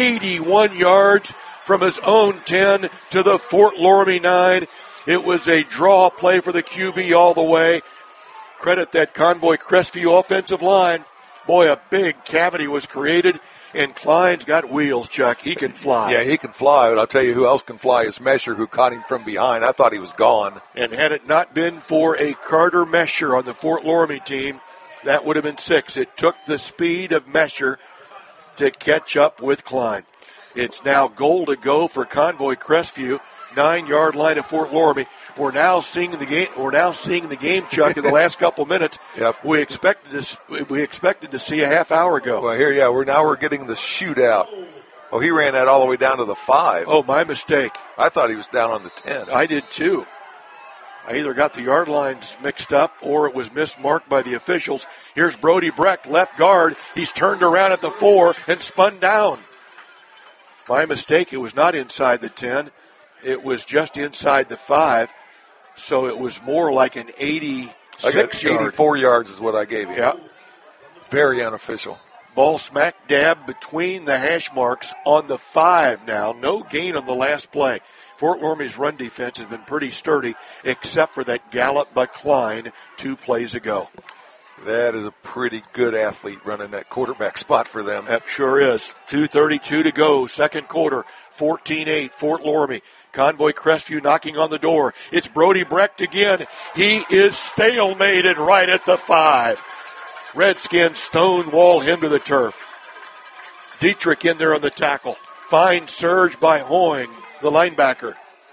81 yards from his own 10 to the Fort Loramie 9. It was a draw play for the QB all the way. Credit that Convoy Crestview offensive line. Boy, a big cavity was created, and Klein's got wheels, Chuck. He can fly. Yeah, he can fly, but I'll tell you who else can fly is Mesher, who caught him from behind. I thought he was gone. And had it not been for a Carter Mesher on the Fort Loramie team, that would have been 6. It took the speed of Mesher to catch up with Klein. It's now goal to go for Convoy Crestview. 9-yard line of Fort Loramie. We're now seeing the game, Chuck, in the last couple minutes. Yep. We expected to see a half hour ago. Well, we're getting the shootout. Oh, he ran that all the way down to the 5. Oh, my mistake. I thought he was down on the 10. I did too. I either got the yard lines mixed up or it was mismarked by the officials. Here's Brody Brecht, left guard. He's turned around at the 4 and spun down. My mistake. It was not inside the 10. It was just inside the 5, so it was more like an 86 yard. 84 yards is what I gave you. Yeah. Very unofficial. Ball smack dab between the hash marks on the 5 now. No gain on the last play. Fort Loramie's run defense has been pretty sturdy, except for that gallop by Klein 2 plays ago. That is a pretty good athlete running that quarterback spot for them. That sure is. 2:32 to go, second quarter. 14-8, Fort Loramie. Convoy Crestview knocking on the door. It's Brody Brecht again. He is stalemated right at the 5. Redskins stonewall him to the turf. Dietrich in there on the tackle. Fine surge by Hoying, the linebacker.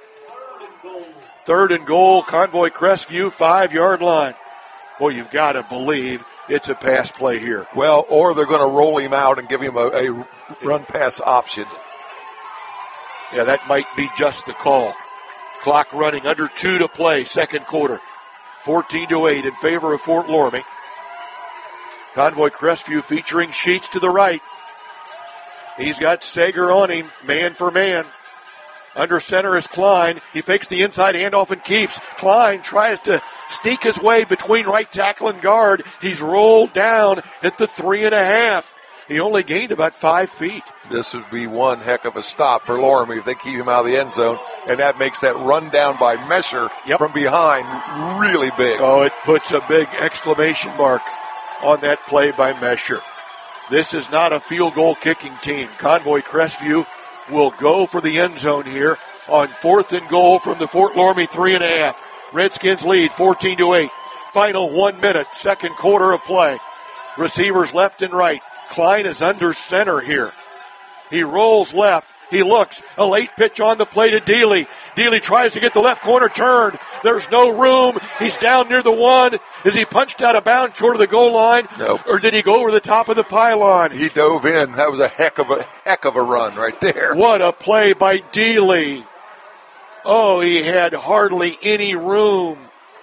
3rd and goal, Convoy Crestview, 5-yard line. Boy, you've got to believe it's a pass play here. Well, or they're going to roll him out and give him a run-pass option. Yeah, that might be just the call. Clock running, under 2 to play, second quarter. 14-8 in favor of Fort Loramie. Convoy Crestview featuring Sheets to the right. He's got Sager on him, man for man. Under center is Klein. He fakes the inside handoff and keeps. Klein tries to sneak his way between right tackle and guard. He's rolled down at the 3.5. He only gained about 5 feet. This would be one heck of a stop for Loramie if they keep him out of the end zone, and that makes that run down by Mesher from behind really big. Oh, it puts a big exclamation mark on that play by Mesher. This is not a field goal kicking team. Convoy Crestview will go for the end zone here on 4th and goal from the Fort Loramie 3.5. Redskins lead 14-8. Final 1 minute, second quarter of play. Receivers left and right. Klein is under center here. He rolls left. He looks. A late pitch on the play to Dealey. Dealey tries to get the left corner turned. There's no room. He's down near the 1. Is he punched out of bounds short of the goal line? No. Or did he go over the top of the pylon? He dove in. That was a heck of a run right there. What a play by Dealey. Oh, he had hardly any room.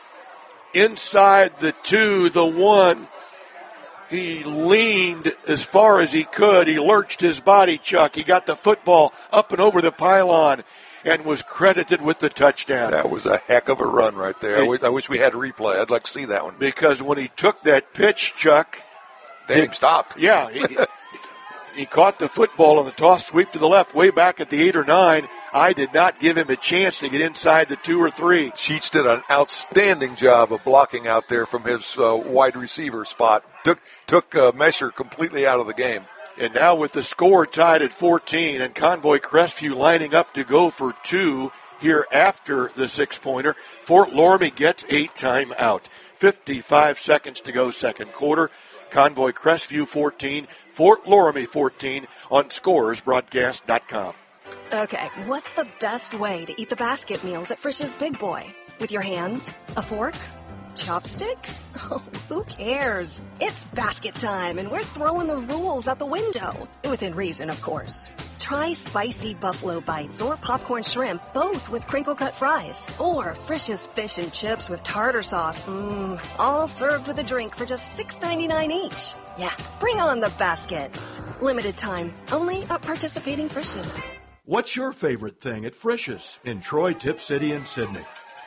Inside the 2, the 1. He leaned as far as he could. He lurched his body, Chuck. He got the football up and over the pylon and was credited with the touchdown. That was a heck of a run right there. I wish we had a replay. I'd like to see that one. Because when he took that pitch, Chuck. Game stopped. Yeah. He caught the football on the toss sweep to the left way back at the 8 or 9. I did not give him a chance to get inside the 2 or 3. Sheets did an outstanding job of blocking out there from his wide receiver spot. Took Mesher completely out of the game. And now with the score tied at 14 and Convoy Crestview lining up to go for 2 here after the 6-pointer, Fort Loramie gets a timeout. 55 seconds to go second quarter. Convoy Crestview 14, Fort Loramie 14 on ScoresBroadcast.com. Okay, what's the best way to eat the basket meals at Frisch's Big Boy? With your hands? A fork? Chopsticks? Oh, who cares? It's basket time, and we're throwing the rules out the window. Within reason, of course. Try spicy buffalo bites or popcorn shrimp, both with crinkle-cut fries. Or Frisch's fish and chips with tartar sauce. All served with a drink for just $6.99 each. Yeah, bring on the baskets. Limited time, only at participating Frisch's. What's your favorite thing at Frisch's in Troy, Tip City, and Sydney?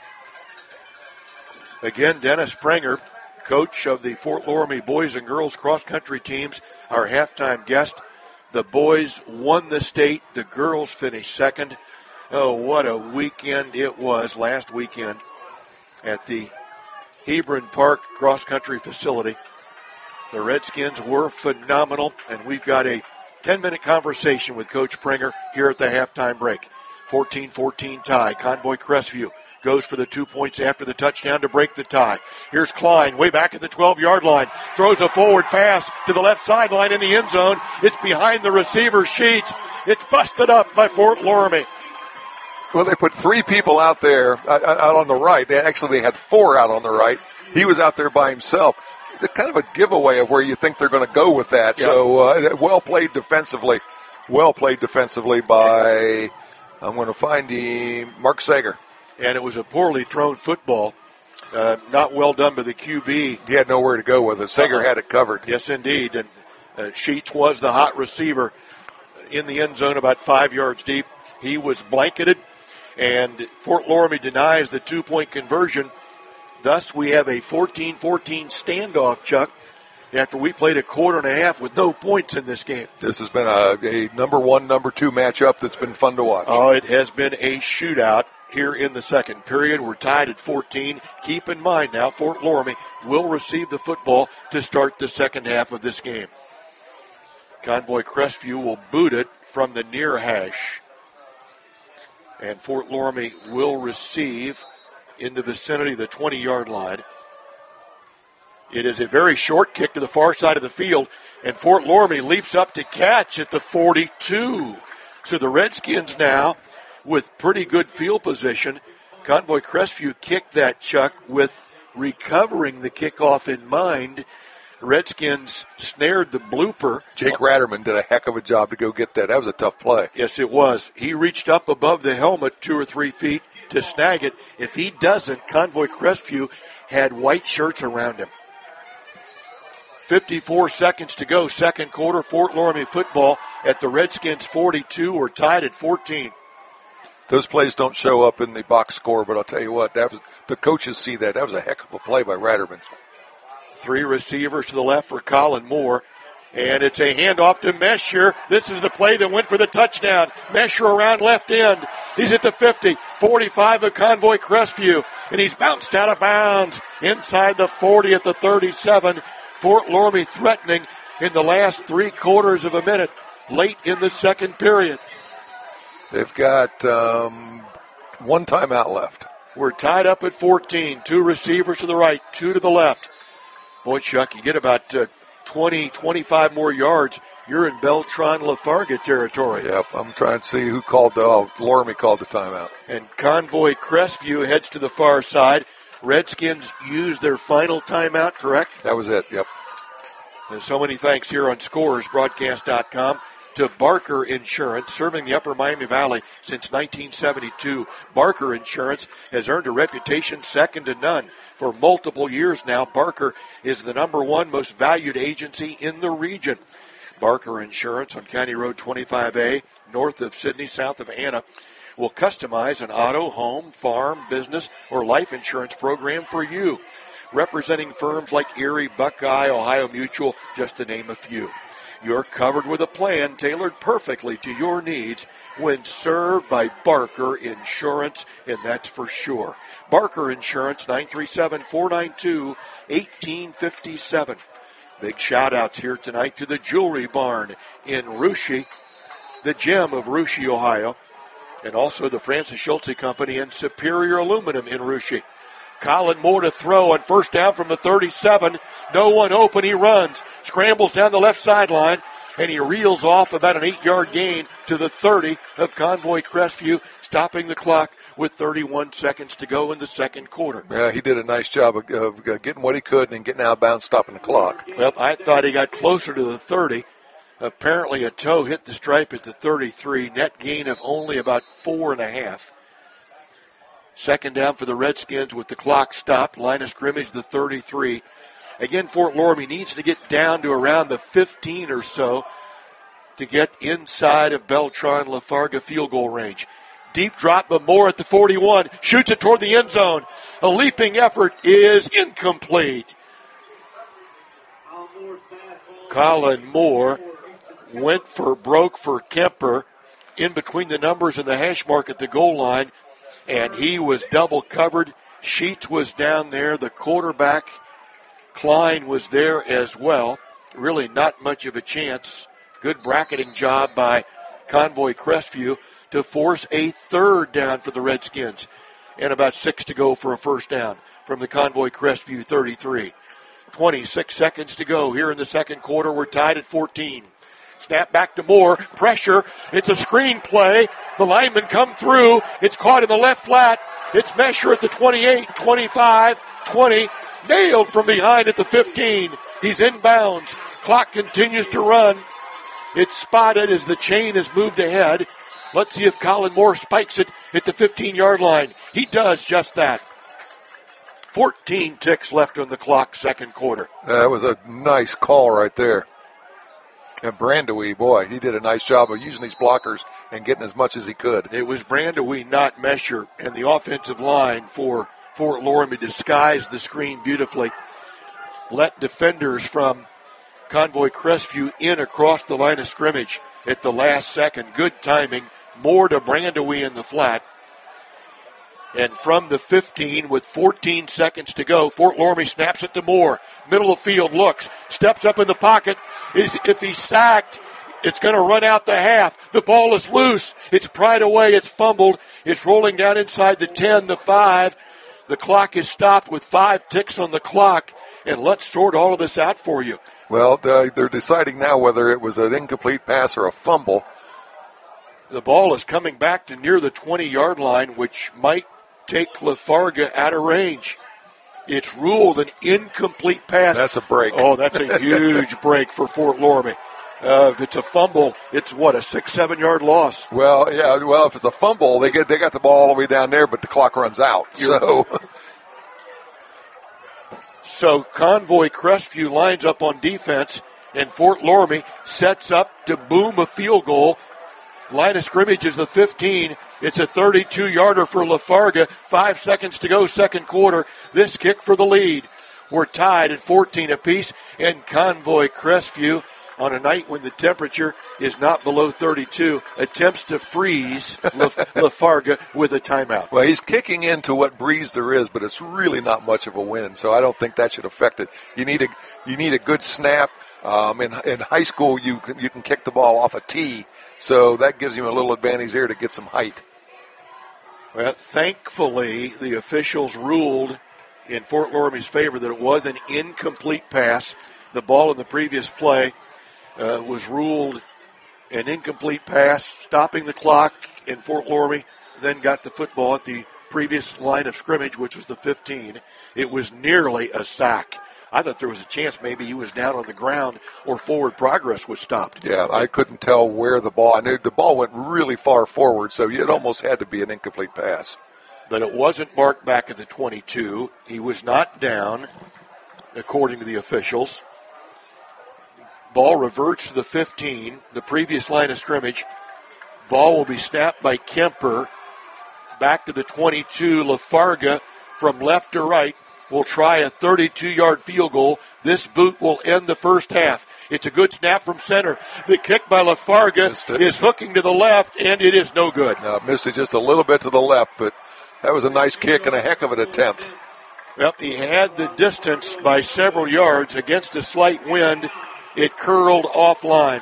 Again, Dennis Springer, coach of the Fort Loramie boys and girls cross-country teams, our halftime guest. The boys won the state. The girls finished second. Oh, what a weekend it was last weekend at the Hebron Park cross-country facility. The Redskins were phenomenal, and we've got a 10-minute conversation with Coach Springer here at the halftime break. 14-14 tie. Convoy Crestview goes for the 2 points after the touchdown to break the tie. Here's Klein way back at the 12-yard line. Throws a forward pass to the left sideline in the end zone. It's behind the receiver Sheets. It's busted up by Fort Loramie. Well, they put 3 people out there out on the right. They had 4 out on the right. He was out there by himself. It's kind of a giveaway of where you think they're going to go with that. Yep. So well played defensively. Well played defensively by, I'm going to find Mark Sager. And it was a poorly thrown football. Not well done by the QB. He had nowhere to go with it. Sager had it covered. Yes, indeed. And Sheets was the hot receiver in the end zone about 5 yards deep. He was blanketed, and Fort Loramie denies the 2-point conversion. Thus, we have a 14-14 standoff, Chuck, after we played a quarter and a half with no points in this game. This has been a number 1, number 2 matchup that's been fun to watch. Oh, it has been a shootout here in the second period. We're tied at 14. Keep in mind now, Fort Loramie will receive the football to start the second half of this game. Convoy Crestview will boot it from the near hash. And Fort Loramie will receive in the vicinity of the 20-yard line. It is a very short kick to the far side of the field, and Fort Loramie leaps up to catch at the 42. So the Redskins now with pretty good field position. Convoy Crestview kicked that, Chuck, with recovering the kickoff in mind. Redskins snared the blooper. Jake Ratterman did a heck of a job to go get that. That was a tough play. Yes, it was. He reached up above the helmet 2 or 3 feet to snag it. If he doesn't, Convoy Crestview had white shirts around him. 54 seconds to go, second quarter. Fort Loramie football at the Redskins 42. We're tied at 14. Those plays don't show up in the box score, but I'll tell you what, the coaches see that. That was a heck of a play by Ratterman. 3 receivers to the left for Colin Moore. And it's a handoff to Mesher. This is the play that went for the touchdown. Mesher around left end. He's at the 50, 45 of Convoy Crestview. And he's bounced out of bounds inside the 40 at the 37. Fort Loramie threatening in the last 3/4 of a minute, late in the second period. They've got 1 timeout left. We're tied up at 14. 2 receivers to the right, 2 to the left. Boy, Chuck, you get about 20, 25 more yards. You're in Beltran-Lafarga territory. Yep, I'm trying to see who called Loramie called the timeout. And Convoy Crestview heads to the far side. Redskins used their final timeout, correct? That was it, yep. And so many thanks here on ScoresBroadcast.com to Barker Insurance, serving the Upper Miami Valley since 1972. Barker Insurance has earned a reputation second to none. For multiple years now, Barker is the #1 most valued agency in the region. Barker Insurance on County Road 25A, north of Sydney, south of Anna, will customize an auto, home, farm, business, or life insurance program for you. Representing firms like Erie, Buckeye, Ohio Mutual, just to name a few. You're covered with a plan tailored perfectly to your needs when served by Barker Insurance, and that's for sure. Barker Insurance, 937-492-1857. Big shout-outs here tonight to the Jewelry Barn in Russia, the gem of Russia, Ohio, and also the Francis Schultze Company and Superior Aluminum in Russia. Colin Moore to throw on first down from the 37. No one open. He runs, scrambles down the left sideline, and he reels off about an 8-yard gain to the 30 of Convoy Crestview, stopping the clock with 31 seconds to go in the second quarter. Yeah, he did a nice job of getting what he could and getting out of bounds, stopping the clock. Well, I thought he got closer to the 30. Apparently a toe hit the stripe at the 33. Net gain of only about 4.5. Second down for the Redskins with the clock stopped. Line of scrimmage, the 33. Again, Fort Loramie needs to get down to around the 15 or so to get inside of Beltran-Lafarga field goal range. Deep drop, but Moore at the 41. Shoots it toward the end zone. A leaping effort is incomplete. Colin Moore broke for Kemper in between the numbers and the hash mark at the goal line. And he was double covered. Sheets was down there. The quarterback, Klein, was there as well. Really not much of a chance. Good bracketing job by Convoy Crestview to force a third down for the Redskins. And about 6 to go for a first down from the Convoy Crestview 33. 26 seconds to go here in the second quarter. We're tied at 14. Snap back to Moore. Pressure. It's a screen play. The linemen come through. It's caught in the left flat. It's Mesher at the 28, 25, 20. Nailed from behind at the 15. He's inbounds. Clock continues to run. It's spotted as the chain has moved ahead. Let's see if Colin Moore spikes it at the 15-yard line. He does just that. 14 ticks left on the clock, second quarter. That was a nice call right there. And Brandewie, boy, he did a nice job of using these blockers and getting as much as he could. It was Brandewie, not Mesher, and the offensive line for Fort Loramie disguised the screen beautifully. Let defenders from Convoy Crestview in across the line of scrimmage at the last second. Good timing. More to Brandewie in the flat. And from the 15 with 14 seconds to go, Fort Loramie snaps it to Moore. Middle of the field, looks, steps up in the pocket. If he's sacked, it's going to run out the half. The ball is loose. It's pried away. It's fumbled. It's rolling down inside the 10, the 5. The clock is stopped with 5 ticks on the clock. And let's sort all of this out for you. Well, they're deciding now whether it was an incomplete pass or a fumble. The ball is coming back to near the 20-yard line, which might take Lafarga out of range. It's ruled an incomplete pass. That's a break. Oh, that's a huge break for Fort Loramie. If it's a fumble, it's a 6-7 yard loss. Well, yeah. Well, if it's a fumble, they got the ball all the way down there, but the clock runs out. So Convoy Crestview lines up on defense, and Fort Loramie sets up to boom a field goal. Line of scrimmage is the 15. It's a 32-yarder for Lafarga. 5 seconds to go, second quarter. This kick for the lead. We're tied at 14 apiece, and Convoy Crestview, on a night when the temperature is not below 32, attempts to freeze Lafarga with a timeout. Well, he's kicking into what breeze there is, but it's really not much of a wind, so I don't think that should affect it. You need a good snap. In high school, you can kick the ball off a tee, so that gives him a little advantage there to get some height. Well, thankfully, the officials ruled in Fort Loramie's favor that it was an incomplete pass. The ball in the previous play was ruled an incomplete pass, stopping the clock in Fort Loramie, then got the football at the previous line of scrimmage, which was the 15. It was nearly a sack. I thought there was a chance maybe he was down on the ground or forward progress was stopped. Yeah, I couldn't tell where the ball. I knew the ball went really far forward, so it almost had to be an incomplete pass. But it wasn't marked back at the 22. He was not down, according to the officials. Ball reverts to the 15, the previous line of scrimmage. Ball will be snapped by Kemper. Back to the 22. Lafarga from left to right will try a 32-yard field goal. This boot will end the first half. It's a good snap from center. The kick by Lafarga is hooking to the left, and it is no good. No, missed it just a little bit to the left, but that was a nice kick and a heck of an attempt. Yep, he had the distance by several yards against a slight wind. It curled offline.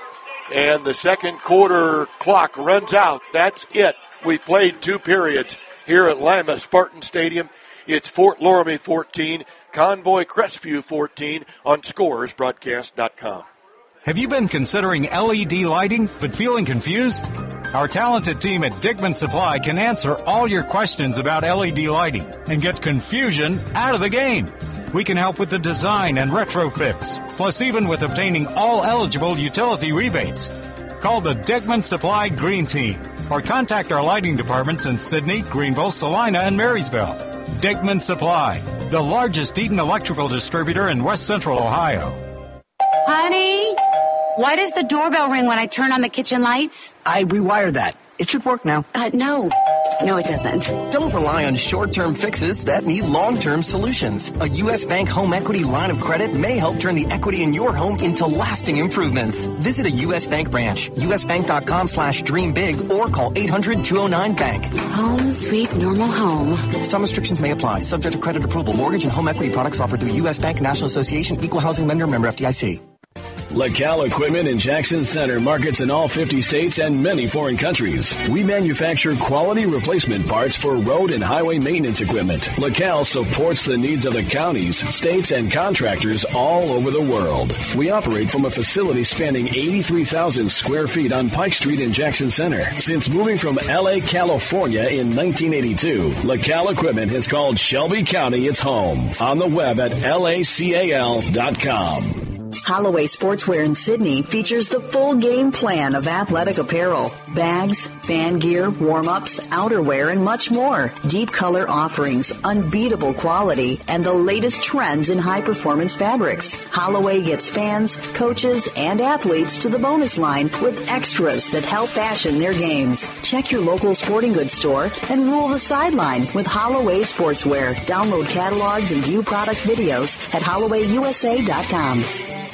And the second quarter clock runs out. That's it. We played 2 periods here at Lima Spartan Stadium. It's Fort Loramie 14, Convoy Crestview 14 on ScoresBroadcast.com. Have you been considering LED lighting but feeling confused? Our talented team at Dickman Supply can answer all your questions about LED lighting and get confusion out of the game. We can help with the design and retrofits, plus even with obtaining all eligible utility rebates. Call the Dickman Supply Green Team or contact our lighting departments in Sydney, Greenville, Salina, and Marysville. Dickman Supply, the largest Eaton electrical distributor in West Central Ohio. Honey, why does the doorbell ring when I turn on the kitchen lights? I rewired that. It should work now. No, it doesn't. Don't rely on short-term fixes that need long-term solutions. A U.S. Bank home equity line of credit may help turn the equity in your home into lasting improvements. Visit a U.S. Bank branch, usbank.com/dreambig, or call 800-209-BANK. Home sweet normal home. Some restrictions may apply, subject to credit approval. Mortgage and home equity products offered through U.S. Bank, National Association, Equal Housing Lender, member FDIC. LaCal Equipment in Jackson Center markets in all 50 states and many foreign countries. We manufacture quality replacement parts for road and highway maintenance equipment. LaCal supports the needs of the counties, states, and contractors all over the world. We operate from a facility spanning 83,000 square feet on Pike Street in Jackson Center. Since moving from L.A., California in 1982, LaCal Equipment has called Shelby County its home. On the web at lacal.com. Holloway Sportswear in Sydney features the full game plan of athletic apparel, bags, fan gear, warm-ups, outerwear, and much more. Deep color offerings, unbeatable quality, and the latest trends in high-performance fabrics. Holloway gets fans, coaches, and athletes to the bonus line with extras that help fashion their games. Check your local sporting goods store and rule the sideline with Holloway Sportswear. Download catalogs and view product videos at HollowayUSA.com.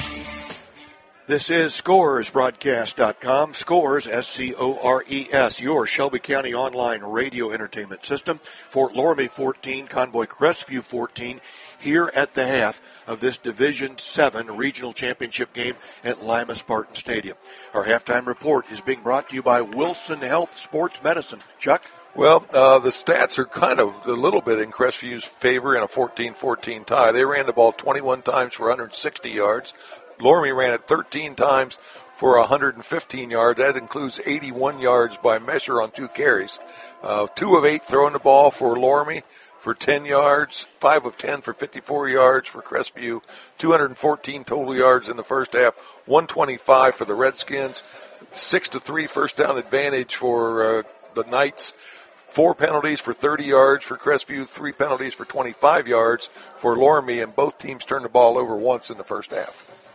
This is ScoresBroadcast.com. Scores, S-C-O-R-E-S, your Shelby County online radio entertainment system. Fort Loramie 14, Convoy Crestview 14, here at the half of this Division 7 regional championship game at Lima Spartan Stadium. Our halftime report is being brought to you by Wilson Health Sports Medicine. Chuck? Well, the stats are kind of a little bit in Crestview's favor in a 14-14 tie. They ran the ball 21 times for 160 yards. Loramie ran it 13 times for 115 yards. That includes 81 yards by measure on 2 carries. 2 of 8 throwing the ball for Loramie for 10 yards, 5 of 10 for 54 yards for Crestview, 214 total yards in the first half, 125 for the Redskins, 6-3 first down advantage for the Knights. 4 penalties for 30 yards for Crestview, 3 penalties for 25 yards for Loramie, and both teams turned the ball over once in the first half.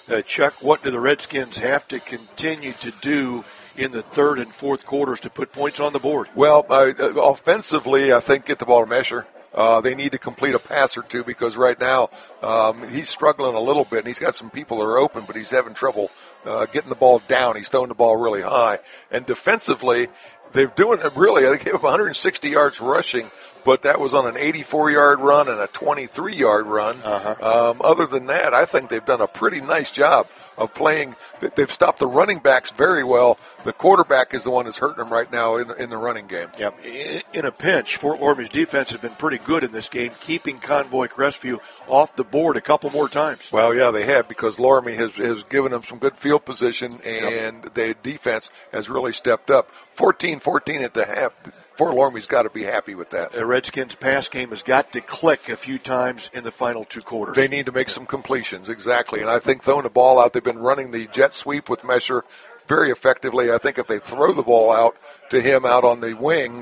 Chuck, what do the Redskins have to continue to do in the third and fourth quarters to put points on the board? Well, offensively, I think get the ball to Mesher. They need to complete a pass or two because right now he's struggling a little bit, and he's got some people that are open, but he's having trouble getting the ball down. He's throwing the ball really high. And defensively, they're doing it really. They gave up 160 yards rushing, but that was on an 84-yard run and a 23-yard run. Other than that, I think they've done a pretty nice job of playing. They've stopped the running backs very well. The quarterback is the one that's hurting them right now in the running game. Yep. In a pinch, Fort Loramie's defense has been pretty good in this game, keeping Convoy Crestview off the board a couple more times. Well, yeah, they have, because Loramie has given them some good field position, and the defense has really stepped up. 14-14 at the half. Fort Loramie's got to be happy with that. The Redskins' pass game has got to click a few times in the final two quarters. They need to make some completions, exactly. And I think throwing the ball out, they've been running the jet sweep with Mesher very effectively. I think if they throw the ball out to him out on the wing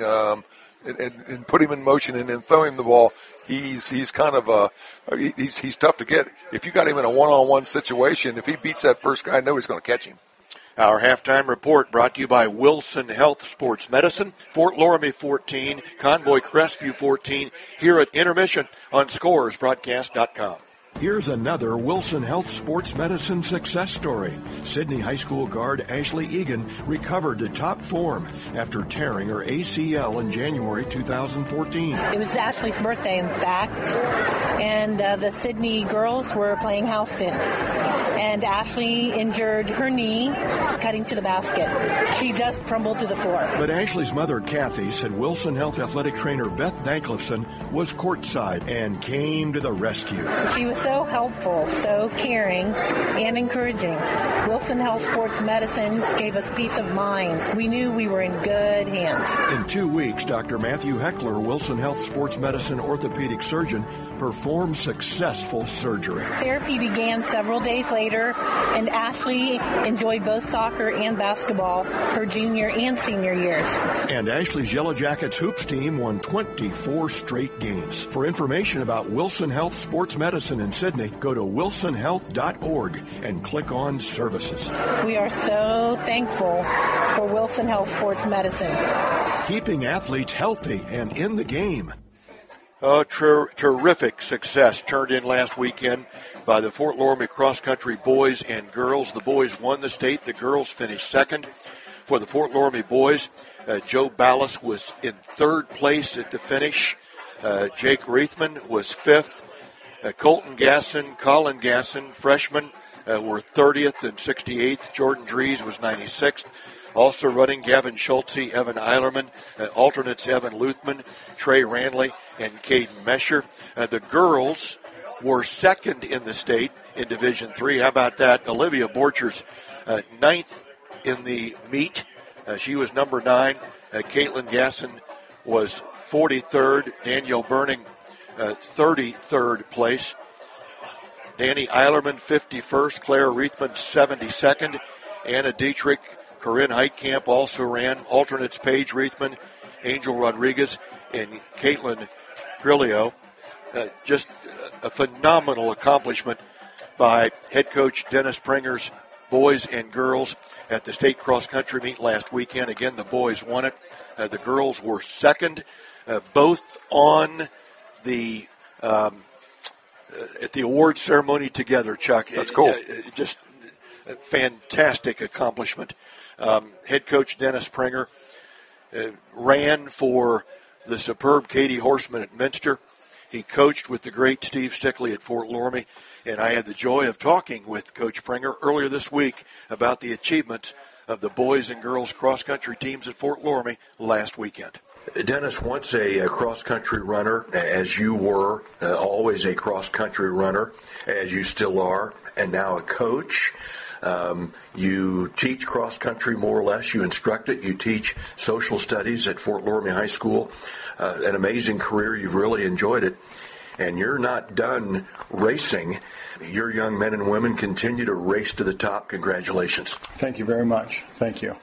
and put him in motion and then throw him the ball, he's kind of he's tough to get. If you got him in a one-on-one situation, if he beats that first guy, I know he's going to catch him. Our halftime report brought to you by Wilson Health Sports Medicine. Fort Loramie 14, Convoy Crestview 14, here at intermission on ScoresBroadcast.com. Here's another Wilson Health Sports Medicine success story. Sydney High School guard Ashley Egan recovered to top form after tearing her ACL in January 2014. It was Ashley's birthday, in fact, and the Sydney girls were playing Houston. And Ashley injured her knee cutting to the basket. She just crumbled to the floor. But Ashley's mother, Kathy, said Wilson Health athletic trainer Beth Danklifson was courtside and came to the rescue. She was so helpful, so caring, and encouraging. Wilson Health Sports Medicine gave us peace of mind. We knew we were in good hands. In 2 weeks, Dr. Matthew Heckler, Wilson Health Sports Medicine orthopedic surgeon, performed successful surgery. Therapy began several days later, and Ashley enjoyed both soccer and basketball her junior and senior years. And Ashley's Yellow Jackets hoops team won 24 straight games. For information about Wilson Health Sports Medicine in Sydney, go to wilsonhealth.org and click on Services. We are so thankful for Wilson Health Sports Medicine. Keeping athletes healthy and in the game. Terrific success turned in last weekend by the Fort Loramie cross-country boys and girls. The boys won the state. The girls finished second. For the Fort Loramie boys, Joe Ballas was in third place at the finish. Jake Reithman was fifth. Colton Gasson, Colin Gasson, freshmen, were 30th and 68th. Jordan Dries was 96th. Also running, Gavin Schultze, Evan Eilerman, alternates Evan Luthman, Trey Ranley, and Caden Mesher. The girls were second in the state in Division III. How about that? Olivia Borchers, ninth in the meet. She was number 9. Caitlin Gasson was 43rd. Danielle Burning, 33rd place. Danny Eilerman, 51st. Claire Reithman, 72nd. Anna Dietrich, Corinne Heitkamp also ran. Alternates Paige Reithman, Angel Rodriguez, and Caitlin Grillo. Just a phenomenal accomplishment by head coach Dennis Pringer's boys and girls at the state cross-country meet last weekend. Again, the boys won it. The girls were second, both on the at the award ceremony together, Chuck. That's cool. Just a fantastic accomplishment. Head coach Dennis Pringer ran for the superb Katie Horseman at Minster. He coached with the great Steve Stickley at Fort Loramie, and I had the joy of talking with Coach Pringer earlier this week about the achievements of the boys and girls cross-country teams at Fort Loramie last weekend. Dennis, once a cross-country runner, as you were, always a cross-country runner, as you still are, and now a coach. You teach cross-country more or less. You instruct it. You teach social studies at Fort Loramie High School. An amazing career. You've really enjoyed it. And you're not done racing. Your young men and women continue to race to the top. Congratulations. Thank you very much. Thank you.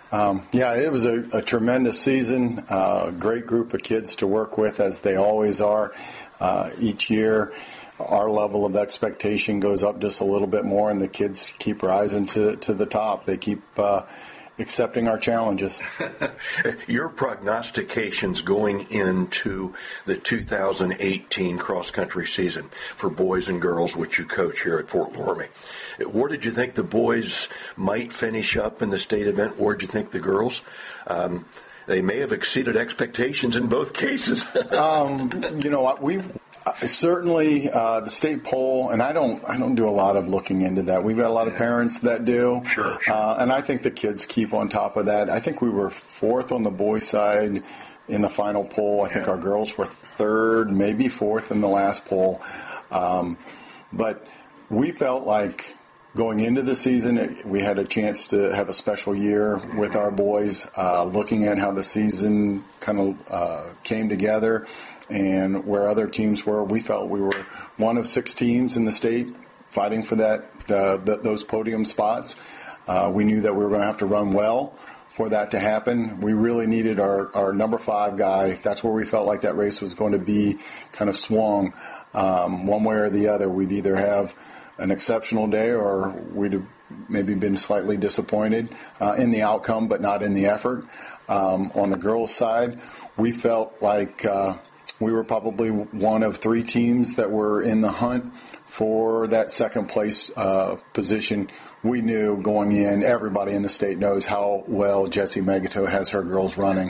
Yeah, it was a tremendous season. Great group of kids to work with, as they always are. Each year, our level of expectation goes up just a little bit more, and the kids keep rising to the top. They keep accepting our challenges. Your prognostications going into the 2018 cross-country season for boys and girls, which you coach here at Fort Loramie. Where did you think the boys might finish up in the state event? Where did you think the girls? They may have exceeded expectations in both cases. You know what? Certainly, the state poll, and I don't do a lot of looking into that. We've got a lot of parents that do. Sure. And I think the kids keep on top of that. I think we were fourth on the boys' side in the final poll. I think our girls were third, maybe fourth in the last poll. But we felt like going into the season, we had a chance to have a special year with our boys, looking at how the season kind of came together. And where other teams were, we felt we were one of 6 teams in the state fighting for those podium spots. We knew that we were going to have to run well for that to happen. We really needed our number 5 guy. That's where we felt like that race was going to be kind of swung one way or the other. We'd either have an exceptional day or we'd have maybe been slightly disappointed in the outcome, but not in the effort. On the girls' side, we felt like we were probably one of 3 teams that were in the hunt for that second place position. We knew going in, everybody in the state knows how well Jessie Megato has her girls running.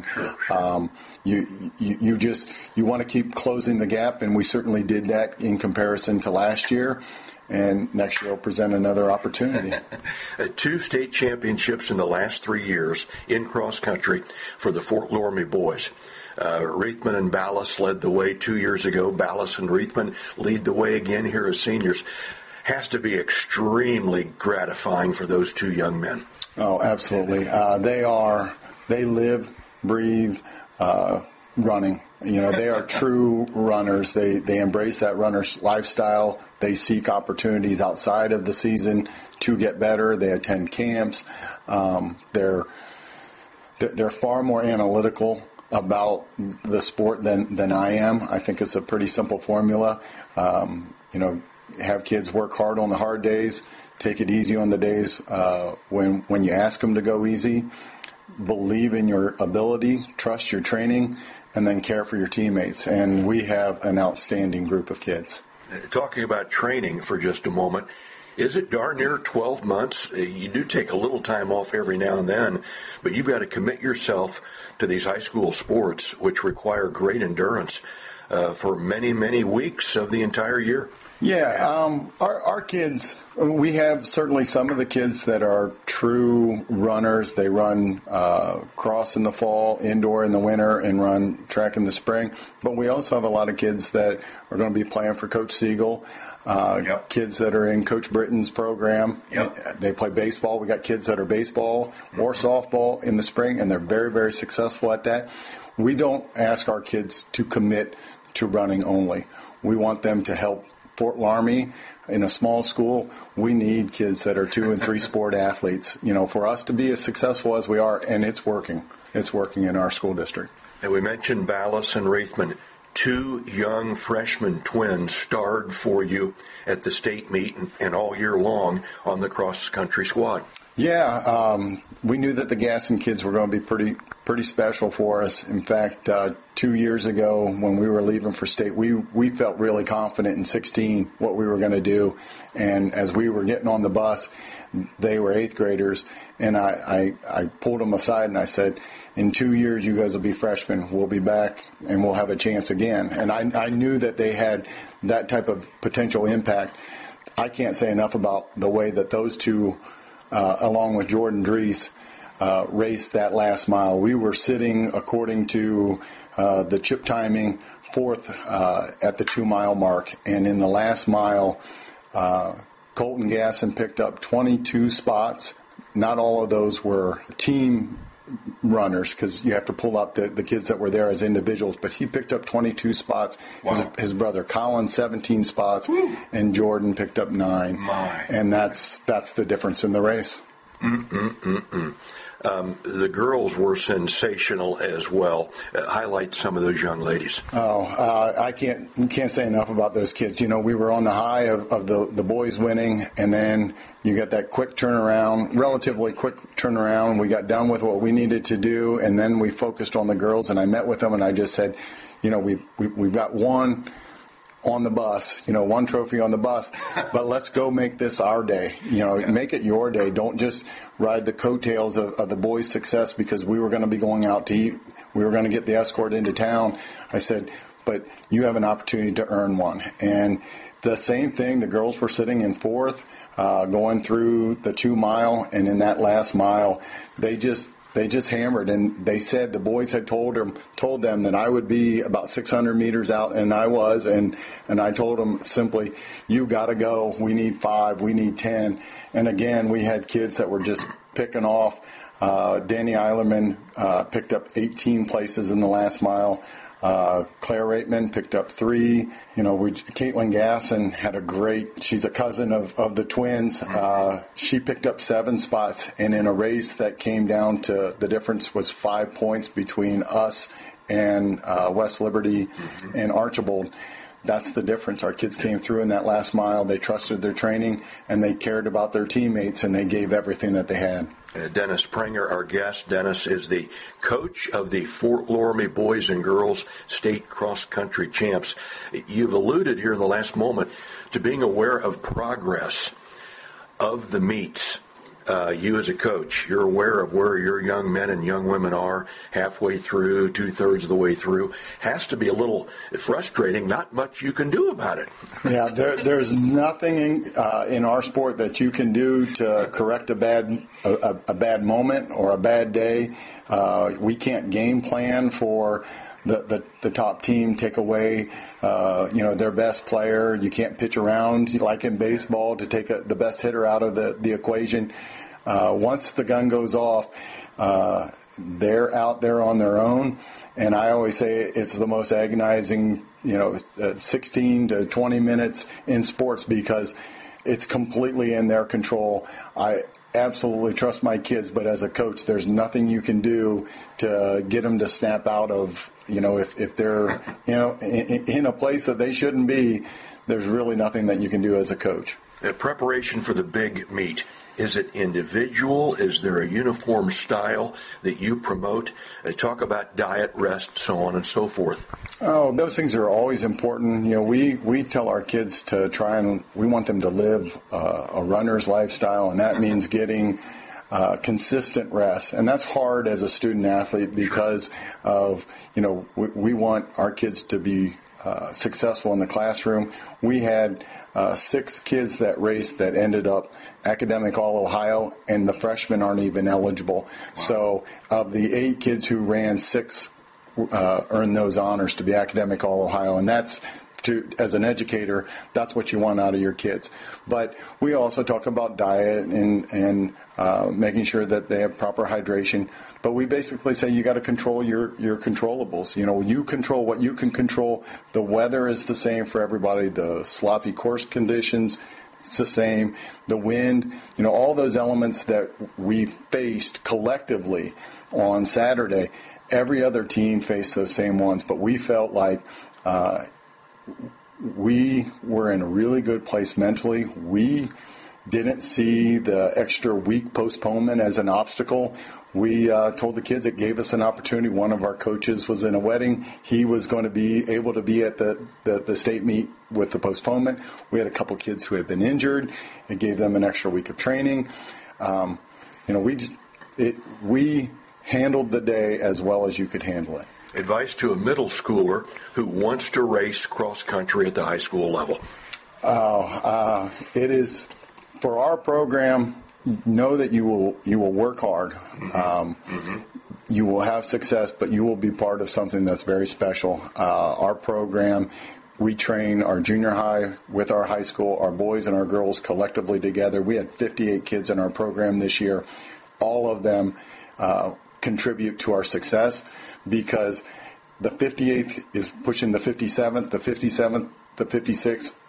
You want to keep closing the gap, and we certainly did that in comparison to last year. And next year will present another opportunity. 2 state championships in the last 3 years in cross country for the Fort Loramie boys. Reithman and Ballas led the way 2 years ago. Ballas and Reithman lead the way again here as seniors. Has to be extremely gratifying for those 2 young men. Oh, absolutely. They live, breathe, running. You know, they are true runners. They embrace that runner's lifestyle. They seek opportunities outside of the season to get better. They attend camps. They're far more analytical about the sport than I am. I think it's a pretty simple formula. Have kids work hard on the hard days, take it easy on the days when you ask them to go easy. Believe in your ability, trust your training, and then care for your teammates. And we have an outstanding group of kids. Talking about training for just a moment, is it darn near 12 months? You do take a little time off every now and then, but you've got to commit yourself to these high school sports, which require great endurance for many, many weeks of the entire year. Yeah, our kids, we have certainly some of the kids that are true runners. They run cross in the fall, indoor in the winter, and run track in the spring. But we also have a lot of kids that are going to be playing for Coach Siegel, kids that are in Coach Britton's program. They play baseball. We got kids that are baseball or softball in the spring, and they're very, very successful at that. We don't ask our kids to commit to running only. We want them to help Fort Loramie. In a small school, we need kids that are 2 and 3 sport athletes, for us to be as successful as we are, and it's working. It's working in our school district. And we mentioned Ballas and Reithman. 2 young freshman twins starred for you at the state meet and all year long on the cross-country squad. Yeah, we knew that the Gasson kids were going to be pretty special for us. In fact, 2 years ago when we were leaving for state, we felt really confident in 16 what we were going to do. And as we were getting on the bus, they were 8th graders, and I pulled them aside and I said, in 2 years you guys will be freshmen. We'll be back and we'll have a chance again. And I knew that they had that type of potential impact. I can't say enough about the way that those 2 along with Jordan Drees, raced that last mile. We were sitting, according to the chip timing, 4th at the 2-mile mark. And in the last mile, Colton Gasson picked up 22 spots. Not all of those were team runners because you have to pull out the kids that were there as individuals, but he picked up 22 spots. Wow. His brother Colin 17 spots. Woo. And Jordan picked up 9. And that's the difference in the race. The girls were sensational as well. Highlight some of those young ladies. I can't say enough about those kids. You know, we were on the high of the boys winning, and then you got that quick turnaround, relatively quick turnaround. We got done with what we needed to do, and then we focused on the girls, and I met with them, and I just said, you know, we've got one on the bus, you know, one trophy on the bus, but let's go make this our day. You know, make it your day. Don't just ride the coattails of the boys' success because we were going to be going out to eat. We were going to get the escort into town. I said, but you have an opportunity to earn one. And the same thing, the girls were sitting in fourth, going through the 2 mile, and in that last mile, they just hammered, and they said the boys had told them that I would be about 600 meters out, and I was, and I told them simply, you got to go. We need 5. We need 10. And again, we had kids that were just picking off. Danny Eilerman picked up 18 places in the last mile. Claire Reitman picked up 3. You know, Caitlin Gasson had a great, she's a cousin of the twins. She picked up 7 spots, and in a race that came down to, the difference was 5 points between us and West Liberty and Archibald. That's the difference. Our kids came through in that last mile. They trusted their training, and they cared about their teammates, and they gave everything that they had. Dennis Prenger, our guest. Dennis is the coach of the Fort Loramie Boys and Girls State Cross Country Champs. You've alluded here in the last moment to being aware of progress of the meets. You as a coach, you're aware of where your young men and young women are halfway through, 2/3 of the way through. Has to be a little frustrating. Not much you can do about it. Yeah, there's nothing in our sport that you can do to correct a bad moment or a bad day. We can't game plan for the top team, take away their best player. You can't pitch around like in baseball to take the best hitter out of the equation. Once the gun goes off, they're out there on their own. And I always say it's the most agonizing, 16 to 20 minutes in sports because it's completely in their control. I absolutely trust my kids, but as a coach, there's nothing you can do to get them to snap out of, if they're, in a place that they shouldn't be, there's really nothing that you can do as a coach. Preparation for the big meet. Is it individual? Is there a uniform style that you promote? Talk about diet, rest, so on and so forth. Oh, those things are always important. We tell our kids to we want them to live a runner's lifestyle, and that means getting consistent rest. And that's hard as a student athlete because of, we want our kids to be successful in the classroom. We had 6 kids that raced that ended up Academic All-Ohio, and the freshmen aren't even eligible. Wow. So of the 8 kids who ran, 6 earned those honors to be Academic All-Ohio, and that's, as an educator, that's what you want out of your kids. But we also talk about diet and making sure that they have proper hydration. But we basically say you got to control your controllables. You control what you can control. The weather is the same for everybody. The sloppy course conditions, it's the same. The wind, all those elements that we faced collectively on Saturday, every other team faced those same ones. But we felt like we were in a really good place mentally. We didn't see the extra week postponement as an obstacle. We told the kids it gave us an opportunity. One of our coaches was in a wedding. He was going to be able to be at the state meet with the postponement. We had a couple kids who had been injured. It gave them an extra week of training. We handled the day as well as you could handle it. Advice to a middle schooler who wants to race cross country at the high school level. It is for our program. Know that you will work hard. You will have success, but you will be part of something that's very special. Our program, we train our junior high with our high school, our boys and our girls collectively together. We had 58 kids in our program this year. All of them contribute to our success because the 58th is pushing the 57th, the 57th, the 56th,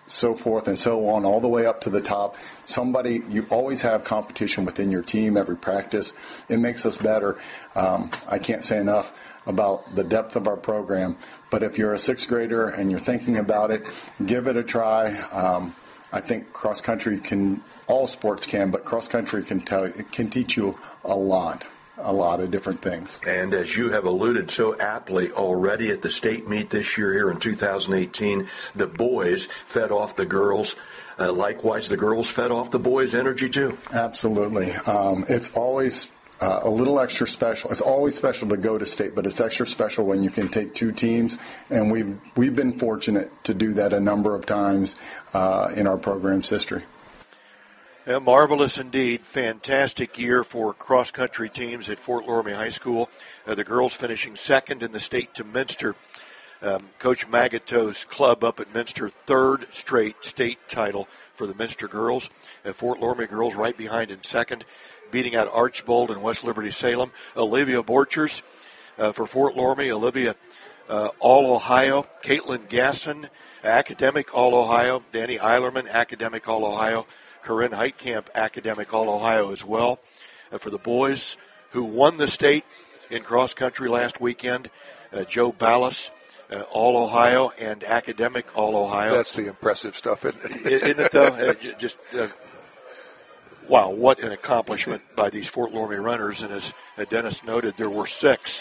so forth and so on, all the way up to the top. You always have competition within your team, every practice. It makes us better. I can't say enough about the depth of our program. But if you're a sixth grader and you're thinking about it, give it a try. I think cross country all sports can, but cross country can teach you a lot of different things. And as you have alluded so aptly already at the state meet this year here in 2018, the boys fed off the girls. Likewise, the girls fed off the boys' energy too. Absolutely. It's always a little extra special. It's always special to go to state, but it's extra special when you can take two teams, and we've been fortunate to do that a number of times in our program's history. Marvelous indeed. Fantastic year for cross-country teams at Fort Loramie High School. The girls finishing second in the state to Minster. Coach Magato's club up at Minster, third straight state title for the Minster girls. Fort Loramie girls right behind in second, beating out Archbold and West Liberty Salem. Olivia Borchers for Fort Loramie. Olivia All-Ohio. Caitlin Gasson, Academic All-Ohio. Danny Eilerman, Academic All-Ohio. Corinne Heitkamp, Academic All-Ohio as well. For the boys who won the state in cross-country last weekend, Joe Ballas, All-Ohio, and Academic All-Ohio. That's the impressive stuff, isn't it? Isn't it, though? Wow, what an accomplishment by these Fort Loramie runners. And as Dennis noted, there were six,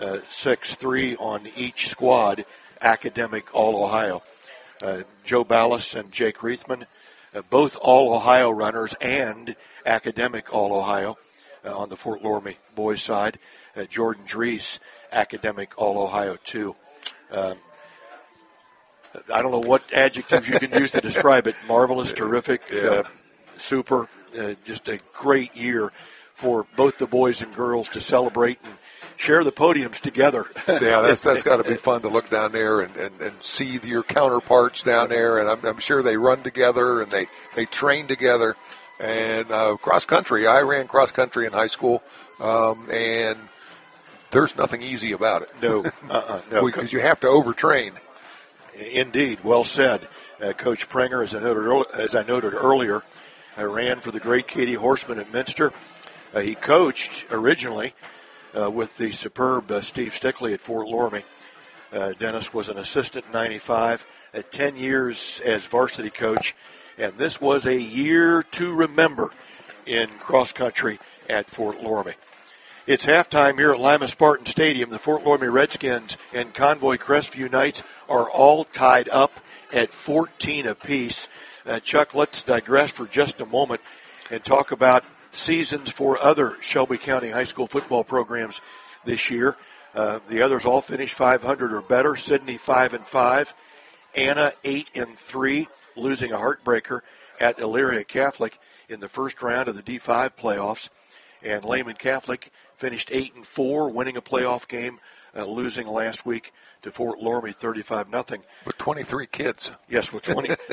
3 on each squad, Academic All-Ohio. Joe Ballas and Jake Reithman, both All-Ohio runners and Academic All-Ohio on the Fort Loramie boys side. Jordan Dries, Academic All-Ohio too. I don't know what adjectives you can use to describe it. Marvelous, terrific, super. Just a great year for both the boys and girls to celebrate and share the podiums together. Yeah, that's got to be fun to look down there and see your counterparts down there. And I'm sure they run together and they train together. And cross country, I ran cross country in high school, and there's nothing easy about it. No, because you have to overtrain. Indeed, well said. Coach Prenger, as I noted earlier, ran for the great Katie Horseman at Minster. He coached originally with the superb Steve Stickley at Fort Loramie. Dennis was an assistant in 95, 10 years as varsity coach, and this was a year to remember in cross country at Fort Loramie. It's halftime here at Lima Spartan Stadium. The Fort Loramie Redskins and Convoy Crestview Knights are all tied up at 14 apiece. Chuck, let's digress for just a moment and talk about seasons for other Shelby County high school football programs this year. The others all finished 500 or better. Sydney 5-5, Anna 8-3, losing a heartbreaker at Elyria Catholic in the first round of the D5 playoffs. And Lehman Catholic finished 8-4, winning a playoff game, losing last week to Fort Loramie 35-0. With 23 kids. Yes, with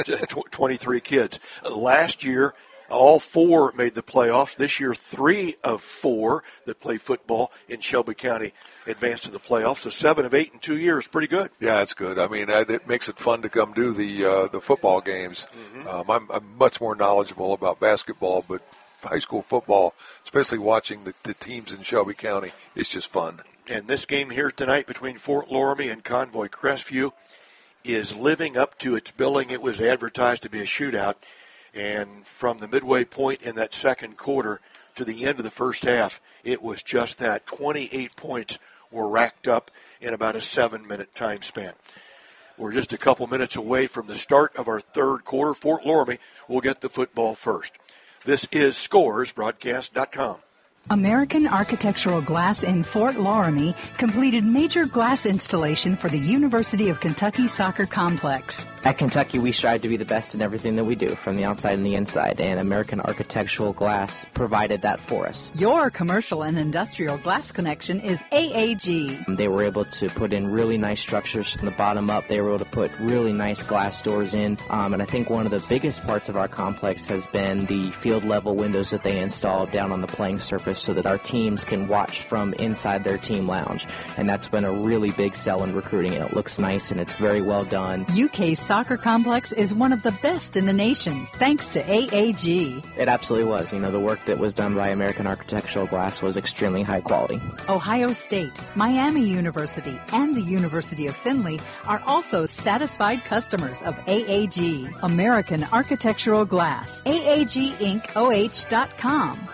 23 kids. Last year, all 4 made the playoffs. This year, 3 of 4 that play football in Shelby County advanced to the playoffs. So 7 of 8 in 2 years, pretty good. Yeah, that's good. I mean, it makes it fun to come do the football games. Mm-hmm. I'm much more knowledgeable about basketball, but high school football, especially watching the teams in Shelby County, it's just fun. And this game here tonight between Fort Loramie and Convoy Crestview is living up to its billing. It was advertised to be a shootout. And from the midway point in that second quarter to the end of the first half, it was just that. 28 points were racked up in about a 7-minute time span. We're just a couple minutes away from the start of our third quarter. Fort Loramie will get the football first. This is ScoresBroadcast.com. American Architectural Glass in Fort Loramie completed major glass installation for the University of Kentucky Soccer Complex. At Kentucky, we strive to be the best in everything that we do, from the outside and the inside, and American Architectural Glass provided that for us. Your commercial and industrial glass connection is AAG. They were able to put in really nice structures from the bottom up. They were able to put really nice glass doors in, and I think one of the biggest parts of our complex has been the field-level windows that they installed down on the playing surface cameras so that our teams can watch from inside their team lounge. And that's been a really big sell in recruiting, and it looks nice and it's very well done. UK's soccer complex is one of the best in the nation, thanks to AAG. It absolutely was. The work that was done by American Architectural Glass was extremely high quality. Ohio State, Miami University, and the University of Findlay are also satisfied customers of AAG, American Architectural Glass. AAGIncOH.com.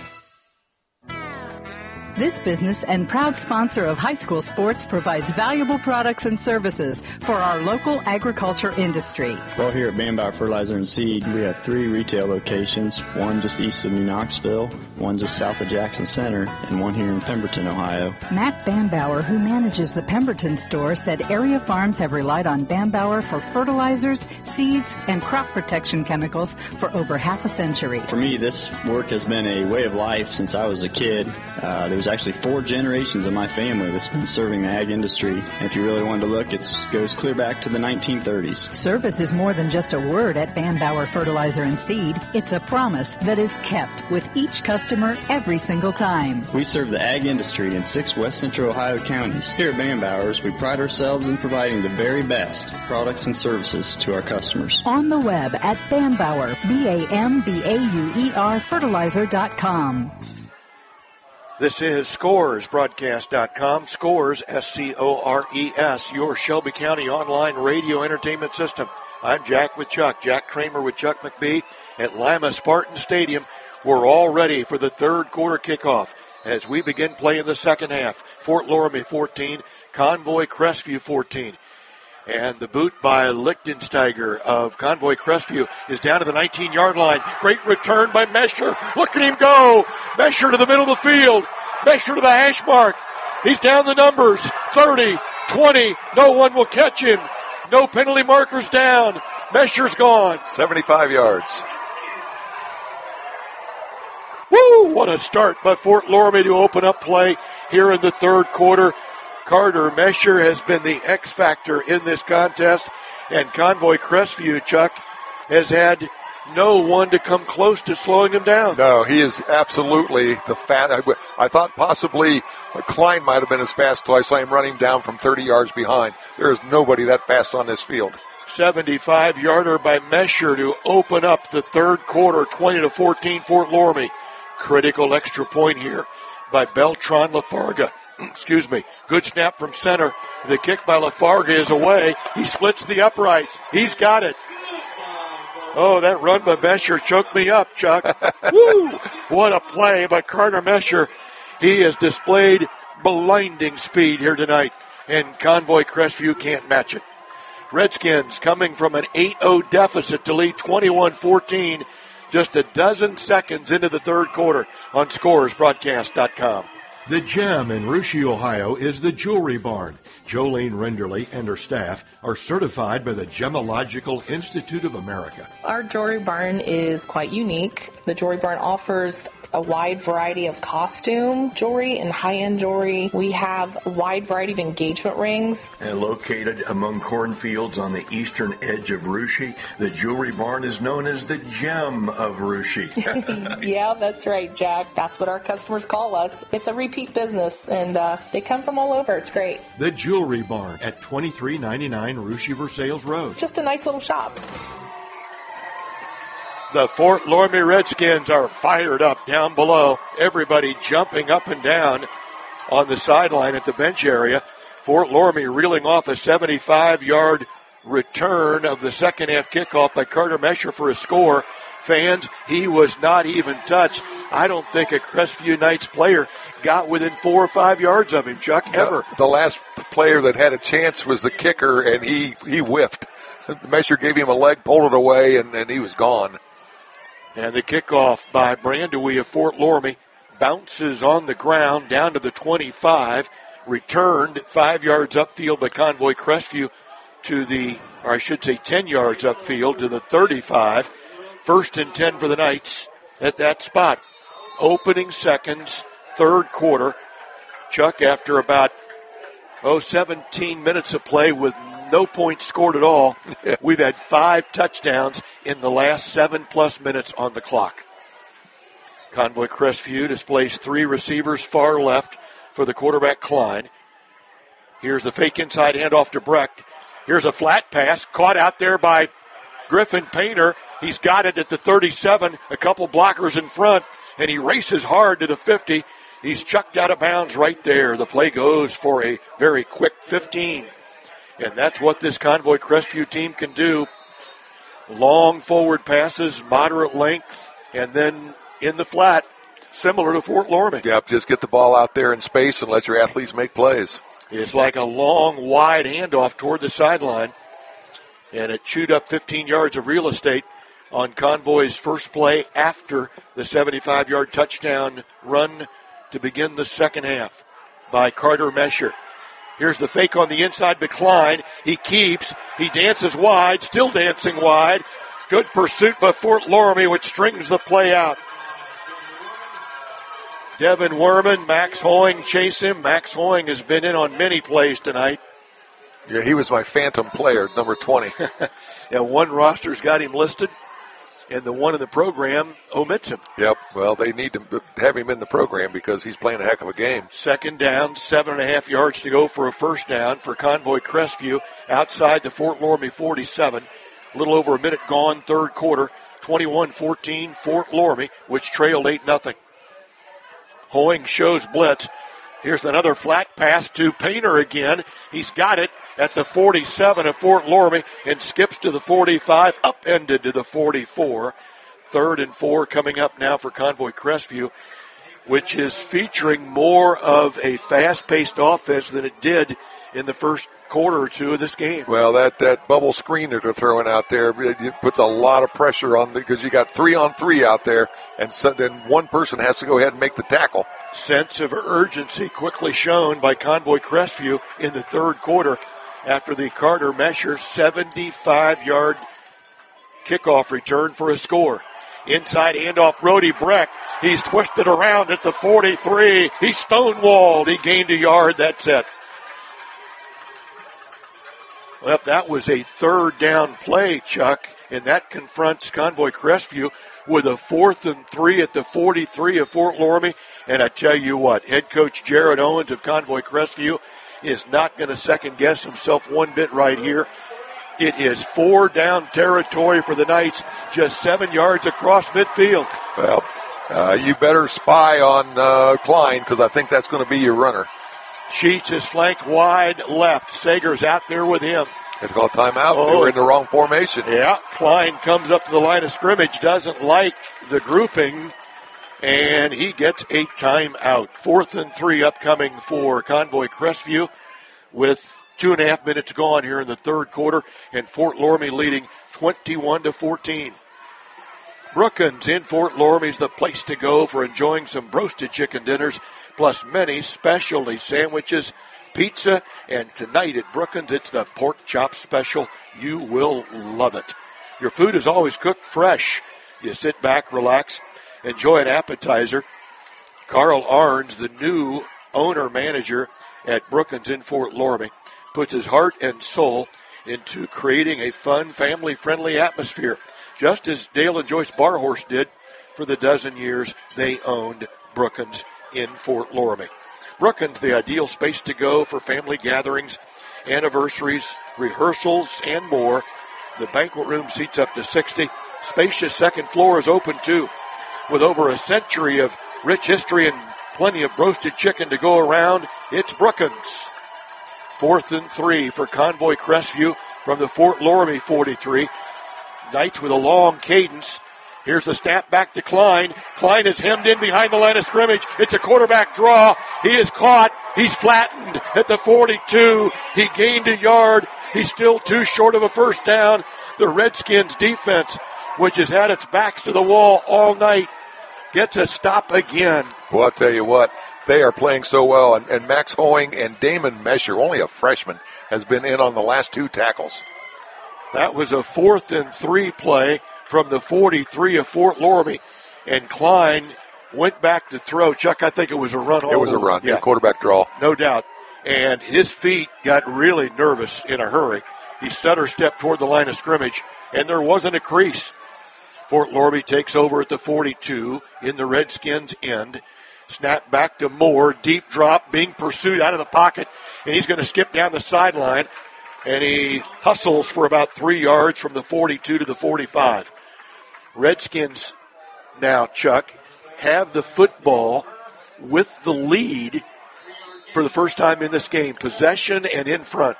This business and proud sponsor of high school sports provides valuable products and services for our local agriculture industry. Well, here at Bambauer Fertilizer and Seed, we have 3 retail locations, one just east of New Knoxville, one just south of Jackson Center, and one here in Pemberton, Ohio. Matt Bambauer, who manages the Pemberton store, said area farms have relied on Bambauer for fertilizers, seeds, and crop protection chemicals for over half a century. For me, this work has been a way of life since I was a kid. There's actually 4 generations of my family that's been serving the ag industry. And if you really wanted to look, it goes clear back to the 1930s. Service is more than just a word at Bambauer Fertilizer and Seed. It's a promise that is kept with each customer every single time. We serve the ag industry in 6 West Central Ohio counties. Here at Bambauer's, we pride ourselves in providing the very best products and services to our customers. On the web at Bambauer, BAMBAUER fertilizer.com. This is ScoresBroadcast.com. Scores, SCORES, your Shelby County online radio entertainment system. I'm Jack with Chuck, Jack Kramer with Chuck McBee at Lima Spartan Stadium. We're all ready for the third quarter kickoff as we begin play in the second half. Fort Loramie 14, Convoy Crestview 14. And the boot by Lichtensteiger of Convoy Crestview is down to the 19-yard line. Great return by Mesher. Look at him go. Mesher to the middle of the field. Mesher to the hash mark. He's down the numbers. 30, 20. No one will catch him. No penalty markers down. Mesher's gone. 75 yards. Woo! What a start by Fort Loramie to open up play here in the third quarter. Carter Mesher has been the X factor in this contest, and Convoy Crestview, Chuck, has had no one to come close to slowing him down. No, he is absolutely the I thought possibly Klein might have been as fast until I saw him running down from 30 yards behind. There is nobody that fast on this field. 75-yarder by Mesher to open up the third quarter, 20-14 Fort Loramie. Critical extra point here by Beltran Lafarga. Excuse me. Good snap from center. The kick by Lafarga is away. He splits the uprights. He's got it. Oh, that run by Mesher choked me up, Chuck. Woo! What a play by Carter Mesher. He has displayed blinding speed here tonight, and Convoy Crestview can't match it. Redskins coming from an 8-0 deficit to lead 21-14 just a dozen seconds into the third quarter on ScoresBroadcast.com. The gem in Russia, Ohio is the Jewelry Barn. Jolene Renderly and her staff are certified by the Gemological Institute of America. Our Jewelry Barn is quite unique. The Jewelry Barn offers a wide variety of costume jewelry and high-end jewelry. We have a wide variety of engagement rings. And located among cornfields on the eastern edge of Russia, the Jewelry Barn is known as the gem of Russia. Yeah, that's right, Jack. That's what our customers call us. It's a repeat business, and they come from all over. It's great. The Jewelry Barn at 2399 Russia Versailles Road. Just a nice little shop. The Fort Loramie Redskins are fired up down below. Everybody jumping up and down on the sideline at the bench area. Fort Loramie reeling off a 75-yard return of the second half kickoff by Carter Mesher for a score. Fans, he was not even touched. I don't think a Crestview Knights player got within 4 or 5 yards of him, Chuck, ever. The last player that had a chance was the kicker, and he whiffed. Mesher gave him a leg, pulled it away, and he was gone. And the kickoff by Brandewie of Fort Loramie bounces on the ground down to the 25, returned 5 yards upfield by Convoy Crestview to 10 yards upfield to the 35. First and 10 for the Knights at that spot. Opening seconds, third quarter. Chuck, after about 17 minutes of play with no points scored at all, we've had 5 touchdowns in the last 7+ minutes on the clock. Convoy Crestview displays 3 receivers far left for the quarterback Klein. Here's the fake inside handoff to Brecht. Here's a flat pass caught out there by Griffin Painter. He's got it at the 37, a couple blockers in front, and he races hard to the 50. He's chucked out of bounds right there. The play goes for a very quick 15. And that's what this Convoy Crestview team can do. Long forward passes, moderate length, and then in the flat, similar to Fort Loramie. Yep, just get the ball out there in space and let your athletes make plays. It's like a long, wide handoff toward the sideline, and it chewed up 15 yards of real estate on Convoy's first play after the 75-yard touchdown run to begin the second half by Carter Mesher. Here's the fake on the inside to Klein. He keeps. He dances wide, still dancing wide. Good pursuit by Fort Loramie, which strings the play out. Devin Werman, Max Hoying chase him. Max Hoying has been in on many plays tonight. Yeah, he was my phantom player, number 20. Yeah, one roster's got him listed, and the one in the program omits him. Yep, well, they need to have him in the program because he's playing a heck of a game. Second down, 7.5 yards to go for a first down for Convoy Crestview outside the Fort Loramie 47. A little over a minute gone, third quarter, 21-14 Fort Loramie, which trailed 8-0. Hoying shows blitz. Here's another flat pass to Painter again. He's got it at the 47 of Fort Loramie and skips to the 45, upended to the 44. 3rd and 4 coming up now for Convoy Crestview, which is featuring more of a fast-paced offense than it did in the first quarter or two of this game. Well, that bubble screen that they're throwing out there, it puts a lot of pressure on because you got 3-on-3 out there, and so then one person has to go ahead and make the tackle. Sense of urgency quickly shown by Convoy Crestview in the third quarter after the Carter Mesher 75-yard kickoff return for a score. Inside handoff, Brody Brecht. He's twisted around at the 43. He's stonewalled. He gained a yard. That's it. Well, that was a third down play, Chuck, and that confronts Convoy Crestview with a 4th and 3 at the 43 of Fort Loramie. And I tell you what, head coach Jared Owens of Convoy Crestview is not going to second-guess himself one bit right here. It is 4-down territory for the Knights, just 7 yards across midfield. Well, you better spy on Klein because I think that's going to be your runner. Sheets is flanked wide left. Sager's out there with him. It's called timeout. They were in the wrong formation. Yeah, Klein comes up to the line of scrimmage, doesn't like the grouping, and he gets a timeout. 4th and 3 upcoming for Convoy Crestview with 2.5 minutes gone here in the third quarter, and Fort Loramie leading 21-14. Brookins in Fort Loramie's the place to go for enjoying some roasted chicken dinners, plus many specialty sandwiches, pizza, and tonight at Brookins, it's the pork chop special. You will love it. Your food is always cooked fresh. You sit back, relax, enjoy an appetizer. Carl Arns, the new owner-manager at Brookins in Fort Loramie, puts his heart and soul into creating a fun, family-friendly atmosphere, just as Dale and Joyce Barhorse did for the dozen years they owned Brookins in Fort Loramie. Brookins, the ideal space to go for family gatherings, anniversaries, rehearsals, and more. The banquet room seats up to 60. Spacious second floor is open, too. With over a century of rich history and plenty of roasted chicken to go around, it's Brookins. 4th and 3 for Convoy Crestview from the Fort Loramie 43. Knights with a long cadence. Here's the snap back to Klein. Klein is hemmed in behind the line of scrimmage. It's a quarterback draw. He is caught. He's flattened at the 42. He gained a yard. He's still too short of a first down. The Redskins defense, which has had its backs to the wall all night, gets a stop again. Well, I'll tell you what, they are playing so well. And Max Hoying and Damon Mesher, only a freshman, has been in on the last 2 tackles. That was a 4th and 3 play from the 43 of Fort Loramie. And Klein went back to throw. Chuck, I think it was a run. It was a run, yeah. Quarterback draw. No doubt. And his feet got really nervous in a hurry. He stutter stepped toward the line of scrimmage, and there wasn't a crease. Fort Loramie takes over at the 42 in the Redskins' end. Snap back to Moore. Deep drop being pursued out of the pocket. And he's going to skip down the sideline. And he hustles for about 3 yards from the 42 to the 45. Redskins now, Chuck, have the football with the lead for the first time in this game. Possession and in front.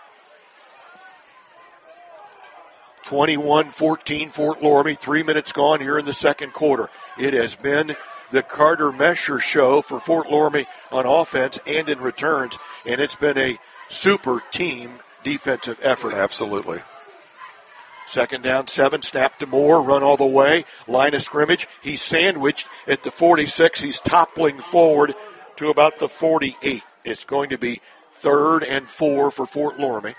21-14 Fort Loramie. 3 minutes gone here in the second quarter. It has been the Carter Mesher show for Fort Loramie on offense and in returns, and it's been a super team defensive effort. Absolutely. Second down, 7, snap to Moore, run all the way, line of scrimmage. He's sandwiched at the 46. He's toppling forward to about the 48. It's going to be 3rd and 4 for Fort Loramie.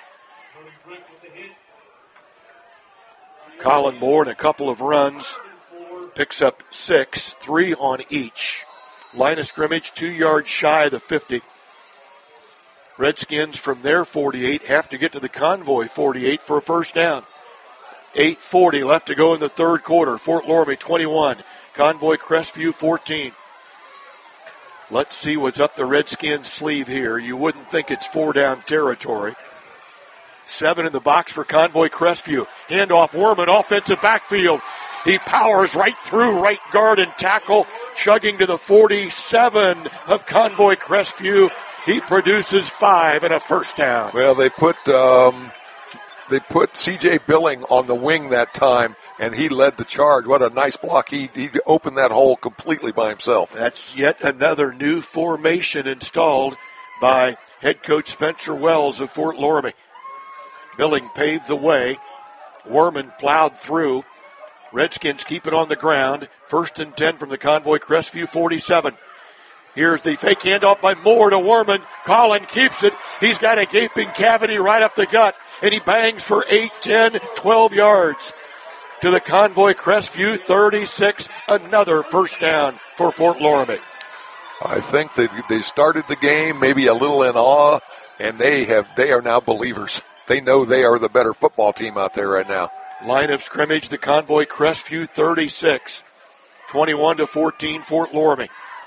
Colin Moore in a couple of runs picks up 6, 3 on each. Line of scrimmage 2 yards shy of the 50. Redskins from their 48 have to get to the Convoy 48 for a first down. 8:40 left to go in the third quarter. Fort Loramie 21, Convoy Crestview 14. Let's see what's up the Redskins' sleeve here. You wouldn't think it's 4-down territory. 7 in the box for Convoy Crestview. Handoff Werman, offensive backfield. He powers right through right guard and tackle, chugging to the 47 of Convoy Crestview. He produces 5 and a first down. Well, they put C.J. Billing on the wing that time, and he led the charge. What a nice block. He opened that hole completely by himself. That's yet another new formation installed by head coach Spencer Wells of Fort Loramie. Billing paved the way. Werman plowed through. Redskins keep it on the ground. 1st and 10 from the Convoy Crestview 47. Here's the fake handoff by Moore to Werman. Collin keeps it. He's got a gaping cavity right up the gut, and he bangs for 8, 10, 12 yards. To the Convoy Crestview 36, another first down for Fort Loramie. I think they started the game maybe a little in awe, and they are now believers. They know they are the better football team out there right now. Line of scrimmage, the Convoy Crestview 36. 21-14 Fort Loramie.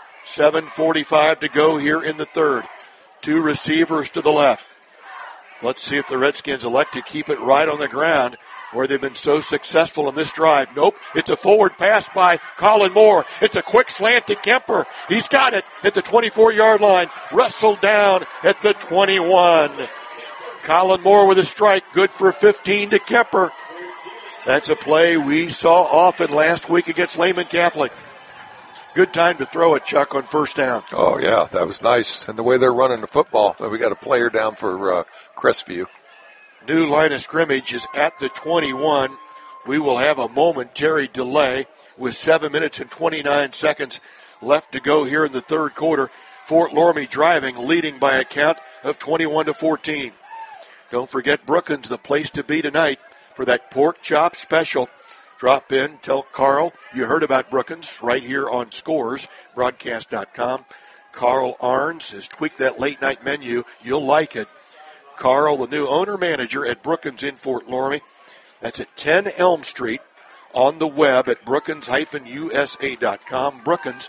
7:45 to go here in the third. 2 receivers to the left. Let's see if the Redskins elect to keep it right on the ground where they've been so successful in this drive. Nope. It's a forward pass by Colin Moore. It's a quick slant to Kemper. He's got it at the 24-yard line. Wrestled down at the 21. Colin Moore with a strike. Good for 15 to Kemper. That's a play we saw often last week against Lehman Catholic. Good time to throw it, Chuck, on first down. Oh, yeah, that was nice. And the way they're running the football, we got a player down for Crestview. New line of scrimmage is at the 21. We will have a momentary delay with 7 minutes and 29 seconds left to go here in the third quarter. Fort Loramie driving, leading by a count of 21-14. Don't forget Brookins, the place to be tonight for that pork chop special. Drop in, tell Carl you heard about Brookins right here on Scores, broadcast.com. Carl Arns has tweaked that late-night menu. You'll like it. Carl, the new owner-manager at Brookins in Fort Loramie. That's at 10 Elm Street on the web at brookins-usa.com. Brookins,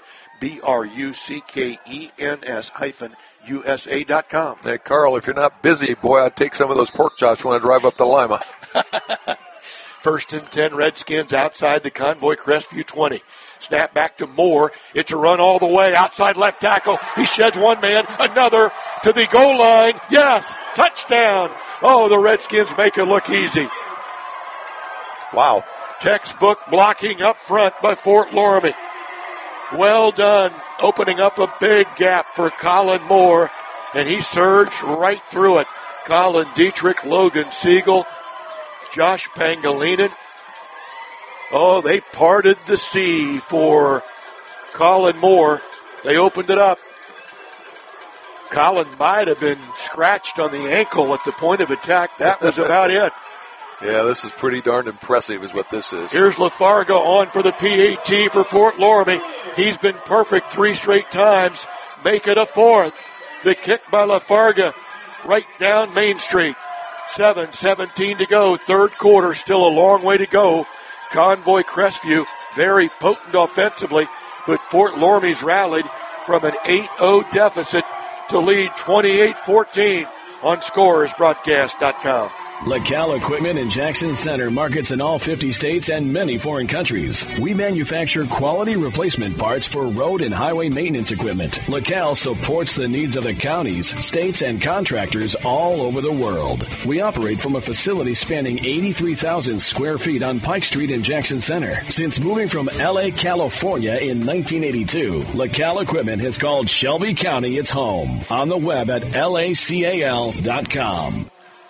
BRUKENS-USA.com. Hey, Carl, if you're not busy, boy, I'd take some of those pork chops when I drive up to Lima. 1st and 10 Redskins outside the Convoy Crestview 20. Snap back to Moore. It's a run all the way. Outside left tackle. He sheds one man. Another to the goal line. Yes. Touchdown. Oh, the Redskins make it look easy. Wow. Textbook blocking up front by Fort Loramie. Well done. Opening up a big gap for Colin Moore. And he surged right through it. Colin Dietrich, Logan Siegel, Josh Pangilinan. Oh, they parted the sea for Colin Moore. They opened it up. Colin might have been scratched on the ankle at the point of attack. That was about it. Yeah, this is pretty darn impressive is what this is. Here's Lafarga on for the PAT for Fort Loramie. He's been perfect 3 straight times. Make it a 4th. The kick by Lafarga right down Main Street. 7:17 to go. Third quarter, still a long way to go Convoy Crestview very potent offensively, but Fort Loramie's rallied from an 8-0 deficit to lead 28-14 on ScoresBroadcast.com. LaCal Equipment in Jackson Center markets in all 50 states and many foreign countries. We manufacture quality replacement parts for road and highway maintenance equipment. LaCal supports the needs of the counties, states, and contractors all over the world. We operate from a facility spanning 83,000 square feet on Pike Street in Jackson Center. Since moving from LA, California in 1982, LaCal Equipment has called Shelby County its home. On the web at lacal.com.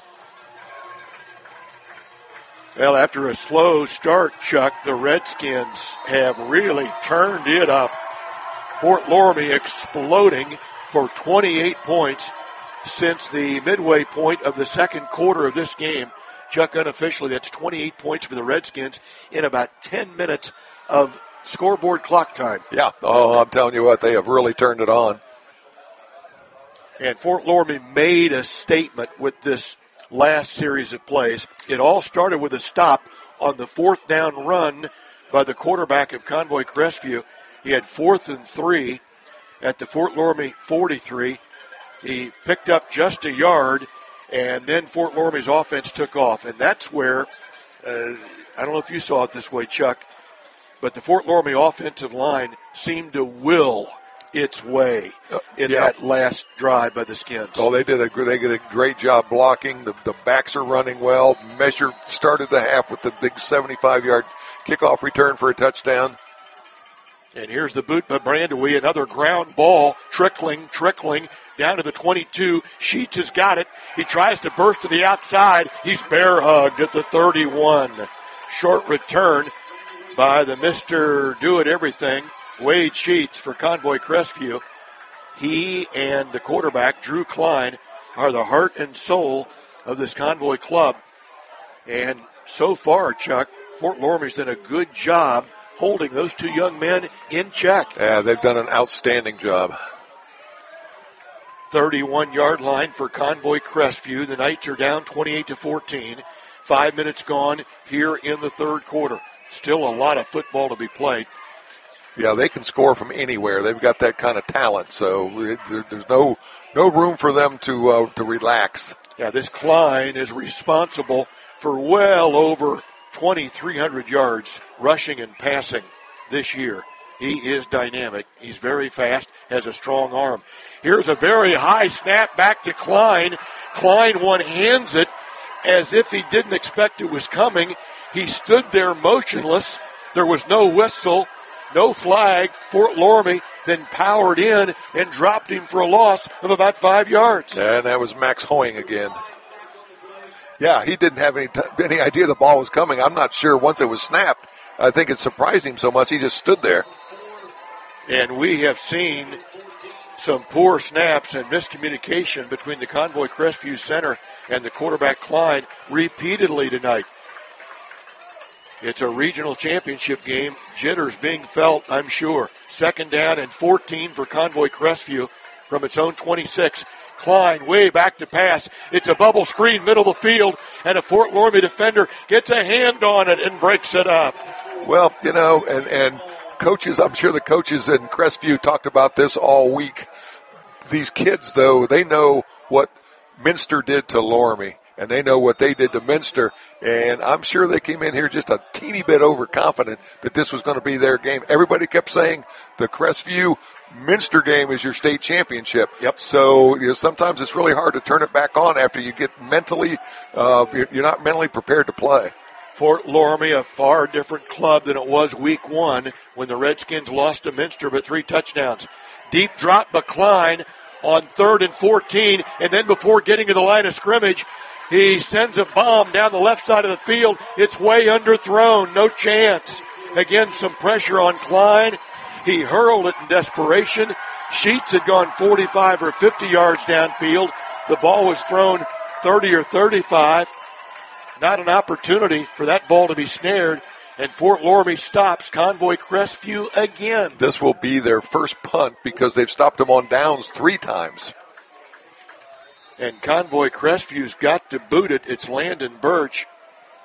Well, after a slow start, Chuck, the Redskins have really turned it up. Fort Loramie exploding for 28 points since the midway point of the second quarter of this game. Chuck, unofficially, that's 28 points for the Redskins in about 10 minutes of scoreboard clock time. Yeah, I'm telling you what, they have really turned it on. And Fort Loramie made a statement with this last series of plays. It all started with a stop on the fourth down run by the quarterback of Convoy Crestview. He had 4th and 3 at the Fort Loramie 43. He picked up just a yard, and then Fort Loramie's offense took off. And that's where, I don't know if you saw it this way, Chuck, but the Fort Loramie offensive line seemed to will its way in that last drive by the Skins. Oh, they did a great job blocking. The backs are running well. Measure started the half with the big 75-yard kickoff return for a touchdown. And here's the boot by Brandewie, another ground ball, trickling down to the 22. Sheets has got it. He tries to burst to the outside. He's bear hugged at the 31. Short return by the Mr. Do-It-Everything, Wade Sheets, for Convoy Crestview. He and the quarterback, Drew Klein, are the heart and soul of this Convoy club. And so far, Chuck, Fort Loramie's done a good job holding those two young men in check. Yeah, they've done an outstanding job. 31-yard line for Convoy Crestview. The Knights are down 28-14. 5 minutes gone here in the third quarter. Still a lot of football to be played. Yeah, they can score from anywhere. They've got that kind of talent, so there's no room for them to relax. Yeah, this Klein is responsible for well over 2,300 yards rushing and passing this year. He is dynamic. He's very fast, has a strong arm. Here's a very high snap back to Klein. Klein one-hands it as if he didn't expect it was coming. He stood there motionless. There was no whistle. No flag. Fort Loramie then powered in and dropped him for a loss of about 5 yards. And that was Max Hoying again. Yeah, he didn't have any idea the ball was coming. I'm not sure once it was snapped. I think it surprised him so much he just stood there. And we have seen some poor snaps and miscommunication between the Convoy Crestview center and the quarterback Klein repeatedly tonight. It's a regional championship game. Jitters being felt, I'm sure. 2nd down and 14 for Convoy Crestview from its own 26. Klein way back to pass. It's a bubble screen, middle of the field, and a Fort Loramie defender gets a hand on it and breaks it up. Well, and coaches, I'm sure the coaches in Crestview talked about this all week. These kids, though, they know what Minster did to Loramie, and they know what they did to Minster, and I'm sure they came in here just a teeny bit overconfident that this was going to be their game. Everybody kept saying the Crestview-Minster game is your state championship. Yep. So sometimes it's really hard to turn it back on after you get mentally, you're not mentally prepared to play. Fort Loramie, a far different club than it was week 1 when the Redskins lost to Minster by 3 touchdowns. Deep drop by Klein on 3rd and 14, and then before getting to the line of scrimmage, he sends a bomb down the left side of the field. It's way underthrown. No chance. Again, some pressure on Klein. He hurled it in desperation. Sheets had gone 45 or 50 yards downfield. The ball was thrown 30 or 35. Not an opportunity for that ball to be snared. And Fort Loramie stops Convoy Crestview again. This will be their first punt because they've stopped them on downs 3 times. And Convoy Crestview's got to boot it. It's Landon Birch.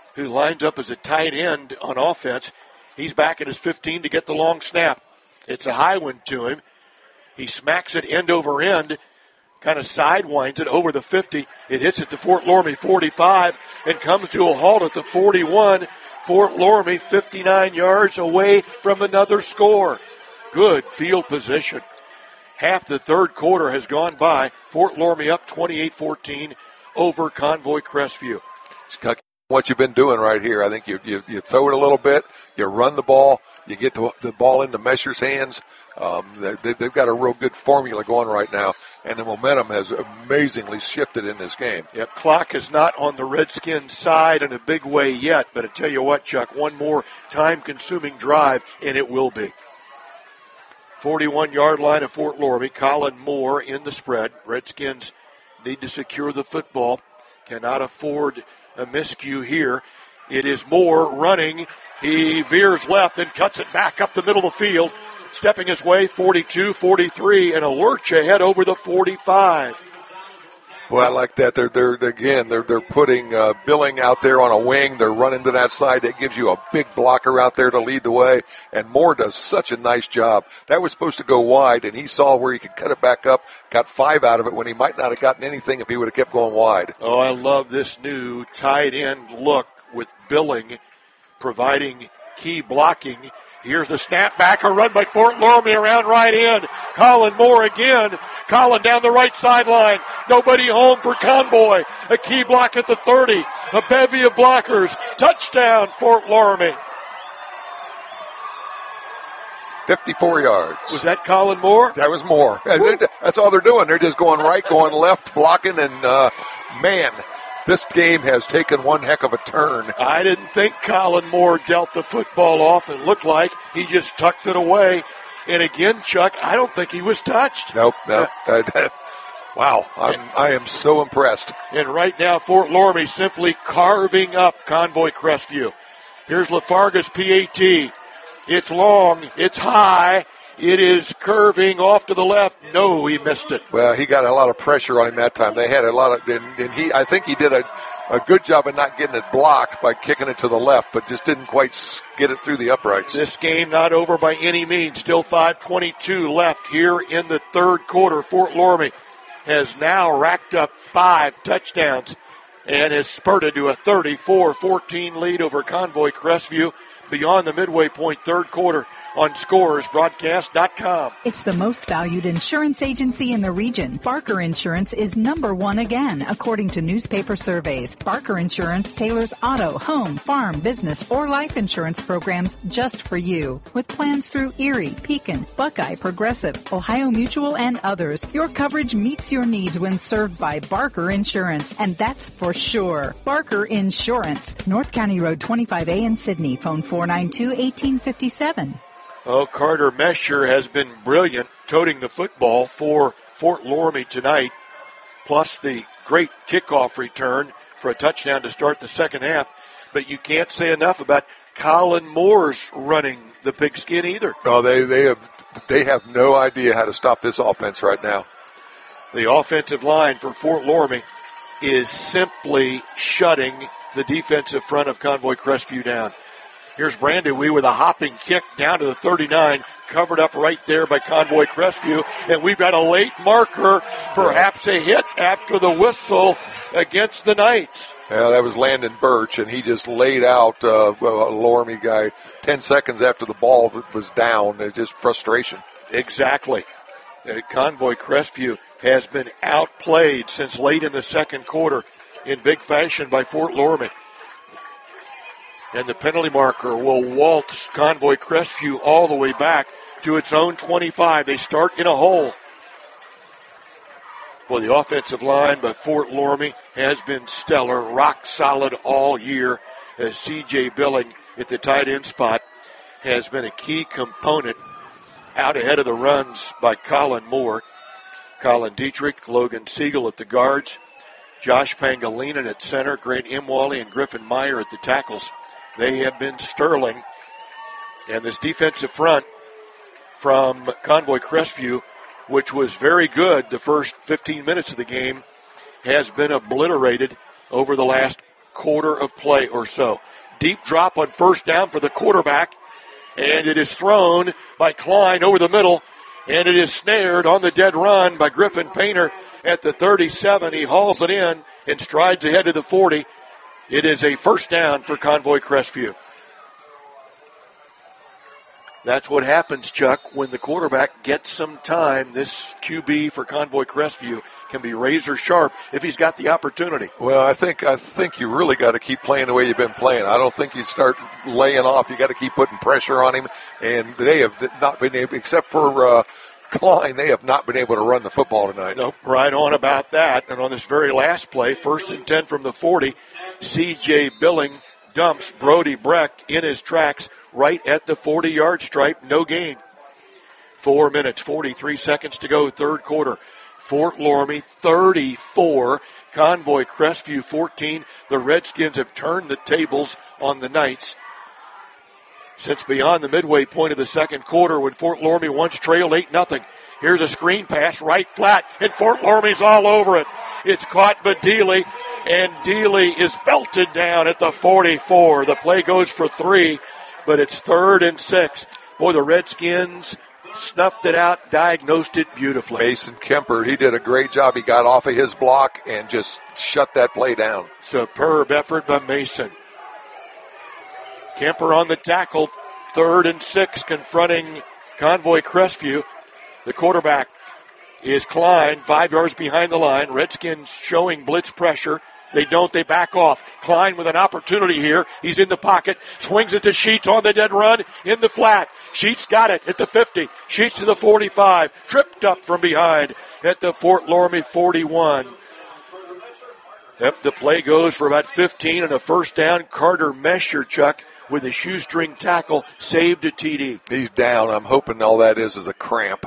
who lines up as a tight end on offense. He's back at his 15 to get the long snap. It's a high one to him. He smacks it end over end, kind of sidewinds it over the 50. It hits at the Fort Loramie 45 and comes to a halt at the 41. Fort Loramie 59 yards away from another score. Good field position. Half the third quarter has gone by. Fort Loramie up 28-14 over Convoy Crestview. What you've been doing right here, I think you throw it a little bit, you run the ball, you get the ball into Mesher's hands. They've got a real good formula going right now, and the momentum has amazingly shifted in this game. Yep, clock is not on the Redskins' side in a big way yet, but I tell you what, Chuck, one more time-consuming drive, and it will be. 41-yard line of Fort Loramie. Colin Moore in the spread. Redskins need to secure the football. Cannot afford a miscue here. It is Moore running. He veers left and cuts it back up the middle of the field. Stepping his way, 42, 43, and a lurch ahead over the 45. Well, I like that. They're putting Billing out there on a wing. They're running to that side. That gives you a big blocker out there to lead the way. And Moore does such a nice job. That was supposed to go wide, and he saw where he could cut it back up. Got 5 out of it when he might not have gotten anything if he would have kept going wide. Oh, I love this new tight end look with Billing providing key blocking. Here's the snap back, a run by Fort Loramie around right end. Colin Moore again. Colin down the right sideline. Nobody home for Convoy. A key block at the 30. A bevy of blockers. Touchdown, Fort Loramie. 54 yards. Was that Colin Moore? That was Moore. That's all they're doing. They're just going right, going left, blocking, and man, this game has taken one heck of a turn. I didn't think Colin Moore dealt the football off. It looked like he just tucked it away. And again, Chuck, I don't think he was touched. Nope. Wow, I am so impressed. And right now, Fort Loramie simply carving up Convoy Crestview. Here's Lafarga's PAT. It's long, it's high, it is curving off to the left. No, he missed it. Well, he got a lot of pressure on him that time. They had a lot of, and I think he did a good job of not getting it blocked by kicking it to the left, but just didn't quite get it through the uprights. This game not over by any means. Still 5:22 left here in the third quarter. Fort Loramie has now racked up 5 touchdowns and has spurted to a 34-14 lead over Convoy Crestview beyond the midway point third quarter on ScoresBroadcast.com. It's the most valued insurance agency in the region. Barker Insurance is #1 again, according to newspaper surveys. Barker Insurance tailors auto, home, farm, business, or life insurance programs just for you. With plans through Erie, Pekin, Buckeye, Progressive, Ohio Mutual, and others, your coverage meets your needs when served by Barker Insurance, and that's for sure. Barker Insurance, North County Road 25A in Sydney. Phone 492-1857. Oh, Carter Mesher has been brilliant toting the football for Fort Loramie tonight, plus the great kickoff return for a touchdown to start the second half. But you can't say enough about Colin Moore's running the pigskin either. No, they have no idea how to stop this offense right now. The offensive line for Fort Loramie is simply shutting the defensive front of Convoy Crestview down. Here's Brandon Wee with a hopping kick down to the 39, covered up right there by Convoy Crestview. And we've got a late marker, perhaps a hit after the whistle against the Knights. Yeah, that was Landon Birch, and he just laid out a Loramie guy 10 seconds after the ball was down. It's just frustration. Exactly. Convoy Crestview has been outplayed since late in the second quarter in big fashion by Fort Loramie. And the penalty marker will waltz Convoy Crestview all the way back to its own 25. They start in a hole. Well, the offensive line by Fort Loramie has been stellar, rock solid all year, as C.J. Billing at the tight end spot has been a key component out ahead of the runs by Colin Moore. Colin Dietrich, Logan Siegel at the guards, Josh Pangolinan at center, Grant Imwally and Griffin Meyer at the tackles. They have been sterling. And this defensive front from Convoy Crestview, which was very good the first 15 minutes of the game, has been obliterated over the last quarter of play or so. Deep drop on first down for the quarterback, and it is thrown by Klein over the middle, and it is snared on the dead run by Griffin Painter at the 37. He hauls it in and strides ahead to the 40. It is a first down for Convoy Crestview. That's what happens, Chuck, when the quarterback gets some time. This QB for Convoy Crestview can be razor sharp if he's got the opportunity. Well, I think you really got to keep playing the way you've been playing. I don't think you start laying off. You got to keep putting pressure on him, and they have not been able, except for Klein, they have not been able to run the football tonight. Nope, right on about that. And on this very last play, 1st and 10 from the 40, C.J. Billing dumps Brody Brecht in his tracks right at the 40-yard stripe. No gain. 4 minutes, 43 seconds to go, third quarter. Fort Loramie 34, Convoy Crestview 14. The Redskins have turned the tables on the Knights since beyond the midway point of the second quarter when Fort Loramie once trailed 8-0. Here's a screen pass right flat, and Fort Loramie's all over it. It's caught by Dealey, and Dealey is belted down at the 44. The play goes for 3, but it's 3rd and 6. Boy, the Redskins snuffed it out, diagnosed it beautifully. Mason Kemper, he did a great job. He got off of his block and just shut that play down. Superb effort by Mason. Kemper on the tackle, 3rd and 6, confronting Convoy Crestview. The quarterback is Klein, 5 yards behind the line. Redskins showing blitz pressure. They don't, they back off. Klein with an opportunity here. He's in the pocket, swings it to Sheets on the dead run, in the flat. Sheets got it at the 50. Sheets to the 45. Tripped up from behind at the Fort Loramie 41. Yep, the play goes for about 15 and a first down. Carter Mesher, Chuck, with a shoestring tackle, saved a TD. He's down. I'm hoping all that is a cramp.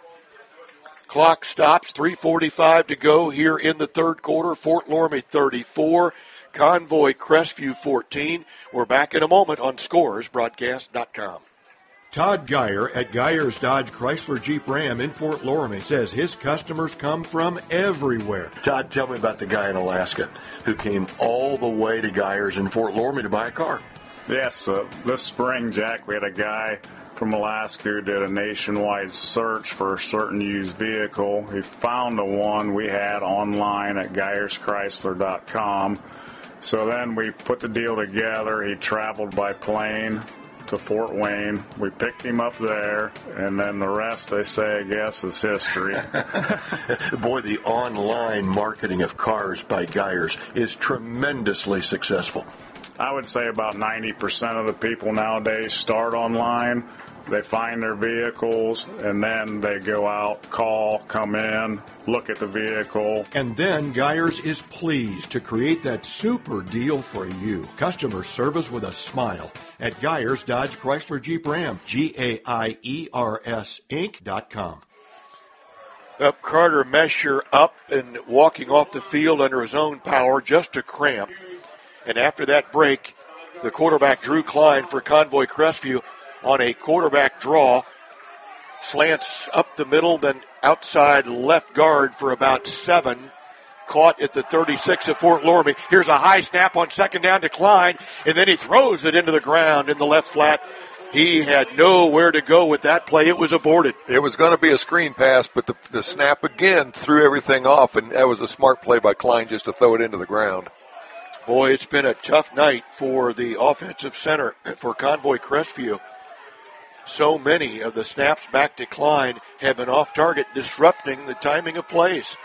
Clock stops, 3:45 to go here in the third quarter. Fort Loramie 34, Convoy Crestview 14. We're back in a moment on ScoresBroadcast.com. Todd Geyer at Geyer's Dodge Chrysler Jeep Ram in Fort Loramie says his customers come from everywhere. Todd, tell me about the guy in Alaska who came all the way to Geyer's in Fort Loramie to buy a car. Yes, this spring, Jack, we had a guy from Alaska who did a nationwide search for a certain used vehicle. He found the one we had online at GeyersChrysler.com. So then we put the deal together. He traveled by plane to Fort Wayne. We picked him up there, and then the rest, they say, I guess, is history. Boy, the online marketing of cars by Geyers is tremendously successful. I would say about 90% of the people nowadays start online. They find their vehicles, and then they go out, call, come in, look at the vehicle. And then Geyers is pleased to create that super deal for you. Customer service with a smile at Geyers Dodge Chrysler Jeep Ram, GAIERS Inc.com. Up Carter Mesher up and walking off the field under his own power, just a cramp. And after that break, the quarterback Drew Klein for Convoy Crestview on a quarterback draw. Slants up the middle, then outside left guard for about 7. Caught at the 36 of Fort Loramie. Here's a high snap on second down to Klein, and then he throws it into the ground in the left flat. He had nowhere to go with that play. It was aborted. It was going to be a screen pass, but the snap again threw everything off, and that was a smart play by Klein just to throw it into the ground. Boy, it's been a tough night for the offensive center for Convoy Crestview. So many of the snaps back to Klein have been off target, disrupting the timing of plays.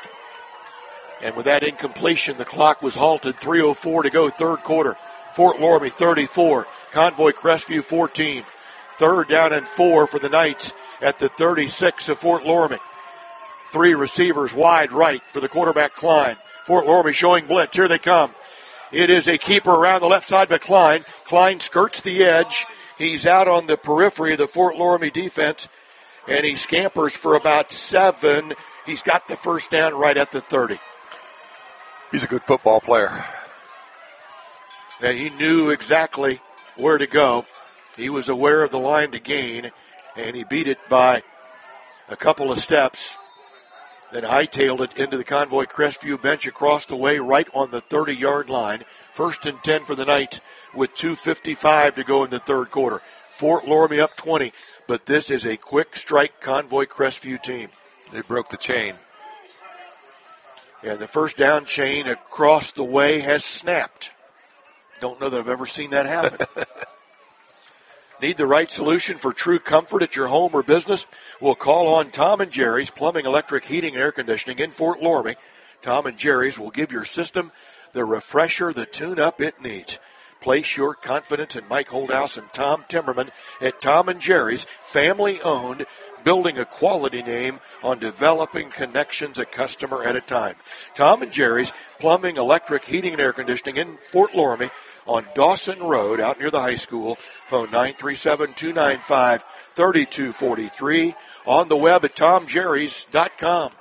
And with that incompletion, the clock was halted. 3:04 to go, third quarter. Fort Loramie 34, Convoy Crestview 14. Third down and 4 for the Knights at the 36 of Fort Loramie. 3 receivers wide right for the quarterback Klein. Fort Loramie showing blitz. Here they come. It is a keeper around the left side by Klein. Klein skirts the edge. He's out on the periphery of the Fort Loramie defense, and he scampers for about 7. He's got the first down right at the 30. He's a good football player. And he knew exactly where to go. He was aware of the line to gain, and he beat it by a couple of steps. then hightailed it into the Convoy Crestview bench across the way right on the 30-yard line. 1st and 10 for the Knights with 2:55 to go in the third quarter. Fort Loramie up 20, but this is a quick strike Convoy Crestview team. They broke the chain. And the first down chain across the way has snapped. Don't know that I've ever seen that happen. Need the right solution for true comfort at your home or business? We'll call on Tom and Jerry's Plumbing, Electric, Heating, and Air Conditioning in Fort Loramie. Tom and Jerry's will give your system the refresher, the tune-up it needs. Place your confidence in Mike Holdhouse and Tom Timmerman at Tom and Jerry's, family-owned, building a quality name on developing connections a customer at a time. Tom and Jerry's Plumbing, Electric, Heating, and Air Conditioning in Fort Loramie on Dawson Road out near the high school. Phone 937-295-3243. On the web at tomjerrys.com.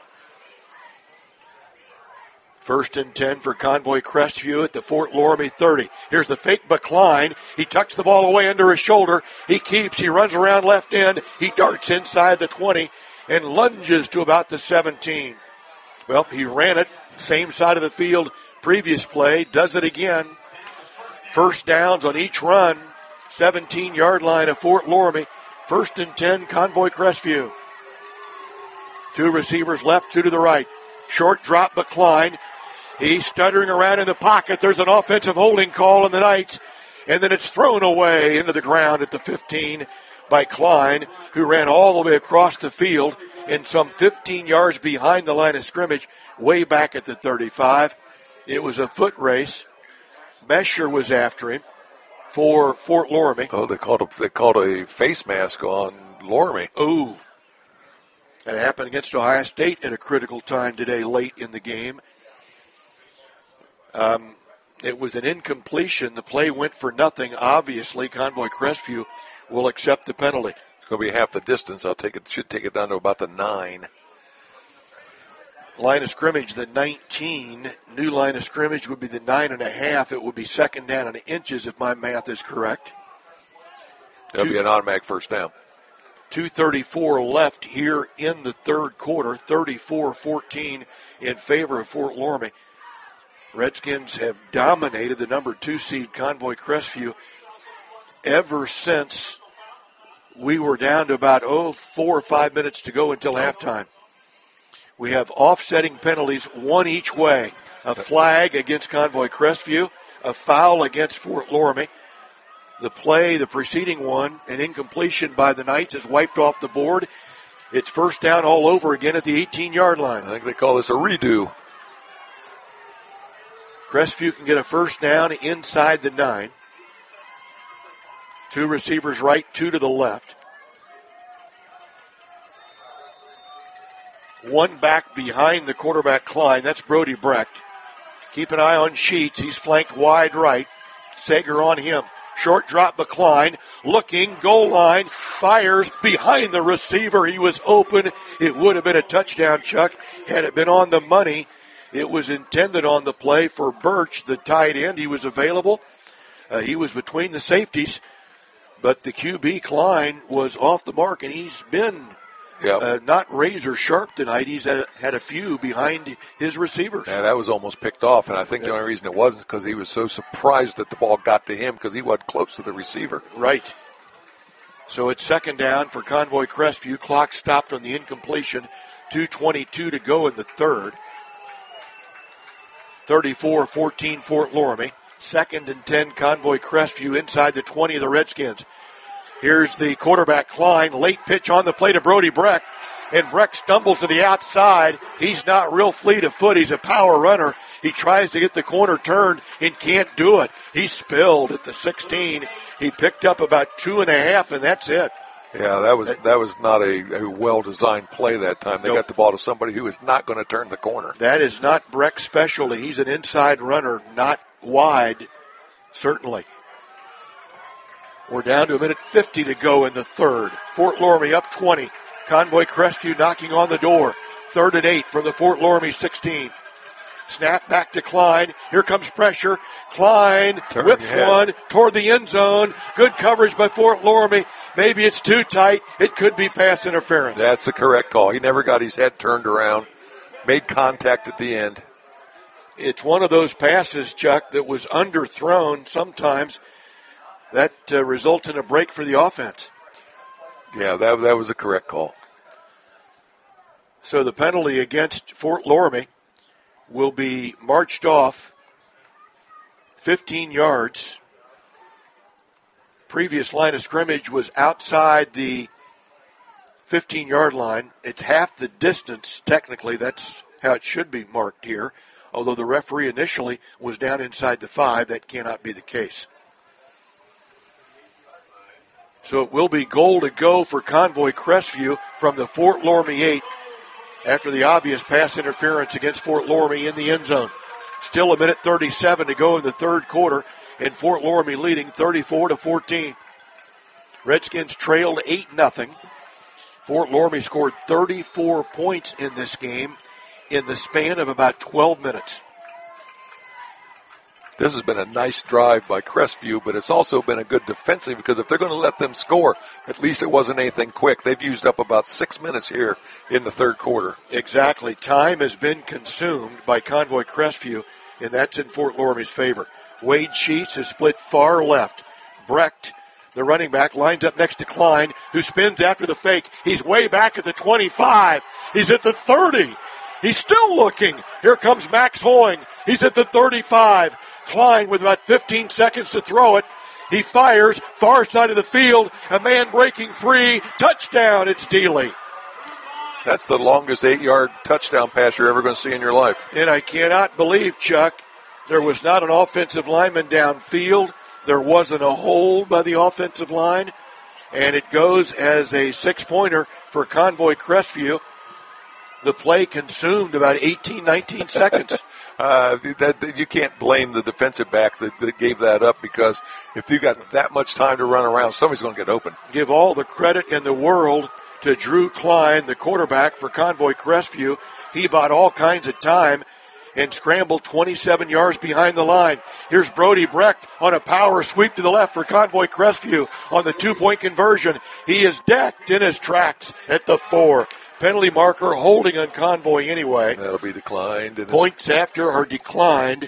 1st and 10 for Convoy Crestview at the Fort Loramie 30. Here's the fake Bekline. He tucks the ball away under his shoulder. He keeps. He runs around left end. He darts inside the 20 and lunges to about the 17. Well, he ran it. Same side of the field. Previous play. Does it again. First downs on each run. 17-yard line of Fort Loramie. 1st and 10, Convoy Crestview. 2 receivers left, 2 to the right. Short drop, Bekline. He's stuttering around in the pocket. There's an offensive holding call on the Knights. And then it's thrown away into the ground at the 15 by Klein, who ran all the way across the field and some 15 yards behind the line of scrimmage, way back at the 35. It was a foot race. Mesher was after him for Fort Loramie. Oh, they called a face mask on Loramie. Ooh. That happened against Ohio State at a critical time today, late in the game. It was an incompletion. The play went for nothing. Obviously, Convoy Crestview will accept the penalty. It's going to be half the distance. Should take it down to about the 9. Line of scrimmage, the 19. New line of scrimmage would be the 9.5. It would be 2nd down in inches if my math is correct. That'll be an automatic first down. 2:34 left here in the third quarter. 34-14 in favor of Fort Loramie. Redskins have dominated the number 2 seed Convoy Crestview ever since we were down to about 4 or 5 minutes to go until halftime. We have offsetting penalties, one each way. A flag against Convoy Crestview, a foul against Fort Loramie. The preceding one, an incompletion by the Knights, is wiped off the board. It's first down all over again at the 18-yard line. I think they call this a redo. Crestview can get a first down inside the 9. 2 receivers right, 2 to the left. 1 back behind the quarterback Klein. That's Brody Brecht. Keep an eye on Sheets. He's flanked wide right. Sager on him. Short drop, Bekline. Looking, goal line. Fires behind the receiver. He was open. It would have been a touchdown, Chuck, had it been on the money. It was intended on the play for Birch, the tight end. He was available. He was between the safeties. But the QB, Klein, was off the mark, and he's been not razor sharp tonight. He's had a few behind his receivers. Yeah, that was almost picked off, and I think the only reason it wasn't because he was so surprised that the ball got to him because he wasn't close to the receiver. Right. So it's 2nd down for Convoy Crestview. Clock stopped on the incompletion. 2:22 to go in the third. 34-14 Fort Loramie. 2nd and 10 Convoy Crestview inside the 20 of the Redskins. Here's the quarterback Klein. Late pitch on the play to Brody Brecht. And Brecht stumbles to the outside. He's not real fleet of foot. He's a power runner. He tries to get the corner turned and can't do it. He's spilled at the 16. He picked up about 2.5, and that's it. Yeah, that was not a well-designed play that time. They got the ball to somebody who is not going to turn the corner. That is not Brecht's specialty. He's an inside runner, not wide, certainly. We're down to 1:50 to go in the third. Fort Loramie up 20. Convoy Crestview knocking on the door. 3rd and 8 from the Fort Loramie 16. Snap back to Klein. Here comes pressure. Klein whips one toward the end zone. Good coverage by Fort Loramie. Maybe it's too tight. It could be pass interference. That's the correct call. He never got his head turned around. made contact at the end. It's one of those passes, Chuck, that was underthrown sometimes. That results in a break for the offense. Yeah, that was a correct call. So the penalty against Fort Loramie will be marched off 15 yards. Previous line of scrimmage was outside the 15-yard line. It's half the distance, technically. That's how it should be marked here. Although the referee initially was down inside the 5, that cannot be the case. So it will be goal to go for Convoy Crestview from the Fort Loramie 8 after the obvious pass interference against Fort Loramie in the end zone. Still a minute 37 to go in the third quarter, and Fort Loramie leading 34-14. Redskins trailed 8-0. Fort Loramie scored 34 points in this game in the span of about 12 minutes. This has been a nice drive by Crestview, but it's also been a good defensive because if they're going to let them score, at least it wasn't anything quick. They've used up about 6 minutes here in the third quarter. Exactly. Time has been consumed by Convoy Crestview, and that's in Fort Loramie's favor. Wade Sheets is split far left. Brecht, the running back, lines up next to Klein, who spins after the fake. He's way back at the 25. He's at the 30. He's still looking. Here comes Max Hoying. He's at the 35. Klein with about 15 seconds to throw it. He fires, far side of the field, a man breaking free. Touchdown, it's Dealey. That's the longest 8-yard touchdown pass you're ever going to see in your life. And I cannot believe, Chuck, there was not an offensive lineman downfield. There wasn't a hold by the offensive line. And it goes as a 6-pointer for Convoy Crestview. The play consumed about 18, 19 seconds. You can't blame the defensive back that gave that up because if you got that much time to run around, somebody's going to get open. Give all the credit in the world to Drew Klein, the quarterback for Convoy Crestview. He bought all kinds of time and scrambled 27 yards behind the line. Here's Brody Brecht on a power sweep to the left for Convoy Crestview on the 2-point conversion. He is decked in his tracks at the 4. Penalty marker holding on Convoy anyway. That'll be declined. Points after are declined.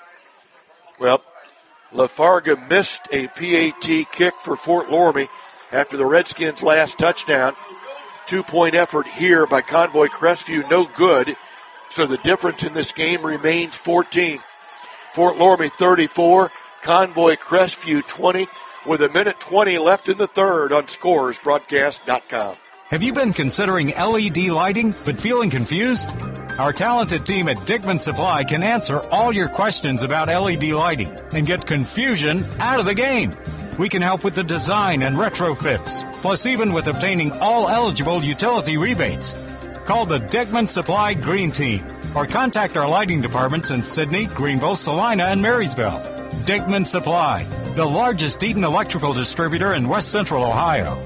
Well, Lafarga missed a PAT kick for Fort Loramie after the Redskins' last touchdown. 2-point effort here by Convoy Crestview, no good. So the difference in this game remains 14. Fort Loramie 34, Convoy Crestview 20, with a minute 20 left in the third on ScoresBroadcast.com. Have you been considering LED lighting but feeling confused? Our talented team at Dickman Supply can answer all your questions about LED lighting and get confusion out of the game. We can help with the design and retrofits, plus even with obtaining all eligible utility rebates. Call the Dickman Supply Green Team or contact our lighting departments in Sydney, Greenville, Salina, and Marysville. Dickman Supply, the largest Eaton electrical distributor in West Central Ohio.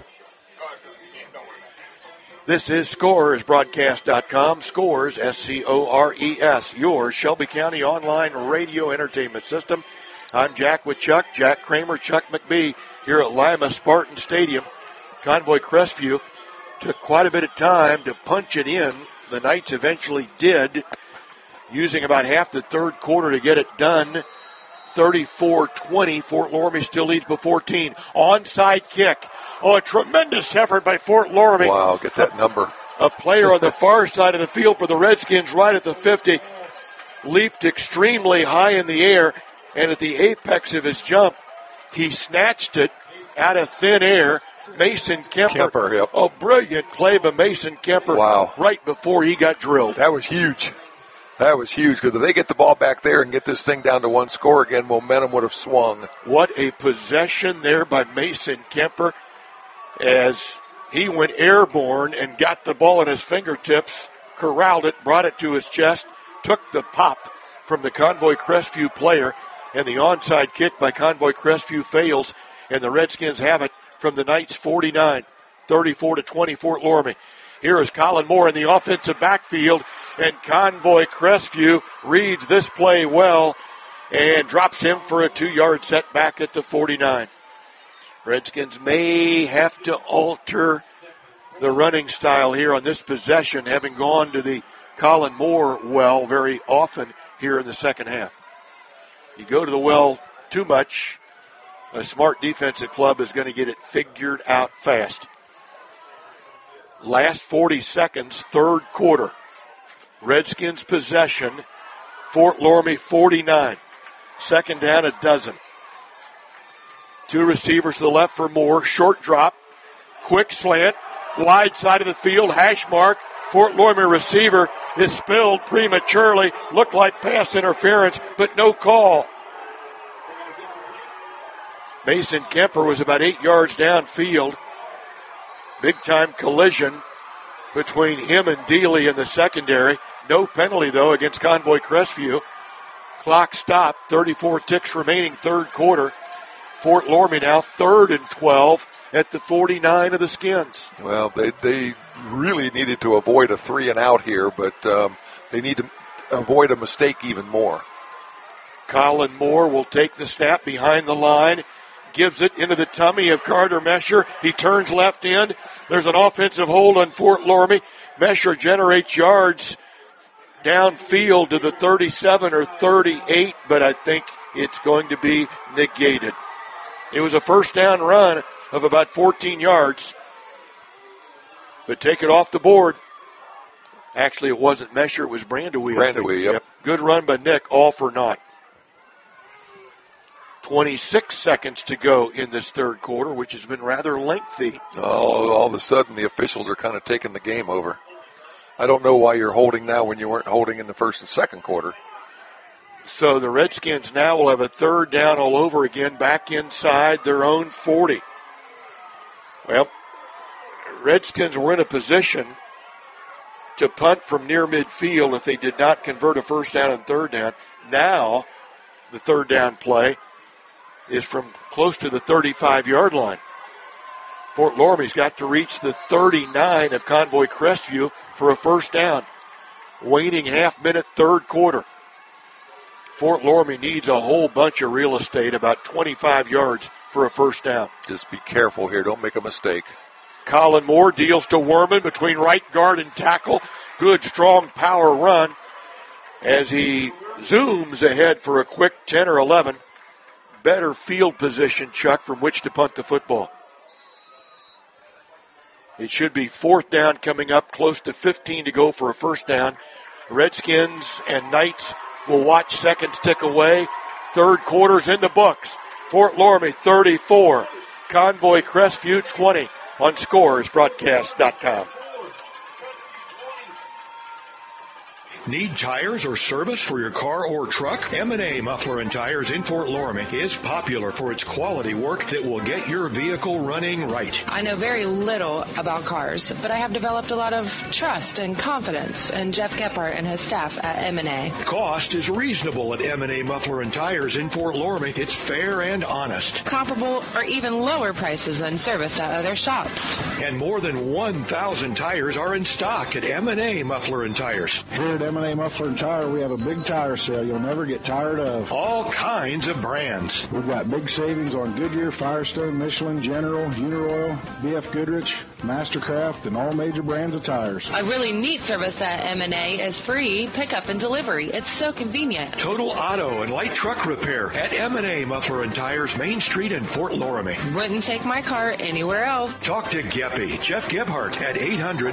This is ScoresBroadcast.com. Scores, S-C-O-R-E-S, your Shelby County online radio entertainment system. I'm Jack with Chuck, Jack Kramer, Chuck McBee here at Lima Spartan Stadium. Convoy Crestview took quite a bit of time to punch it in. The Knights eventually did, using about half the third quarter to get it done. 34-20, Fort Loramie still leads by 14. Onside kick. Oh, a tremendous effort by Fort Loramie. Wow, get that number. A player on the far side of the field for the Redskins right at the 50 leaped extremely high in the air, and at the apex of his jump, he snatched it out of thin air. Mason Kemper. Yep. Oh, brilliant play by Mason Kemper. Wow. Right before he got drilled. That was huge. That was huge because if they get the ball back there and get this thing down to one score again, momentum would have swung. What a possession there by Mason Kemper as he went airborne and got the ball at his fingertips, corralled it, brought it to his chest, took the pop from the Convoy Crestview player, and the onside kick by Convoy Crestview fails, and the Redskins have it from the Knights 49, 34-20 Fort Loramie. Here is Colin Moore in the offensive backfield, and Convoy Crestview reads this play well and drops him for a 2-yard setback at the 49. Redskins may have to alter the running style here on this possession, having gone to the Colin Moore well very often here in the second half. You go to the well too much, a smart defensive club is going to get it figured out fast. Last 40 seconds, third quarter. Redskins possession, Fort Loramie 49. Second down, a dozen. Two receivers to the left for Moore. Short drop, quick slant, wide side of the field, hash mark. Fort Loramie receiver is spilled prematurely. Looked like pass interference, but no call. Mason Kemper was about 8 yards downfield. Big-time collision between him and Dealey in the secondary. No penalty, though, against Convoy Crestview. Clock stopped. 34 ticks remaining, third quarter. Fort Loramie now 3rd and 12 at the 49 of the Skins. Well, they really needed to avoid a 3-and-out here, but they need to avoid a mistake even more. Colin Moore will take the snap behind the line. Gives it into the tummy of Carter Mesher. He turns left end. There's an offensive hold on Fort Loramie. Mesher generates yards downfield to the 37 or 38, but I think it's going to be negated. It was a first down run of about 14 yards, but take it off the board. Actually, it wasn't Mesher, it was Brandewee. Brandewee, yep. Good run by Nick, all for naught. 26 seconds to go in this third quarter, which has been rather lengthy. Oh, all of a sudden the officials are kind of taking the game over. I don't know why you're holding now when you weren't holding in the first and second quarter. So the Redskins now will have a third down all over again, back inside their own 40. Well, Redskins were in a position to punt from near midfield if they did not convert a first down and third down. Now the third down play is from close to the 35-yard line. Fort Loramie's got to reach the 39 of Convoy Crestview for a first down. Waning half-minute, third quarter. Fort Loramie needs a whole bunch of real estate, about 25 yards for a first down. Just be careful here. Don't make a mistake. Colin Moore deals to Werman between right guard and tackle. Good, strong power run as he zooms ahead for a quick 10 or 11. Better field position, Chuck, from which to punt the football. It should be fourth down coming up, close to 15 to go for a first down. Redskins and Knights will watch seconds tick away. Third quarter's in the books. Fort Loramie 34, Convoy Crestview 20 on ScoresBroadcast.com. Need tires or service for your car or truck? M&A Muffler and Tires in Fort Loramie is popular for its quality work that will get your vehicle running right. I know very little about cars, but I have developed a lot of trust and confidence in Jeff Gephardt and his staff at M&A. Cost is reasonable at M&A Muffler and Tires in Fort Loramie. It's fair and honest. Comparable or even lower prices than service at other shops. And more than 1,000 tires are in stock at M&A Muffler and Tires. Here at M&A Muffler and Tire, we have a big tire sale you'll never get tired of. All kinds of brands. We've got big savings on Goodyear, Firestone, Michelin, General, Uniroyal, BF Goodrich, Mastercraft, and all major brands of tires. A really neat service at M&A is free pickup and delivery. It's so convenient. Total auto and light truck repair at M&A Muffler and Tires, Main Street in Fort Loramie. Wouldn't take my car anywhere else. Talk to Geppy, Jeff Gebhardt at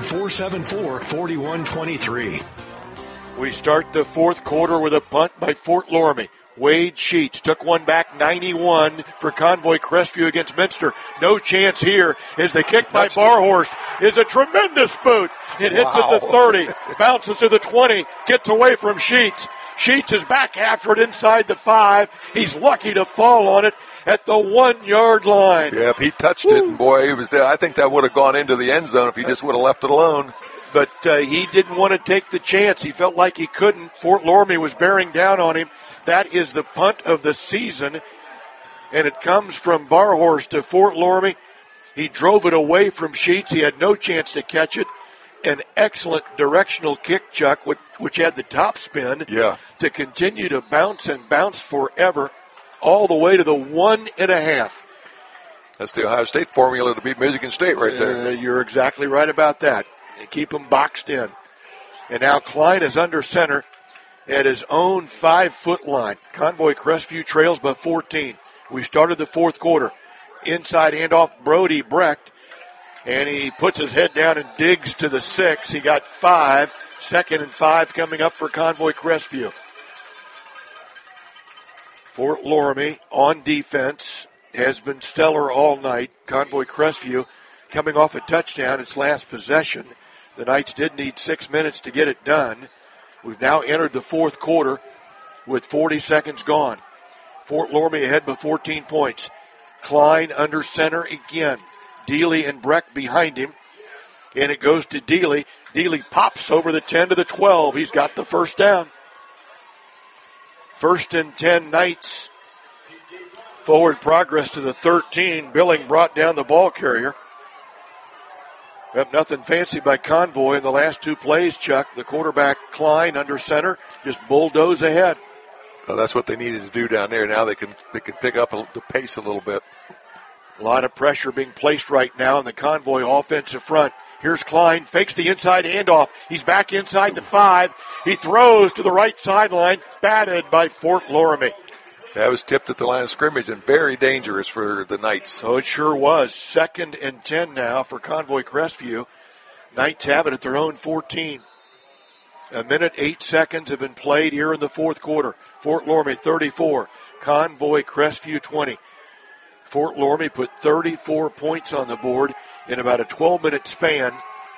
800-474-4123. We start the fourth quarter with a punt by Fort Loramie. Wade Sheets took one back, 91 for Convoy Crestview against Minster. No chance here as the kick by Barhorst is a tremendous boot. It hits at the 30, bounces to the 20, gets away from Sheets. Sheets is back after it inside the 5. He's lucky to fall on it at the 1 yard line. Yep, he touched it, and boy, he was there. I think that would have gone into the end zone if he just would have left it alone. But he didn't want to take the chance. He felt like he couldn't. Fort Loramie was bearing down on him. That is the punt of the season, and it comes from Barhorst to Fort Loramie. He drove it away from Sheets. He had no chance to catch it. An excellent directional kick, Chuck, which had the top spin to continue to bounce and bounce forever all the way to the 1.5. That's the Ohio State formula to beat Michigan State right there. You're exactly right about that. They keep them boxed in. And now Klein is under center at his own 5-foot line. Convoy Crestview trails by 14. We started the fourth quarter. Inside handoff, Brody Brecht. And he puts his head down and digs to the 6. He got 5. 2nd and 5 coming up for Convoy Crestview. Fort Loramie on defense has been stellar all night. Convoy Crestview coming off a touchdown, its last possession. The Knights did need 6 minutes to get it done. We've now entered the fourth quarter with 40 seconds gone. Fort Loramie ahead by 14 points. Klein under center again. Dealey and Breck behind him. And it goes to Dealey. Dealey pops over the 10 to the 12. He's got the first down. 1st and 10 Knights. Forward progress to the 13. Billing brought down the ball carrier. Yep, nothing fancy by Convoy in the last 2 plays, Chuck. The quarterback, Klein, under center, just bulldoze ahead. Well, that's what they needed to do down there. Now they can pick up the pace a little bit. A lot of pressure being placed right now in the Convoy offensive front. Here's Klein, fakes the inside handoff. He's back inside the 5. He throws to the right sideline, batted by Fort Loramie. That was tipped at the line of scrimmage and very dangerous for the Knights. So it sure was. 2nd and 10 now for Convoy Crestview. Knights have it at their own 14. 1 minute, 8 seconds have been played here in the fourth quarter. Fort Loramie 34, Convoy Crestview 20. Fort Loramie put 34 points on the board in about a 12-minute span.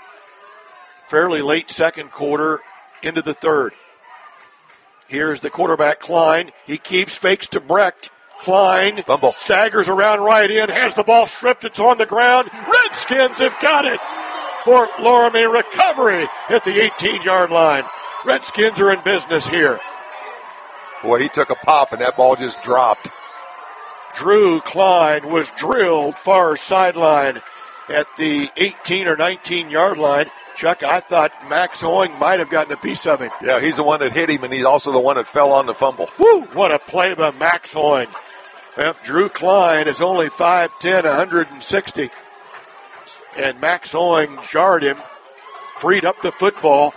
Fairly late second quarter into the third. Here's the quarterback, Klein. He keeps, fakes to Brecht. Klein Bumble. Staggers around right in, has the ball stripped. It's on the ground. Redskins have got it. Fort Loramie recovery at the 18-yard line. Redskins are in business here. Boy, he took a pop, and that ball just dropped. Drew Klein was drilled far sideline at the 18 or 19-yard line. Chuck, I thought Max Oing might have gotten a piece of him. Yeah, he's the one that hit him, and he's also the one that fell on the fumble. Woo! What a play by Max Oing. Yep, Drew Klein is only 5'10", 160. And Max Oing jarred him, freed up the football.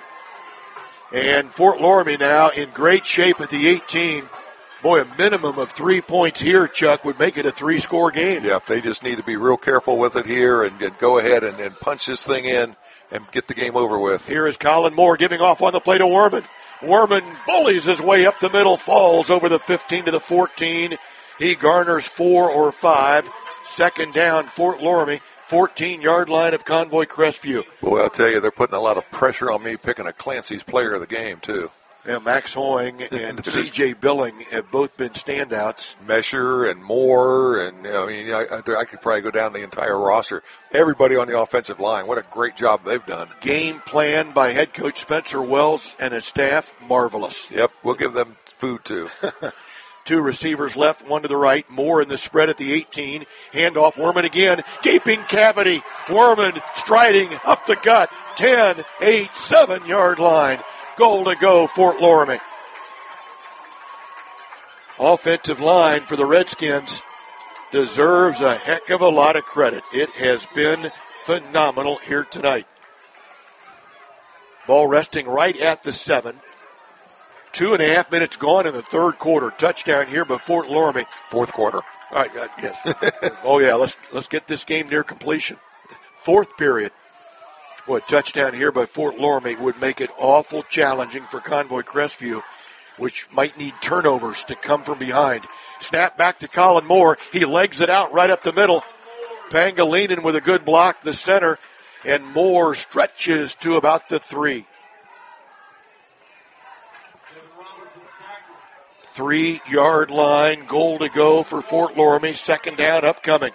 And Fort Loramie now in great shape at the 18. Boy, a minimum of 3 points here, Chuck, would make it a 3-score game. Yeah, they just need to be real careful with it here and go ahead and punch this thing in and get the game over with. Here is Colin Moore giving off on the play to Werman. Werman bullies his way up the middle, falls over the 15 to the 14. He garners 4 or 5. 2nd down, Fort Loramie. 14-yard line of Convoy Crestview. Boy, I'll tell you, they're putting a lot of pressure on me picking a Clancy's player of the game, too. Yeah, Max Oing and C.J. Billing have both been standouts. Mesher and Moore, and I mean, I could probably go down the entire roster. Everybody on the offensive line, what a great job they've done. Game plan by head coach Spencer Wells and his staff, marvelous. Yep, we'll give them food, too. 2 receivers left, 1 to the right. Moore in the spread at the 18. Handoff, Werman again. Gaping cavity. Werman striding up the gut. 10, 8, 7-yard line. Goal to go, Fort Loramie. Offensive line for the Redskins deserves a heck of a lot of credit. It has been phenomenal here tonight. Ball resting right at the 7. 2.5 minutes gone in the third quarter. Touchdown here by Fort Loramie. Fourth quarter. All right, yes. Oh, yeah, let's get this game near completion. Fourth period. Boy, touchdown here by Fort Loramie would make it awful challenging for Convoy Crestview, which might need turnovers to come from behind. Snap back to Colin Moore. He legs it out right up the middle. Pangilinan with a good block, the center, and Moore stretches to about the 3. 3-yard line, goal to go for Fort Loramie. 2nd down upcoming.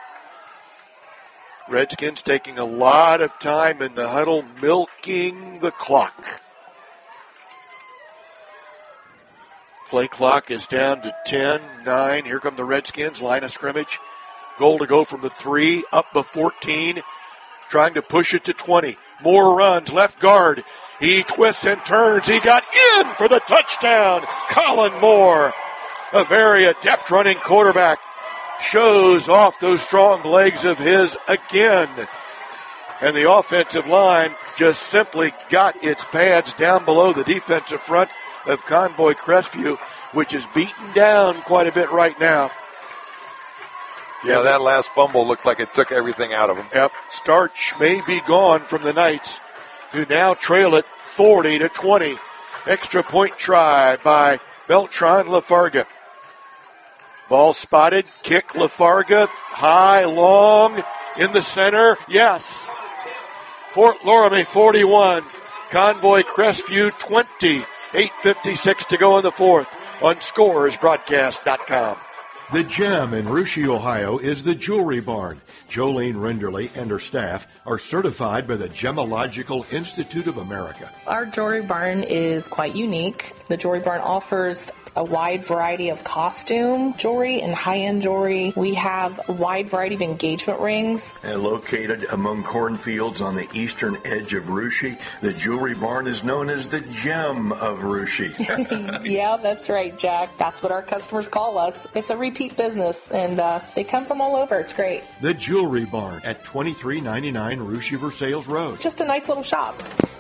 Redskins taking a lot of time in the huddle, milking the clock. Play clock is down to 10, 9. Here come the Redskins, line of scrimmage. Goal to go from the 3, up to 14. Trying to push it to 20. Moore runs, left guard. He twists and turns. He got in for the touchdown. Colin Moore, a very adept running quarterback, shows off those strong legs of his again. And the offensive line just simply got its pads down below the defensive front of Convoy Crestview, which is beaten down quite a bit right now. Yeah, that last fumble looked like it took everything out of him. Yep. Starch may be gone from the Knights, who now trail it 40-20. Extra point try by Beltran Lafarga. Ball spotted, kick Lafarga, high, long, in the center, yes. Fort Loramie 41, Convoy Crestview 20. 8:56 to go in the fourth on ScoresBroadcast.com. The gem in Russia, Ohio is the Jewelry Barn. Jolene Renderly and her staff are certified by the Gemological Institute of America. Our Jewelry Barn is quite unique. The Jewelry Barn offers a wide variety of costume jewelry and high-end jewelry. We have a wide variety of engagement rings. Located among cornfields on the eastern edge of Russia, the Jewelry Barn is known as the gem of Russia. Yeah, that's right, Jack. That's what our customers call us. It's a repeat business, and they come from all over. It's great. The Jewelry Barn at 2399 Russia Versailles Road. Just a nice little shop.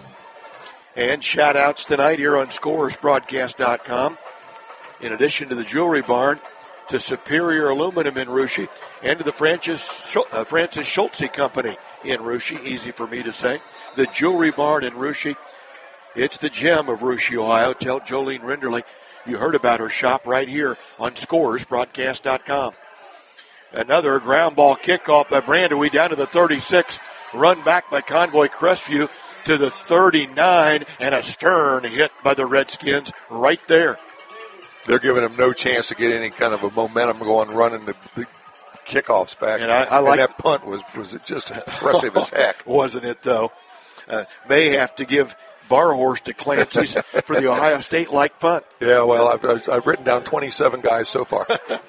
And shout-outs tonight here on ScoresBroadcast.com. In addition to the Jewelry Barn, to Superior Aluminum in Russia, and to the Francis Schultze Company in Russia, easy for me to say. The Jewelry Barn in Russia, it's the gem of Russia, Ohio. Tell Jolene Renderly you heard about her shop right here on ScoresBroadcast.com. Another ground ball kickoff by Brandewie down to the 36, run back by Convoy Crestview to the 39, and a stern hit by the Redskins right there. They're giving him no chance to get any kind of a momentum going, running the kickoffs back. And I like that punt was just impressive as heck. Wasn't it, though? May have to give Barhorst to Clancy's for the Ohio State-like punt. Yeah, well, I've written down 27 guys so far.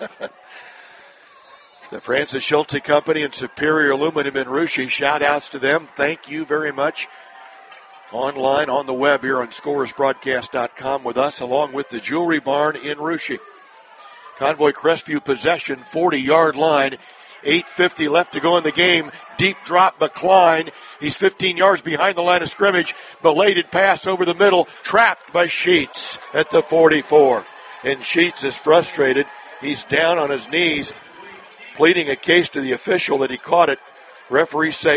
The Francis Schultze Company and Superior Aluminum in Russia, shout-outs to them. Thank you very much. Online on the web here on ScoresBroadcast.com with us, along with the Jewelry Barn in Russia. Convoy Crestview possession, 40-yard line. 8:50 left to go in the game. Deep drop, McCline. He's 15 yards behind the line of scrimmage. Belated pass over the middle, trapped by Sheets at the 44. And Sheets is frustrated. He's down on his knees, pleading a case to the official that he caught it. Referees say,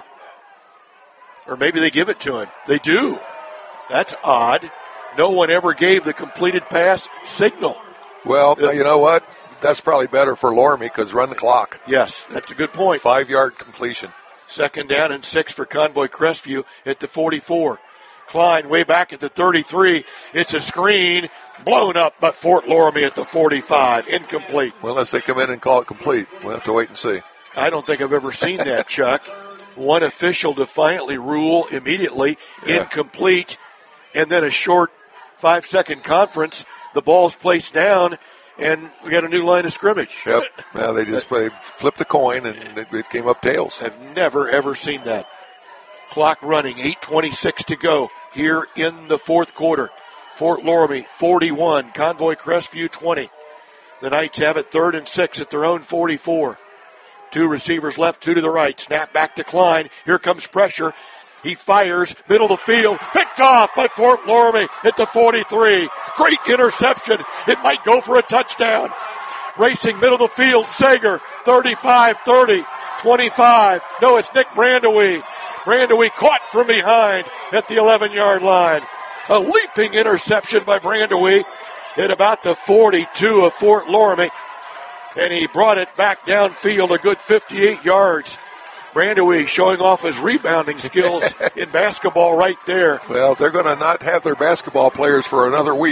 Or maybe they give it to him. They do. That's odd. No one ever gave the completed pass signal. Well, you know what? That's probably better for Loramie because run the clock. Yes, that's a good point. 5-yard completion. 2nd down and 6 for Convoy Crestview at the 44. Klein way back at the 33. It's a screen blown up by Fort Loramie at the 45. Incomplete. Well, unless they come in and call it complete. We'll have to wait and see. I don't think I've ever seen that, Chuck. One official defiantly rule immediately, incomplete, and then a short 5-second conference. The ball's placed down, and we got a new line of scrimmage. Yep. Now they just flipped the coin, and it came up tails. I've never, ever seen that. Clock running, 8:26 to go here in the fourth quarter. Fort Loramie, 41. Convoy Crestview, 20. The Knights have it 3rd and 6 at their own 44. 2 receivers left, 2 to the right. Snap back to Klein. Here comes pressure. He fires, middle of the field, picked off by Fort Loramie at the 43. Great interception. It might go for a touchdown. Racing middle of the field, Sager, 35, 30, 25. No, it's Nick Brandewie. Brandewie caught from behind at the 11-yard line. A leaping interception by Brandewie at about the 42 of Fort Loramie. And he brought it back downfield a good 58 yards. Brandewie showing off his rebounding skills in basketball right there. Well, they're going to not have their basketball players for another week.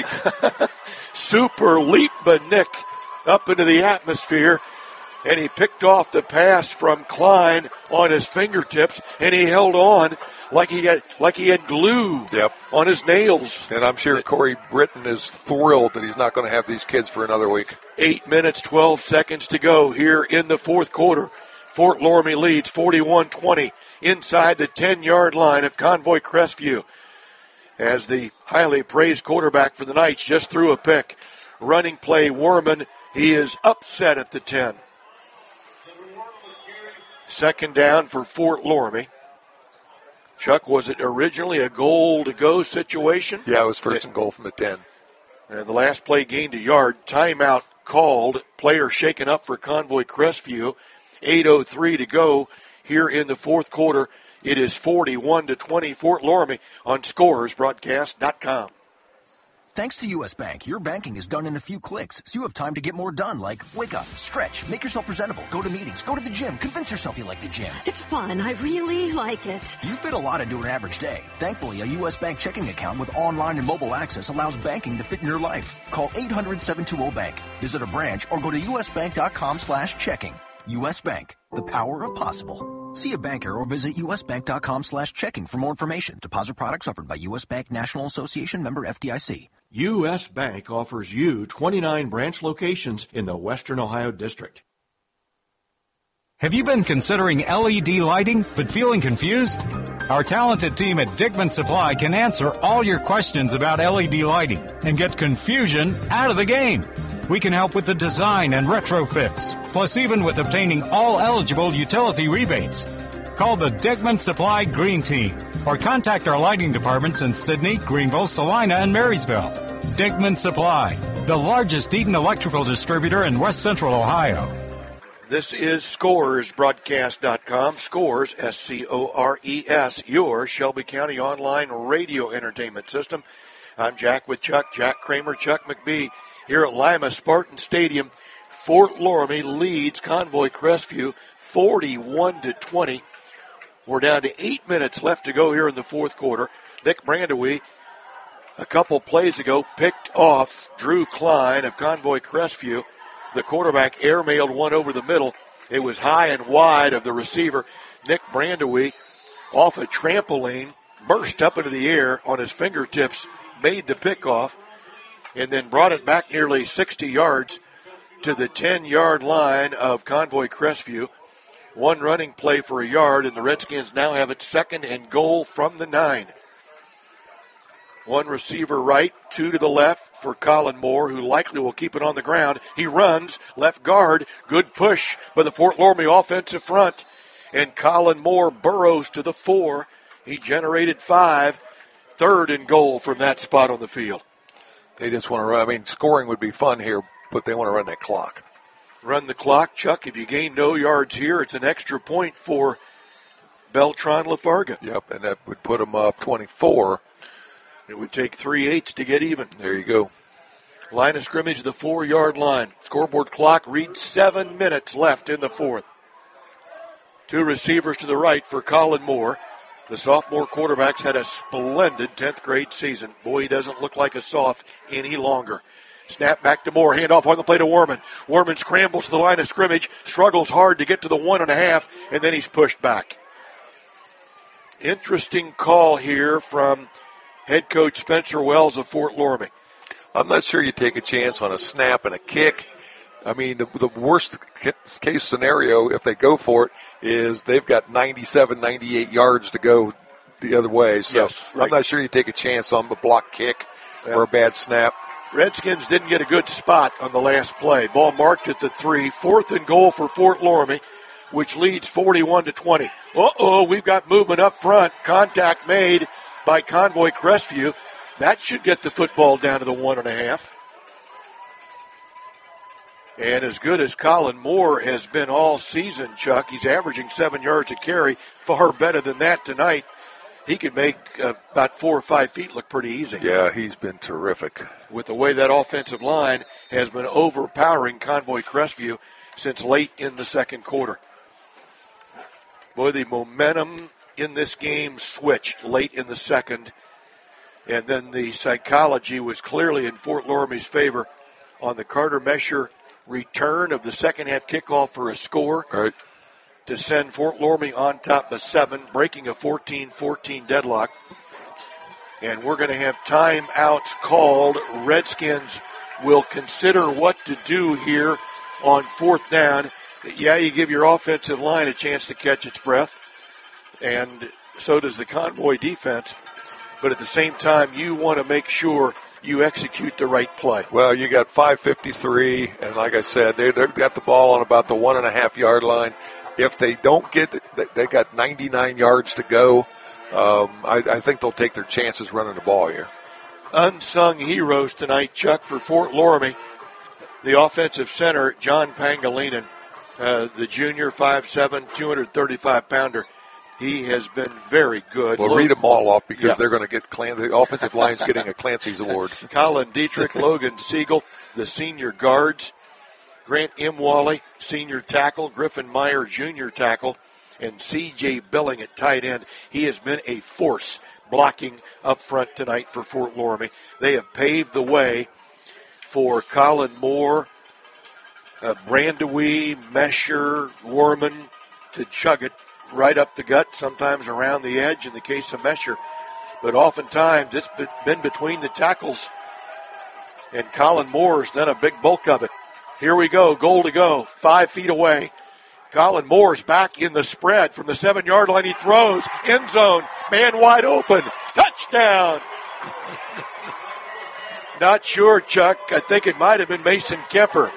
Super leap by Nick up into the atmosphere. And he picked off the pass from Klein on his fingertips, and he held on like he had glue on his nails. And I'm sure Corey Britton is thrilled that he's not going to have these kids for another week. 8 minutes, 12 seconds to go here in the fourth quarter. Fort Loramie leads 41-20 inside the 10-yard line of Convoy Crestview. As the highly praised quarterback for the Knights just threw a pick. Running play, Werman, he is upset at the 10. 2nd down for Fort Loramie. Chuck, was it originally a goal-to-go situation? Yeah, it was first and goal from the 10. And the last play gained a yard. Timeout called. Player shaken up for Convoy Crestview. 8:03 to go here in the fourth quarter. It is 41-20 Fort Loramie on ScoresBroadcast.com. Thanks to U.S. Bank, your banking is done in a few clicks, so you have time to get more done, like wake up, stretch, make yourself presentable, go to meetings, go to the gym, convince yourself you like the gym. It's fun. I really like it. You fit a lot into an average day. Thankfully, a U.S. Bank checking account with online and mobile access allows banking to fit in your life. Call 800-720-BANK. Visit a branch or go to usbank.com/checking. U.S. Bank, the power of possible. See a banker or visit usbank.com/checking for more information. Deposit products offered by U.S. Bank National Association, member FDIC. U.S. Bank offers you 29 branch locations in the Western Ohio District. Have you been considering LED lighting but feeling confused? Our talented team at Dickman Supply can answer all your questions about LED lighting and get confusion out of the game. We can help with the design and retrofits, plus even with obtaining all eligible utility rebates. Call the Dickman Supply Green Team or contact our lighting departments in Sidney, Greenville, Salina, and Marysville. Dickman Supply, the largest heat and electrical distributor in West Central Ohio. This is ScoresBroadcast.com. Scores, S-C-O-R-E-S, your Shelby County online radio entertainment system. I'm Jack with Chuck Kramer, Chuck McBee. Here at Lima Spartan Stadium, Fort Loramie leads Convoy Crestview 41-20. We're down to 8 minutes left to go here in the fourth quarter. Nick Brandewee, a couple plays ago, picked off Drew Klein of Convoy Crestview. The quarterback airmailed one over the middle. It was high and wide of the receiver. Nick Brandewee, off a trampoline, burst up into the air on his fingertips, made the pickoff, and then brought it back nearly 60 yards to the 10-yard line of Convoy Crestview. One running play for a yard, and the Redskins now have it second and goal from the 9. One receiver right, two to the left for Colin Moore, who likely will keep it on the ground. He runs, left guard, good push by the Fort Loramie offensive front. And Colin Moore burrows to the 4. He generated 5. Third and goal from that spot on the field. They just want to run. I mean, scoring would be fun here, but they want to run that clock. Run the clock, Chuck. If you gain no yards here, it's an extra point for Beltran Lafarga. Yep, and that would put them up 24. It would take 3/8 to get even. There you go. Line of scrimmage, the 4-yard line. Scoreboard clock reads 7 minutes left in the fourth. Two receivers to the right for Colin Moore. The sophomore quarterback's had a splendid 10th grade season. Boy, he doesn't look like a soph any longer. Snap back to Moore. Handoff on the play to Warman. Warman scrambles to the line of scrimmage, struggles hard to get to the 1.5, and then he's pushed back. Interesting call here from head coach Spencer Wells of Fort Loramie. I'm not sure you take a chance on a snap and a kick. I mean, the worst case scenario, if they go for it, is they've got 97, 98 yards to go the other way. So yes, right. I'm not sure you take a chance on a block kick or a bad snap. Redskins didn't get a good spot on the last play. Ball marked at the 3. Fourth and goal for Fort Loramie, which leads 41-20. We've got movement up front. Contact made by Convoy Crestview. That should get the football down to the 1.5. And as good as Colin Moore has been all season, Chuck, he's averaging 7 yards a carry, far better than that tonight. He could make about 4 or 5 feet look pretty easy. Yeah, he's been terrific. With the way that offensive line has been overpowering Convoy Crestview since late in the second quarter. Boy, the momentum in this game switched late in the second, and then the psychology was clearly in Fort Loramie's favor on the Carter Mesher return of the second half kickoff for a score. Right. To send Fort Loramie on top by 7, breaking a 14-14 deadlock. And we're going to have timeouts called. Redskins will consider what to do here on fourth down. Yeah, you give your offensive line a chance to catch its breath, and so does the Convoy defense. But at the same time, you want to make sure you execute the right play. Well, you got 5:53, and like I said, they've got the ball on about the 1.5 yard line. If they don't get it, they got 99 yards to go. I think they'll take their chances running the ball here. Unsung heroes tonight, Chuck, for Fort Loramie. The offensive center, John Pangilinan, the junior, 5'7", 235-pounder. He has been very good. Well, read them all off because they're going to get the offensive line's getting a Clancy's Award. Colin Dietrich, Logan Siegel, the senior guards. Grant Imwally, senior tackle. Griffin Meyer, junior tackle. And C.J. Billing at tight end. He has been a force blocking up front tonight for Fort Loramie. They have paved the way for Colin Moore, Brandewee, Mesher, Warman to chug it right up the gut, sometimes around the edge in the case of Mesher. But oftentimes it's been between the tackles, and Colin Moore's done a big bulk of it. Here we go, goal to go, 5 feet away. Colin Moore's back in the spread from the 7-yard line. He throws, end zone, man wide open, touchdown. Not sure, Chuck. I think it might have been Mason Kemper.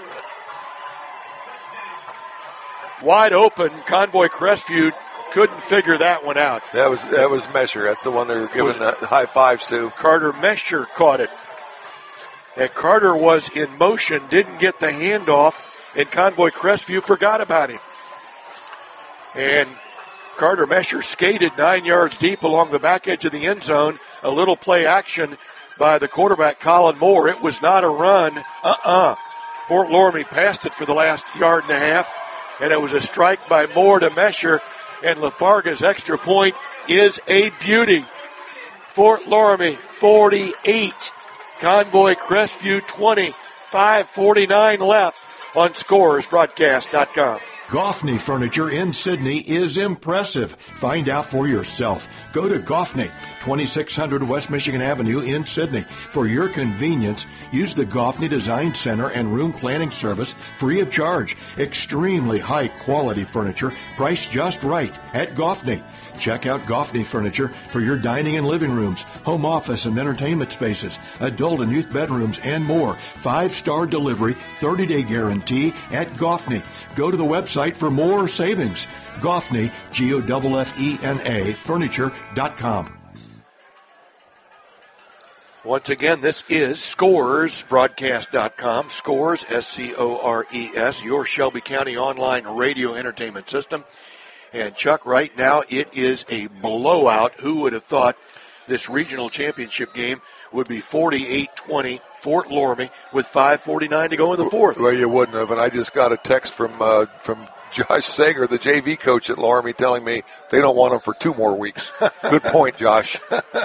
Wide open, Convoy Crestview couldn't figure that one out. That was Mesher. That's the one they were giving the high fives to. Carter Mesher caught it. And Carter was in motion, didn't get the handoff, and Convoy Crestview forgot about him. And Carter Mesher skated 9 yards deep along the back edge of the end zone. A little play action by the quarterback, Colin Moore. It was not a run. Fort Loramie passed it for the last yard and a half, and it was a strike by Moore to Mesher, and Lafarga's extra point is a beauty. Fort Loramie 48, Convoy Crestview 20, 5:49 left on ScoresBroadcast.com. Goffney Furniture in Sydney is impressive. Find out for yourself. Go to Goffney, 2600 West Michigan Avenue in Sydney. For your convenience, use the Goffney Design Center and Room Planning Service free of charge. Extremely high quality furniture, priced just right at Goffney. Check out Goffney Furniture for your dining and living rooms, home office and entertainment spaces, adult and youth bedrooms, and more. 5-star delivery, 30-day guarantee at Goffney. Go to the website for more savings. Goffney, Goffena, furniture.com. Once again, this is ScoresBroadcast.com. Scores, S-C-O-R-E-S, your Shelby County online radio entertainment system. And, Chuck, right now it is a blowout. Who would have thought this regional championship game would be 48-20 Fort Loramie with 5:49 to go in the fourth? Well, you wouldn't have. And I just got a text from Josh Sager, the JV coach at Loramie, telling me they don't want him for 2 more weeks. Good point, Josh.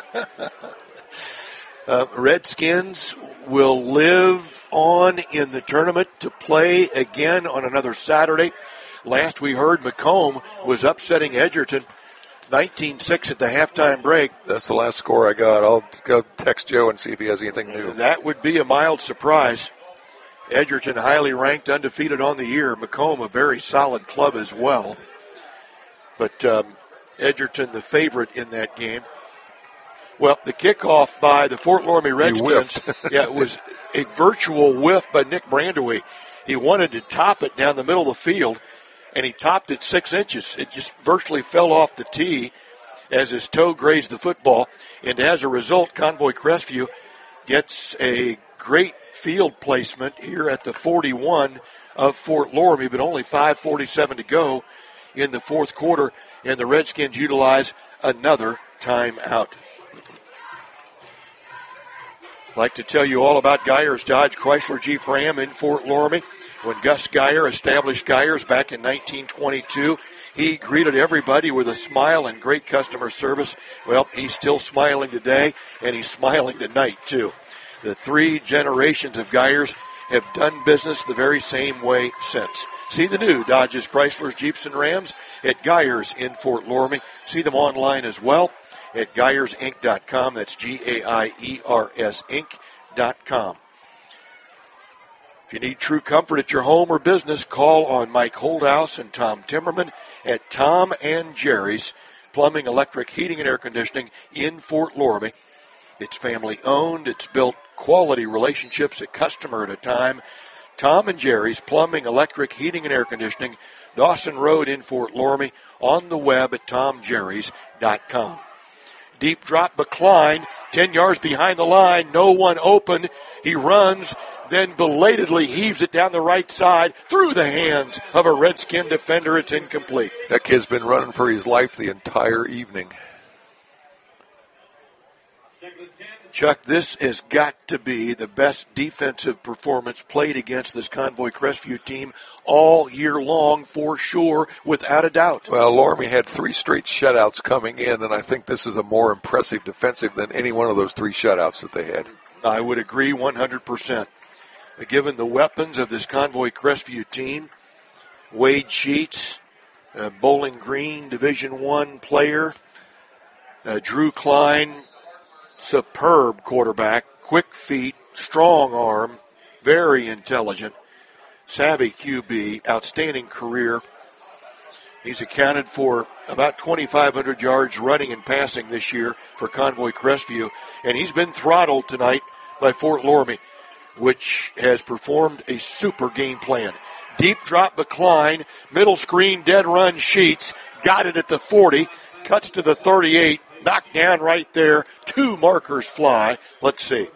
Redskins will live on in the tournament to play again on another Saturday. Last we heard, Macomb was upsetting Edgerton 19-6 at the halftime break. That's the last score I got. I'll go text Joe and see if he has anything new. That would be a mild surprise. Edgerton highly ranked, undefeated on the year. Macomb a very solid club as well. But Edgerton the favorite in that game. Well, the kickoff by the Fort Loramie Redskins, it was a virtual whiff by Nick Brandewee. He wanted to top it down the middle of the field, and he topped it 6 inches. It just virtually fell off the tee as his toe grazed the football. And as a result, Convoy Crestview gets a great field placement here at the 41 of Fort Loramie, but only 5:47 to go in the fourth quarter, and the Redskins utilize another timeout. I'd like to tell you all about Geyer's Dodge Chrysler Jeep Ram in Fort Loramie. When Gus Geyer established Geyer's back in 1922, he greeted everybody with a smile and great customer service. Well, he's still smiling today, and he's smiling tonight, too. The 3 generations of Geyers have done business the very same way since. See the new Dodges, Chryslers, Jeeps, and Rams at Geyers in Fort Loramie. See them online as well at GeyersInc.com. That's G-A-I-E-R-S Inc.com. If you need true comfort at your home or business, call on Mike Holdhouse and Tom Timmerman at Tom and Jerry's Plumbing, Electric, Heating, and Air Conditioning in Fort Loramie. It's family owned. It's built quality relationships, a customer at a time. Tom and Jerry's Plumbing, Electric, Heating, and Air Conditioning, Dawson Road in Fort Loramie, on the web at tomjerrys.com. Deep drop, McCline, 10 yards behind the line, no one open. He runs, then belatedly heaves it down the right side through the hands of a Redskin defender. It's incomplete. That kid's been running for his life the entire evening. Chuck, this has got to be the best defensive performance played against this Convoy Crestview team all year long, for sure, without a doubt. Well, Loramie had 3 straight shutouts coming in, and I think this is a more impressive defensive than any one of those 3 shutouts that they had. I would agree 100%. Given the weapons of this Convoy Crestview team, Wade Sheets, Bowling Green Division I player, Drew Klein, superb quarterback, quick feet, strong arm, very intelligent, savvy QB, outstanding career. He's accounted for about 2,500 yards running and passing this year for Convoy Crestview, and he's been throttled tonight by Fort Loramie, which has performed a super game plan. Deep drop, McCline, middle screen, dead run, Sheets, got it at the 40, cuts to the 38, knocked down right there. 2 markers fly. Let's see.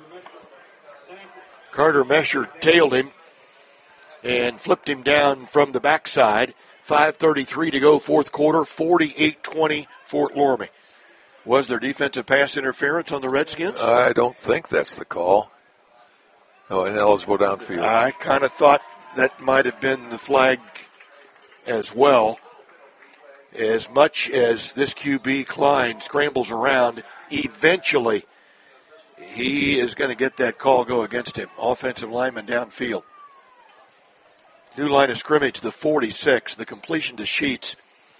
Carter Mesher tailed him and flipped him down from the backside. 5:33 to go, fourth quarter, 48-20 Fort Loramie. Was there defensive pass interference on the Redskins? I don't think that's the call. Oh, ineligible downfield. I kind of thought that might have been the flag as well. As much as this QB, Klein, scrambles around, eventually he is going to get that call go against him. Offensive lineman downfield. New line of scrimmage, the 46. The completion to Sheets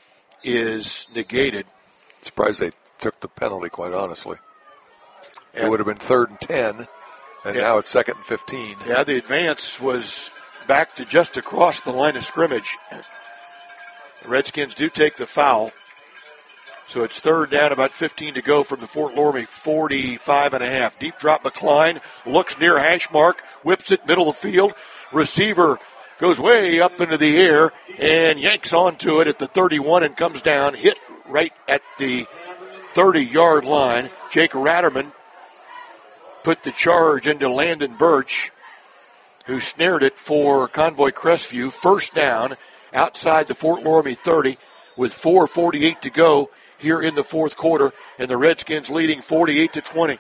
is negated. Surprised they took the penalty, quite honestly. It would have been 3rd and 10, and now it's 2nd and 15. Yeah, the advance was back to just across the line of scrimmage. The Redskins do take the foul. So it's 3rd down, about 15 to go from the Fort Loramie 45.5. Deep drop, McCline looks near hash mark, whips it middle of the field. Receiver goes way up into the air and yanks onto it at the 31 and comes down, hit right at the 30-yard line. Jake Ratterman put the charge into Landon Birch, who snared it for Convoy Crestview. First down outside the Fort Loramie 30 with 4:48 to go here in the fourth quarter, and the Redskins leading 48-20.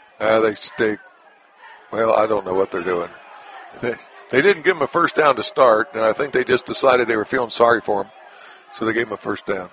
Well, I don't know what they're doing. They didn't give him a first down to start, and I think they just decided they were feeling sorry for him, so they gave him a first down.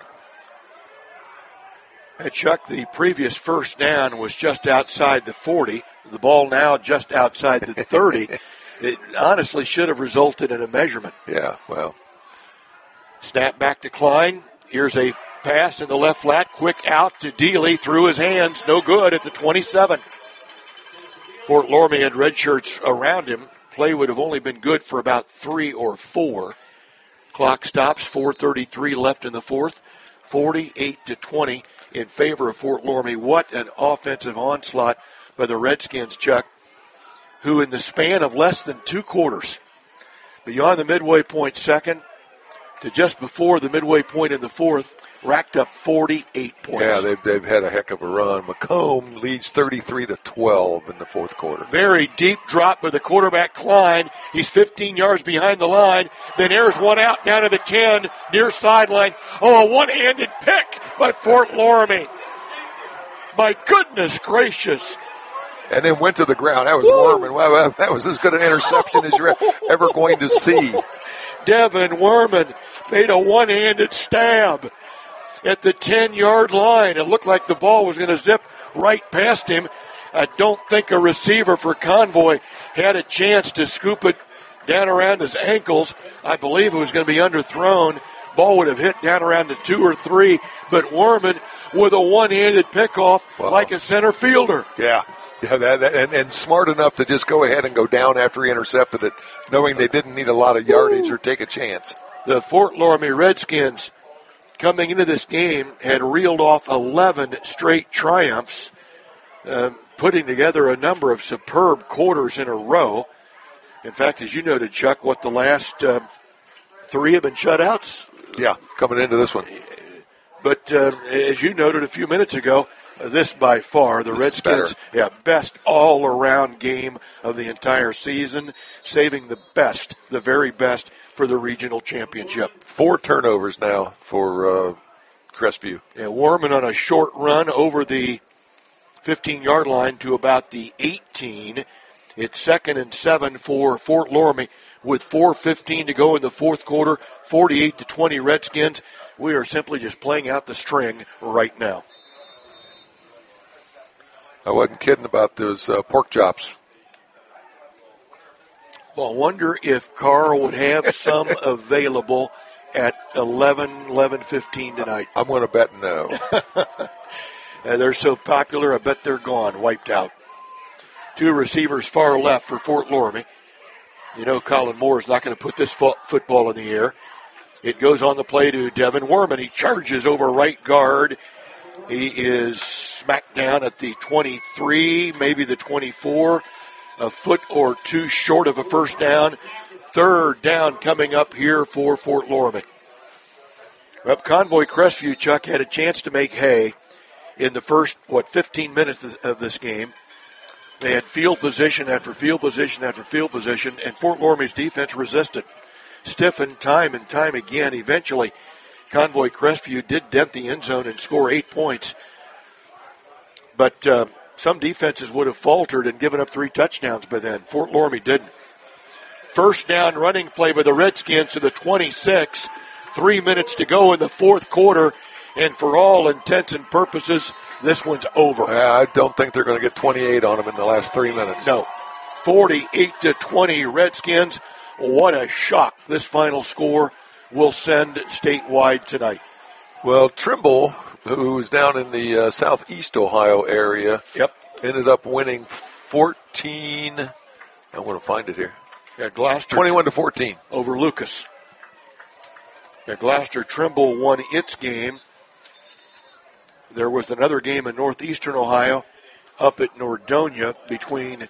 And Chuck, the previous first down was just outside the 40. The ball now just outside the 30. It honestly should have resulted in a measurement. Yeah, well. Snap back to Klein. Here's a pass in the left flat. Quick out to Dealey. Through his hands. No good at the 27. Fort Loramie had red shirts around him. Play would have only been good for about 3 or 4. Clock stops. 4:33 left in the fourth. 48-20 in favor of Fort Loramie. What an offensive onslaught by the Redskins, Chuck, who in the span of less than 2 quarters, beyond the midway point second to just before the midway point in the fourth, racked up 48 points. Yeah, they've had a heck of a run. McComb leads 33-12 in the fourth quarter. Very deep drop by the quarterback, Klein. He's 15 yards behind the line. Then airs one out down to the 10, near sideline. Oh, a one-handed pick by Fort Loramie. My goodness gracious. And then went to the ground. That was Werman. Wow, that was as good an interception as you're ever going to see. Devin Werman made a one-handed stab at the 10-yard line. It looked like the ball was going to zip right past him. I don't think a receiver for Convoy had a chance to scoop it down around his ankles. I believe it was going to be underthrown. Ball would have hit down around the 2 or 3, but Werman with a one-handed pickoff like a center fielder. Yeah. Yeah, and smart enough to just go ahead and go down after he intercepted it, knowing they didn't need a lot of yardage or take a chance. The Fort Loramie Redskins, coming into this game, had reeled off 11 straight triumphs, putting together a number of superb quarters in a row. In fact, as you noted, Chuck, the last 3 have been shutouts? Yeah, coming into this one. But as you noted a few minutes ago, this by far, the Redskins, best all-around game of the entire season, saving the best, the very best, for the regional championship. 4 turnovers now for Crestview. Yeah, Warman on a short run over the 15-yard line to about the 18. It's 2nd and 7 for Fort Loramie with 4:15 to go in the fourth quarter, 48-20 Redskins. We are simply just playing out the string right now. I wasn't kidding about those pork chops. Well, I wonder if Carl would have some available at 11:15 tonight. I'm going to bet no. They're so popular, I bet they're gone, wiped out. 2 receivers far left for Fort Loramie. You know Colin Moore is not going to put this football in the air. It goes on the play to Devin Werman. He charges over right guard. He is smacked down at the 23, maybe the 24, a foot or 2 short of a first down. 3rd down coming up here for Fort Loramie. Well, Convoy Crestview, Chuck, had a chance to make hay in the first, 15 minutes of this game. They had field position after field position after field position, and Fort Loramie's defense resisted. Stiffened time and time again. Eventually, Convoy Crestview did dent the end zone and score 8 points. But some defenses would have faltered and given up 3 touchdowns by then. Fort Loramie didn't. First down running play by the Redskins to the 26. 3 minutes to go in the fourth quarter. And for all intents and purposes, this one's over. I don't think they're going to get 28 on them in the last 3 minutes. No. 48-20 Redskins. What a shock this final score will send statewide tonight. Well, Trimble, who is down in the southeast Ohio area, ended up winning 14. I want to find it here. Yeah, Gloucester 21-14 over Lucas. Yeah, Gloucester Trimble won its game. There was another game in northeastern Ohio up at Nordonia between,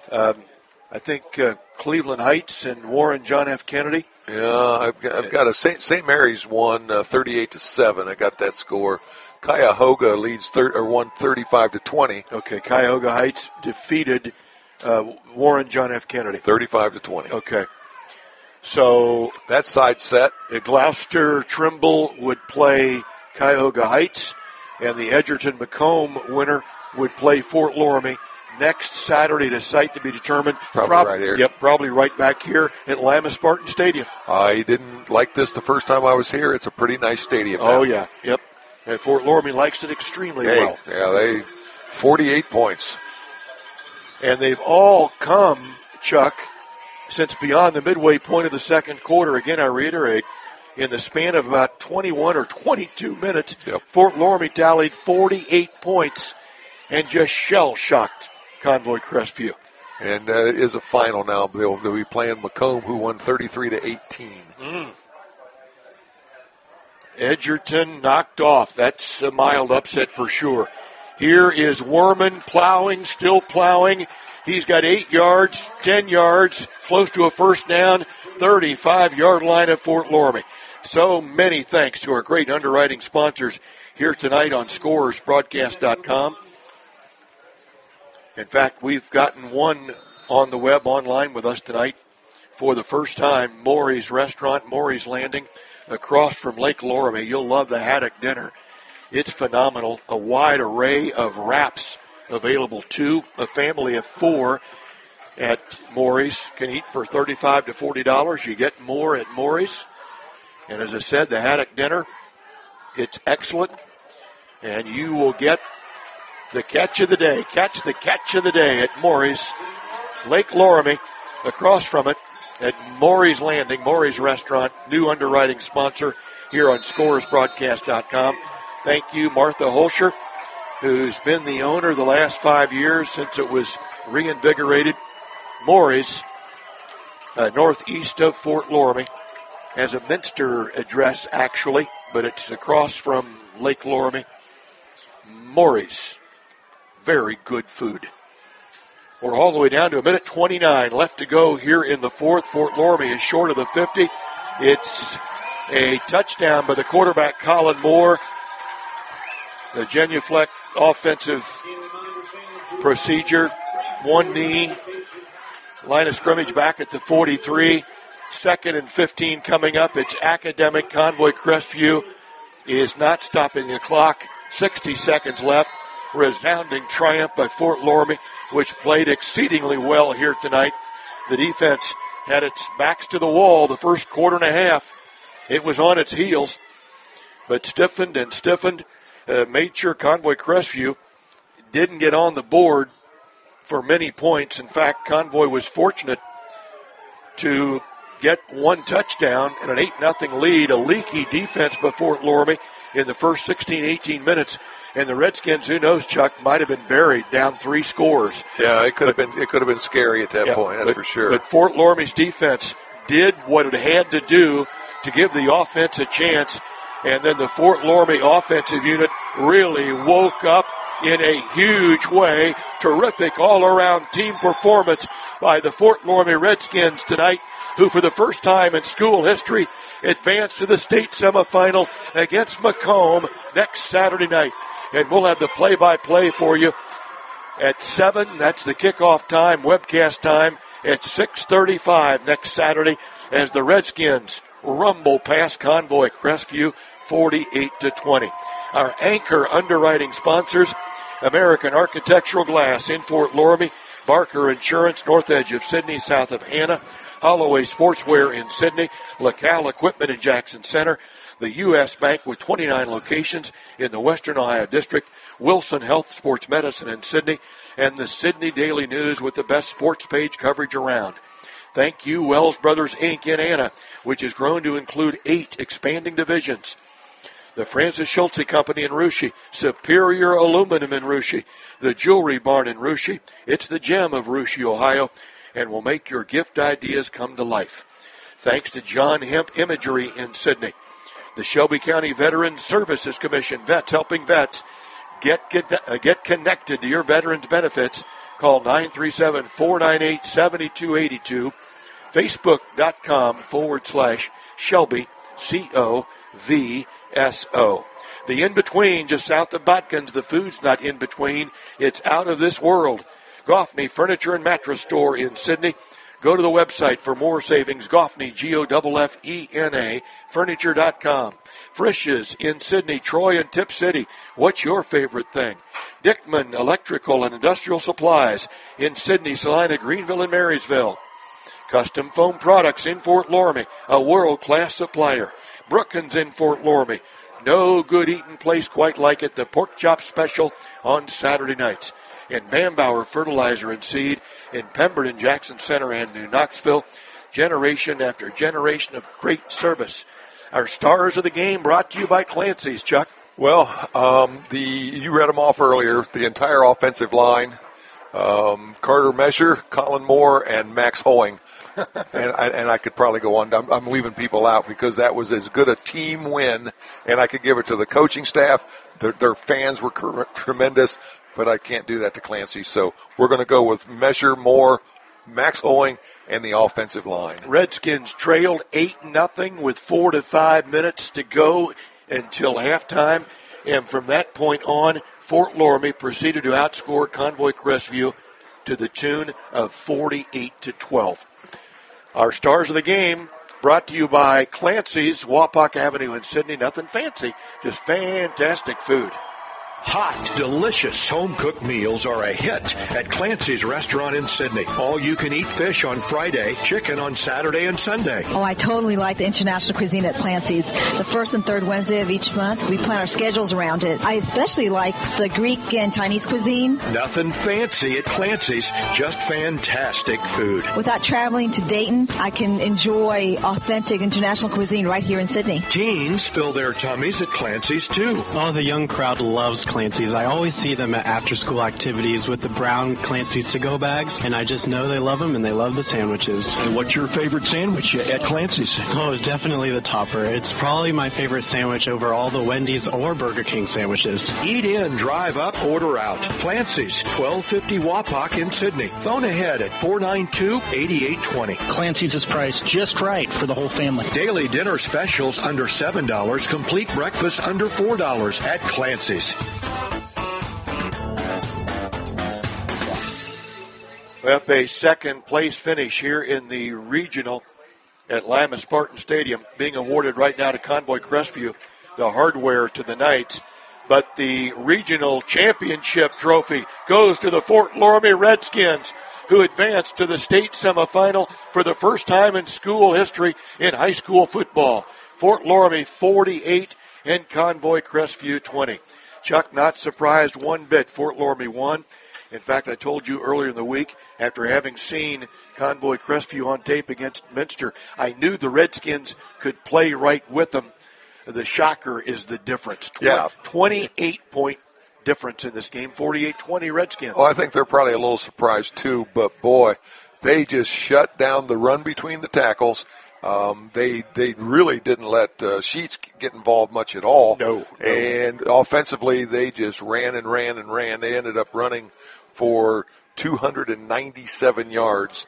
I think, Cleveland Heights and Warren John F. Kennedy. Yeah, I've got a St. Mary's won 38-7. I got that score. Cuyahoga won 35-20. Okay, Cuyahoga Heights defeated Warren John F. Kennedy 35-20. Okay, so that side set. Gloucester Trimble would play Cuyahoga Heights, and the Edgerton Macomb winner would play Fort Loramie next Saturday at a site to be determined. Probably right here. Yep, probably right back here at Lima Spartan Stadium. I didn't like this the first time I was here. It's a pretty nice stadium now. Oh, yeah. Yep. And Fort Loramie likes it extremely well. Yeah, they 48 points. And they've all come, Chuck, since beyond the midway point of the second quarter. Again, I reiterate, in the span of about 21 or 22 minutes, Fort Loramie tallied 48 points and just shell-shocked Convoy Crestview. And it is a final now. They'll be playing Macomb, who won 33-18. Edgerton knocked off. That's a mild upset for sure. Here is Werman plowing, still plowing. He's got 8 yards, 10 yards, close to a first down, 35-yard line of Fort Loramie. So many thanks to our great underwriting sponsors here tonight on ScoresBroadcast.com. In fact, we've gotten one on the web online with us tonight for the first time, Maury's Restaurant, Maury's Landing, across from Lake Loramie. You'll love the haddock dinner. It's phenomenal. A wide array of wraps available to a family of 4 at Maury's. Can eat for $35 to $40. You get more at Maury's. And as I said, the haddock dinner, it's excellent. And you will get the catch of the day. Catch the catch of the day at Maury's, Lake Loramie. Across from it at Maury's Landing, Maury's Restaurant, new underwriting sponsor here on ScoresBroadcast.com. Thank you, Martha Holscher, who's been the owner the last 5 years since it was reinvigorated. Maury's, northeast of Fort Loramie, has a Minster address, actually, but it's across from Lake Loramie. Maury's, very good food. We're all the way down to 1:29 left to go here in the fourth. Fort Loramie is short of the 50. It's a touchdown by the quarterback, Colin Moore. The genuflect offensive procedure, one knee, line of scrimmage back at the 43. 2nd and 15 coming up. It's Academic. Convoy Crestview is not stopping the clock. 60 seconds left. Resounding triumph by Fort Loramie, which played exceedingly well here tonight. The defense had its backs to the wall the first quarter and a half. It was on its heels, but stiffened, made sure Convoy Crestview didn't get on the board for many points. In fact, Convoy was fortunate to get one touchdown and an 8-0 lead, a leaky defense by Fort Loramie in the first 16, 18 minutes. And the Redskins, who knows, Chuck, might have been buried down 3 scores. Yeah, it could have been scary at that point, that's for sure. But Fort Loramie's defense did what it had to do to give the offense a chance. And then the Fort Loramie offensive unit really woke up in a huge way. Terrific all-around team performance by the Fort Loramie Redskins tonight, who for the first time in school history advanced to the state semifinal against Macomb next Saturday night. And we'll have the play-by-play for you at 7. That's the kickoff time, webcast time at 6:35 next Saturday as the Redskins rumble past Convoy Crestview 48-20. Our anchor underwriting sponsors, American Architectural Glass in Fort Loramie, Barker Insurance, north edge of Sydney, south of Hannah, Holloway Sportswear in Sydney, LaCal Equipment in Jackson Center, the U.S. Bank with 29 locations in the Western Ohio District, Wilson Health Sports Medicine in Sydney, and the Sydney Daily News with the best sports page coverage around. Thank you, Wells Brothers, Inc. in Anna, which has grown to include 8 expanding divisions. The Francis Schultze Company in Russia, Superior Aluminum in Russia, the Jewelry Barn in Russia. It's the gem of Russia, Ohio, and will make your gift ideas come to life. Thanks to John Hemp Imagery in Sydney. The Shelby County Veterans Services Commission, vets helping vets. Get connected to your veterans benefits. Call 937-498-7282. Facebook.com/Shelby, COVSO. The in-between, just south of Botkins, the food's not in between. It's out of this world. Goffney Furniture and Mattress Store in Sydney. Go to the website for more savings. Goffney, Goffena, Furniture.com. Frisch's in Sydney, Troy, and Tip City. What's your favorite thing? Dickman Electrical and Industrial Supplies in Sydney, Salina, Greenville, and Marysville. Custom Foam Products in Fort Loramie, a world-class supplier. Brookins in Fort Loramie. No good eating place quite like it. The pork chop special on Saturday nights. And Bambauer Fertilizer and Seed in Pemberton, Jackson Center, and New Knoxville. Generation after generation of great service. Our stars of the game brought to you by Clancy's, Chuck. Well, you read them off earlier. The entire offensive line, Carter Mesher, Colin Moore, and Max Hoeing. and I could probably go on. I'm leaving people out because that was as good a team win, and I could give it to the coaching staff. Their fans were tremendous, but I can't do that to Clancy. So we're going to go with Mesher, Moore, Max Hoeing, and the offensive line. Redskins trailed 8-0 with 4 to 5 minutes to go until halftime. And from that point on, Fort Loramie proceeded to outscore Convoy Crestview to the tune of 48-12. Our stars of the game brought to you by Clancy's, Wapak Avenue in Sydney. Nothing fancy, just fantastic food. Hot, delicious home-cooked meals are a hit at Clancy's Restaurant in Sydney. All-you-can-eat fish on Friday, chicken on Saturday and Sunday. Oh, I totally like the international cuisine at Clancy's. The first and third Wednesday of each month, we plan our schedules around it. I especially like the Greek and Chinese cuisine. Nothing fancy at Clancy's, just fantastic food. Without traveling to Dayton, I can enjoy authentic international cuisine right here in Sydney. Teens fill their tummies at Clancy's, too. Oh, the young crowd loves Clancy's. I always see them at after-school activities with the brown Clancy's to-go bags, and I just know they love them and they love the sandwiches. And what's your favorite sandwich at Clancy's? Oh, definitely the topper. It's probably my favorite sandwich over all the Wendy's or Burger King sandwiches. Eat in, drive up, order out. Clancy's, 1250 Wapak in Sydney. Phone ahead at 492-8820. Clancy's is priced just right for the whole family. Daily dinner specials under $7, complete breakfast under $4 at Clancy's. Up a second-place finish here in the regional at Lima Spartan Stadium, being awarded right now to Convoy Crestview, the hardware to the Knights. But the regional championship trophy goes to the Fort Loramie Redskins, who advanced to the state semifinal for the first time in school history in high school football. Fort Loramie 48 and Convoy Crestview 20. Chuck, not surprised one bit. Fort Loramie won. In fact, I told you earlier in the week, after having seen Convoy Crestview on tape against Minster, I knew the Redskins could play right with them. The shocker is the difference. 28-point difference in this game, 48-20 Redskins. Well, I think they're probably a little surprised too, but boy, they just shut down the run between the tackles. They really didn't let Sheets get involved much at all. No. And offensively, they just ran and ran and ran. They ended up running for 297 yards.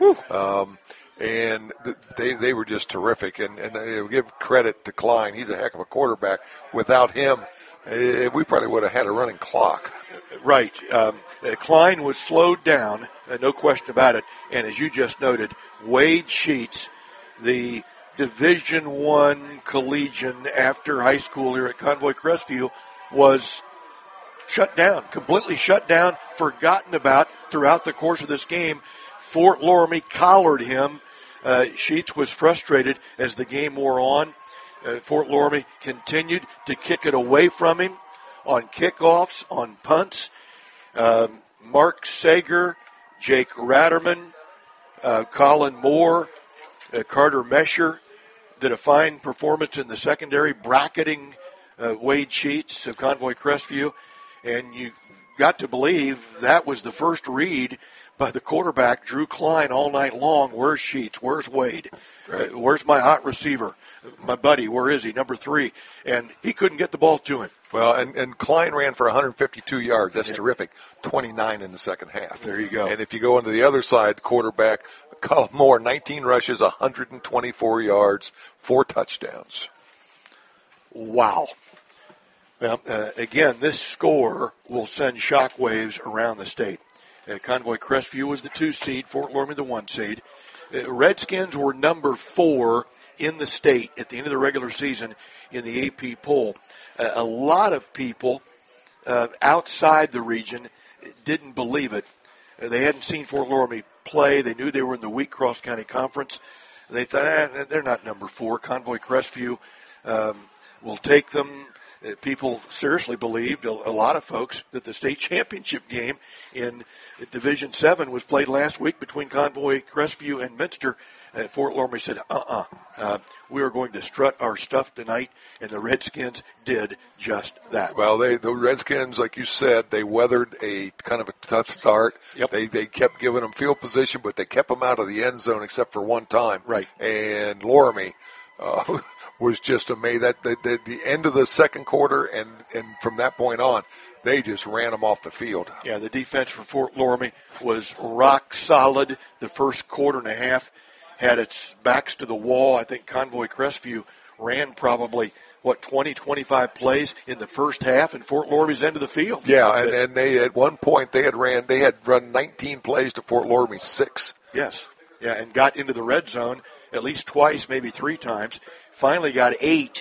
And they were just terrific. And I give credit to Klein. He's a heck of a quarterback. Without him, we probably would have had a running clock. Right. Klein was slowed down, no question about it. And as you just noted, Wade Sheets, the Division I collegian after high school here at Convoy Crestview, was shut down, completely shut down, forgotten about throughout the course of this game. Fort Loramie collared him. Sheets was frustrated as the game wore on. Fort Loramie continued to kick it away from him on kickoffs, on punts. Mark Sager, Jake Ratterman, Colin Moore, Carter Mesher did a fine performance in the secondary, bracketing Wade Sheets of Convoy Crestview. And you got to believe that was the first read by the quarterback, Drew Klein, all night long. Where's Sheets? Where's Wade? Right. Where's my hot receiver? My buddy, where is he? Number 3. And he couldn't get the ball to him. Well, and Klein ran for 152 yards. That's terrific. 29 in the second half. There you go. And if you go into the other side, quarterback, Colin Moore, 19 rushes, 124 yards, 4 touchdowns. Wow. Well, again, this score will send shockwaves around the state. Convoy Crestview was the 2 seed, Fort Loramie the 1 seed. Redskins were number 4 in the state at the end of the regular season in the AP poll. A lot of people outside the region didn't believe it. They hadn't seen Fort Loramie play. They knew they were in the weak cross-county conference. They thought, they're not number 4. Convoy Crestview will take them. People seriously believed, a lot of folks, that the state championship game in Division 7 was played last week between Convoy Crestview and Minster. Fort Loramie said, we are going to strut our stuff tonight, and the Redskins did just that. Well, the Redskins, like you said, they weathered a kind of a tough start. Yep. They kept giving them field position, but they kept them out of the end zone except for one time. Right. And Loramie was just amazing. That the end of the second quarter, and from that point on, they just ran them off the field. Yeah, the defense for Fort Loramie was rock solid. The first quarter and a half had its backs to the wall. I think Convoy Crestview ran probably, 20, 25 plays in the first half in Fort Loramie's end of the field. Yeah, and they at one point they had run 19 plays to Fort Loramie's 6. Yes, yeah, and got into the red zone at least twice, maybe 3 times. Finally got 8,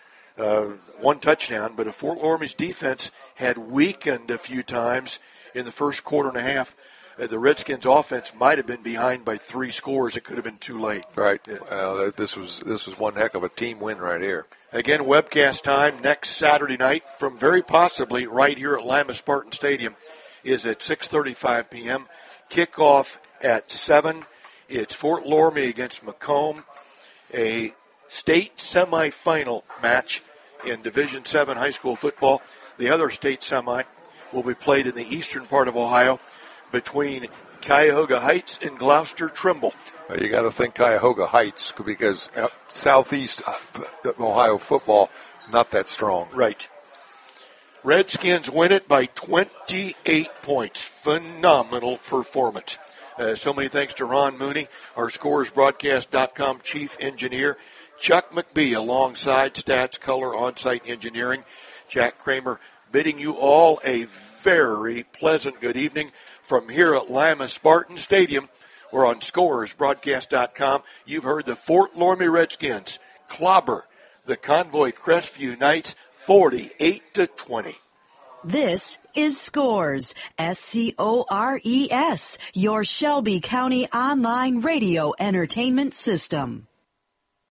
1 touchdown. But Fort Loramie's defense had weakened a few times in the first quarter and a half. The Redskins' offense might have been behind by 3 scores. It could have been too late. Right. Well, this was one heck of a team win right here. Again, webcast time next Saturday night from very possibly right here at Lima Spartan Stadium is at 6:35 p.m. Kickoff at 7. It's Fort Loramie against Macomb, a state semifinal match in Division 7 high school football. The other state semi will be played in the eastern part of Ohio between Cuyahoga Heights and Gloucester Trimble. You got to think Cuyahoga Heights because southeast Ohio football, not that strong. Right. Redskins win it by 28 points. Phenomenal performance. So many thanks to Ron Mooney, our ScoresBroadcast.com chief engineer. Chuck McBee alongside Stats Color On-Site Engineering. Jack Kramer, bidding you all a very pleasant good evening from here at Lima Spartan Stadium. We're on ScoresBroadcast.com. You've heard the Fort Loramie Redskins clobber the Convoy Crestview Knights 48-20. This is Scores, SCORES, your Shelby County online radio entertainment system.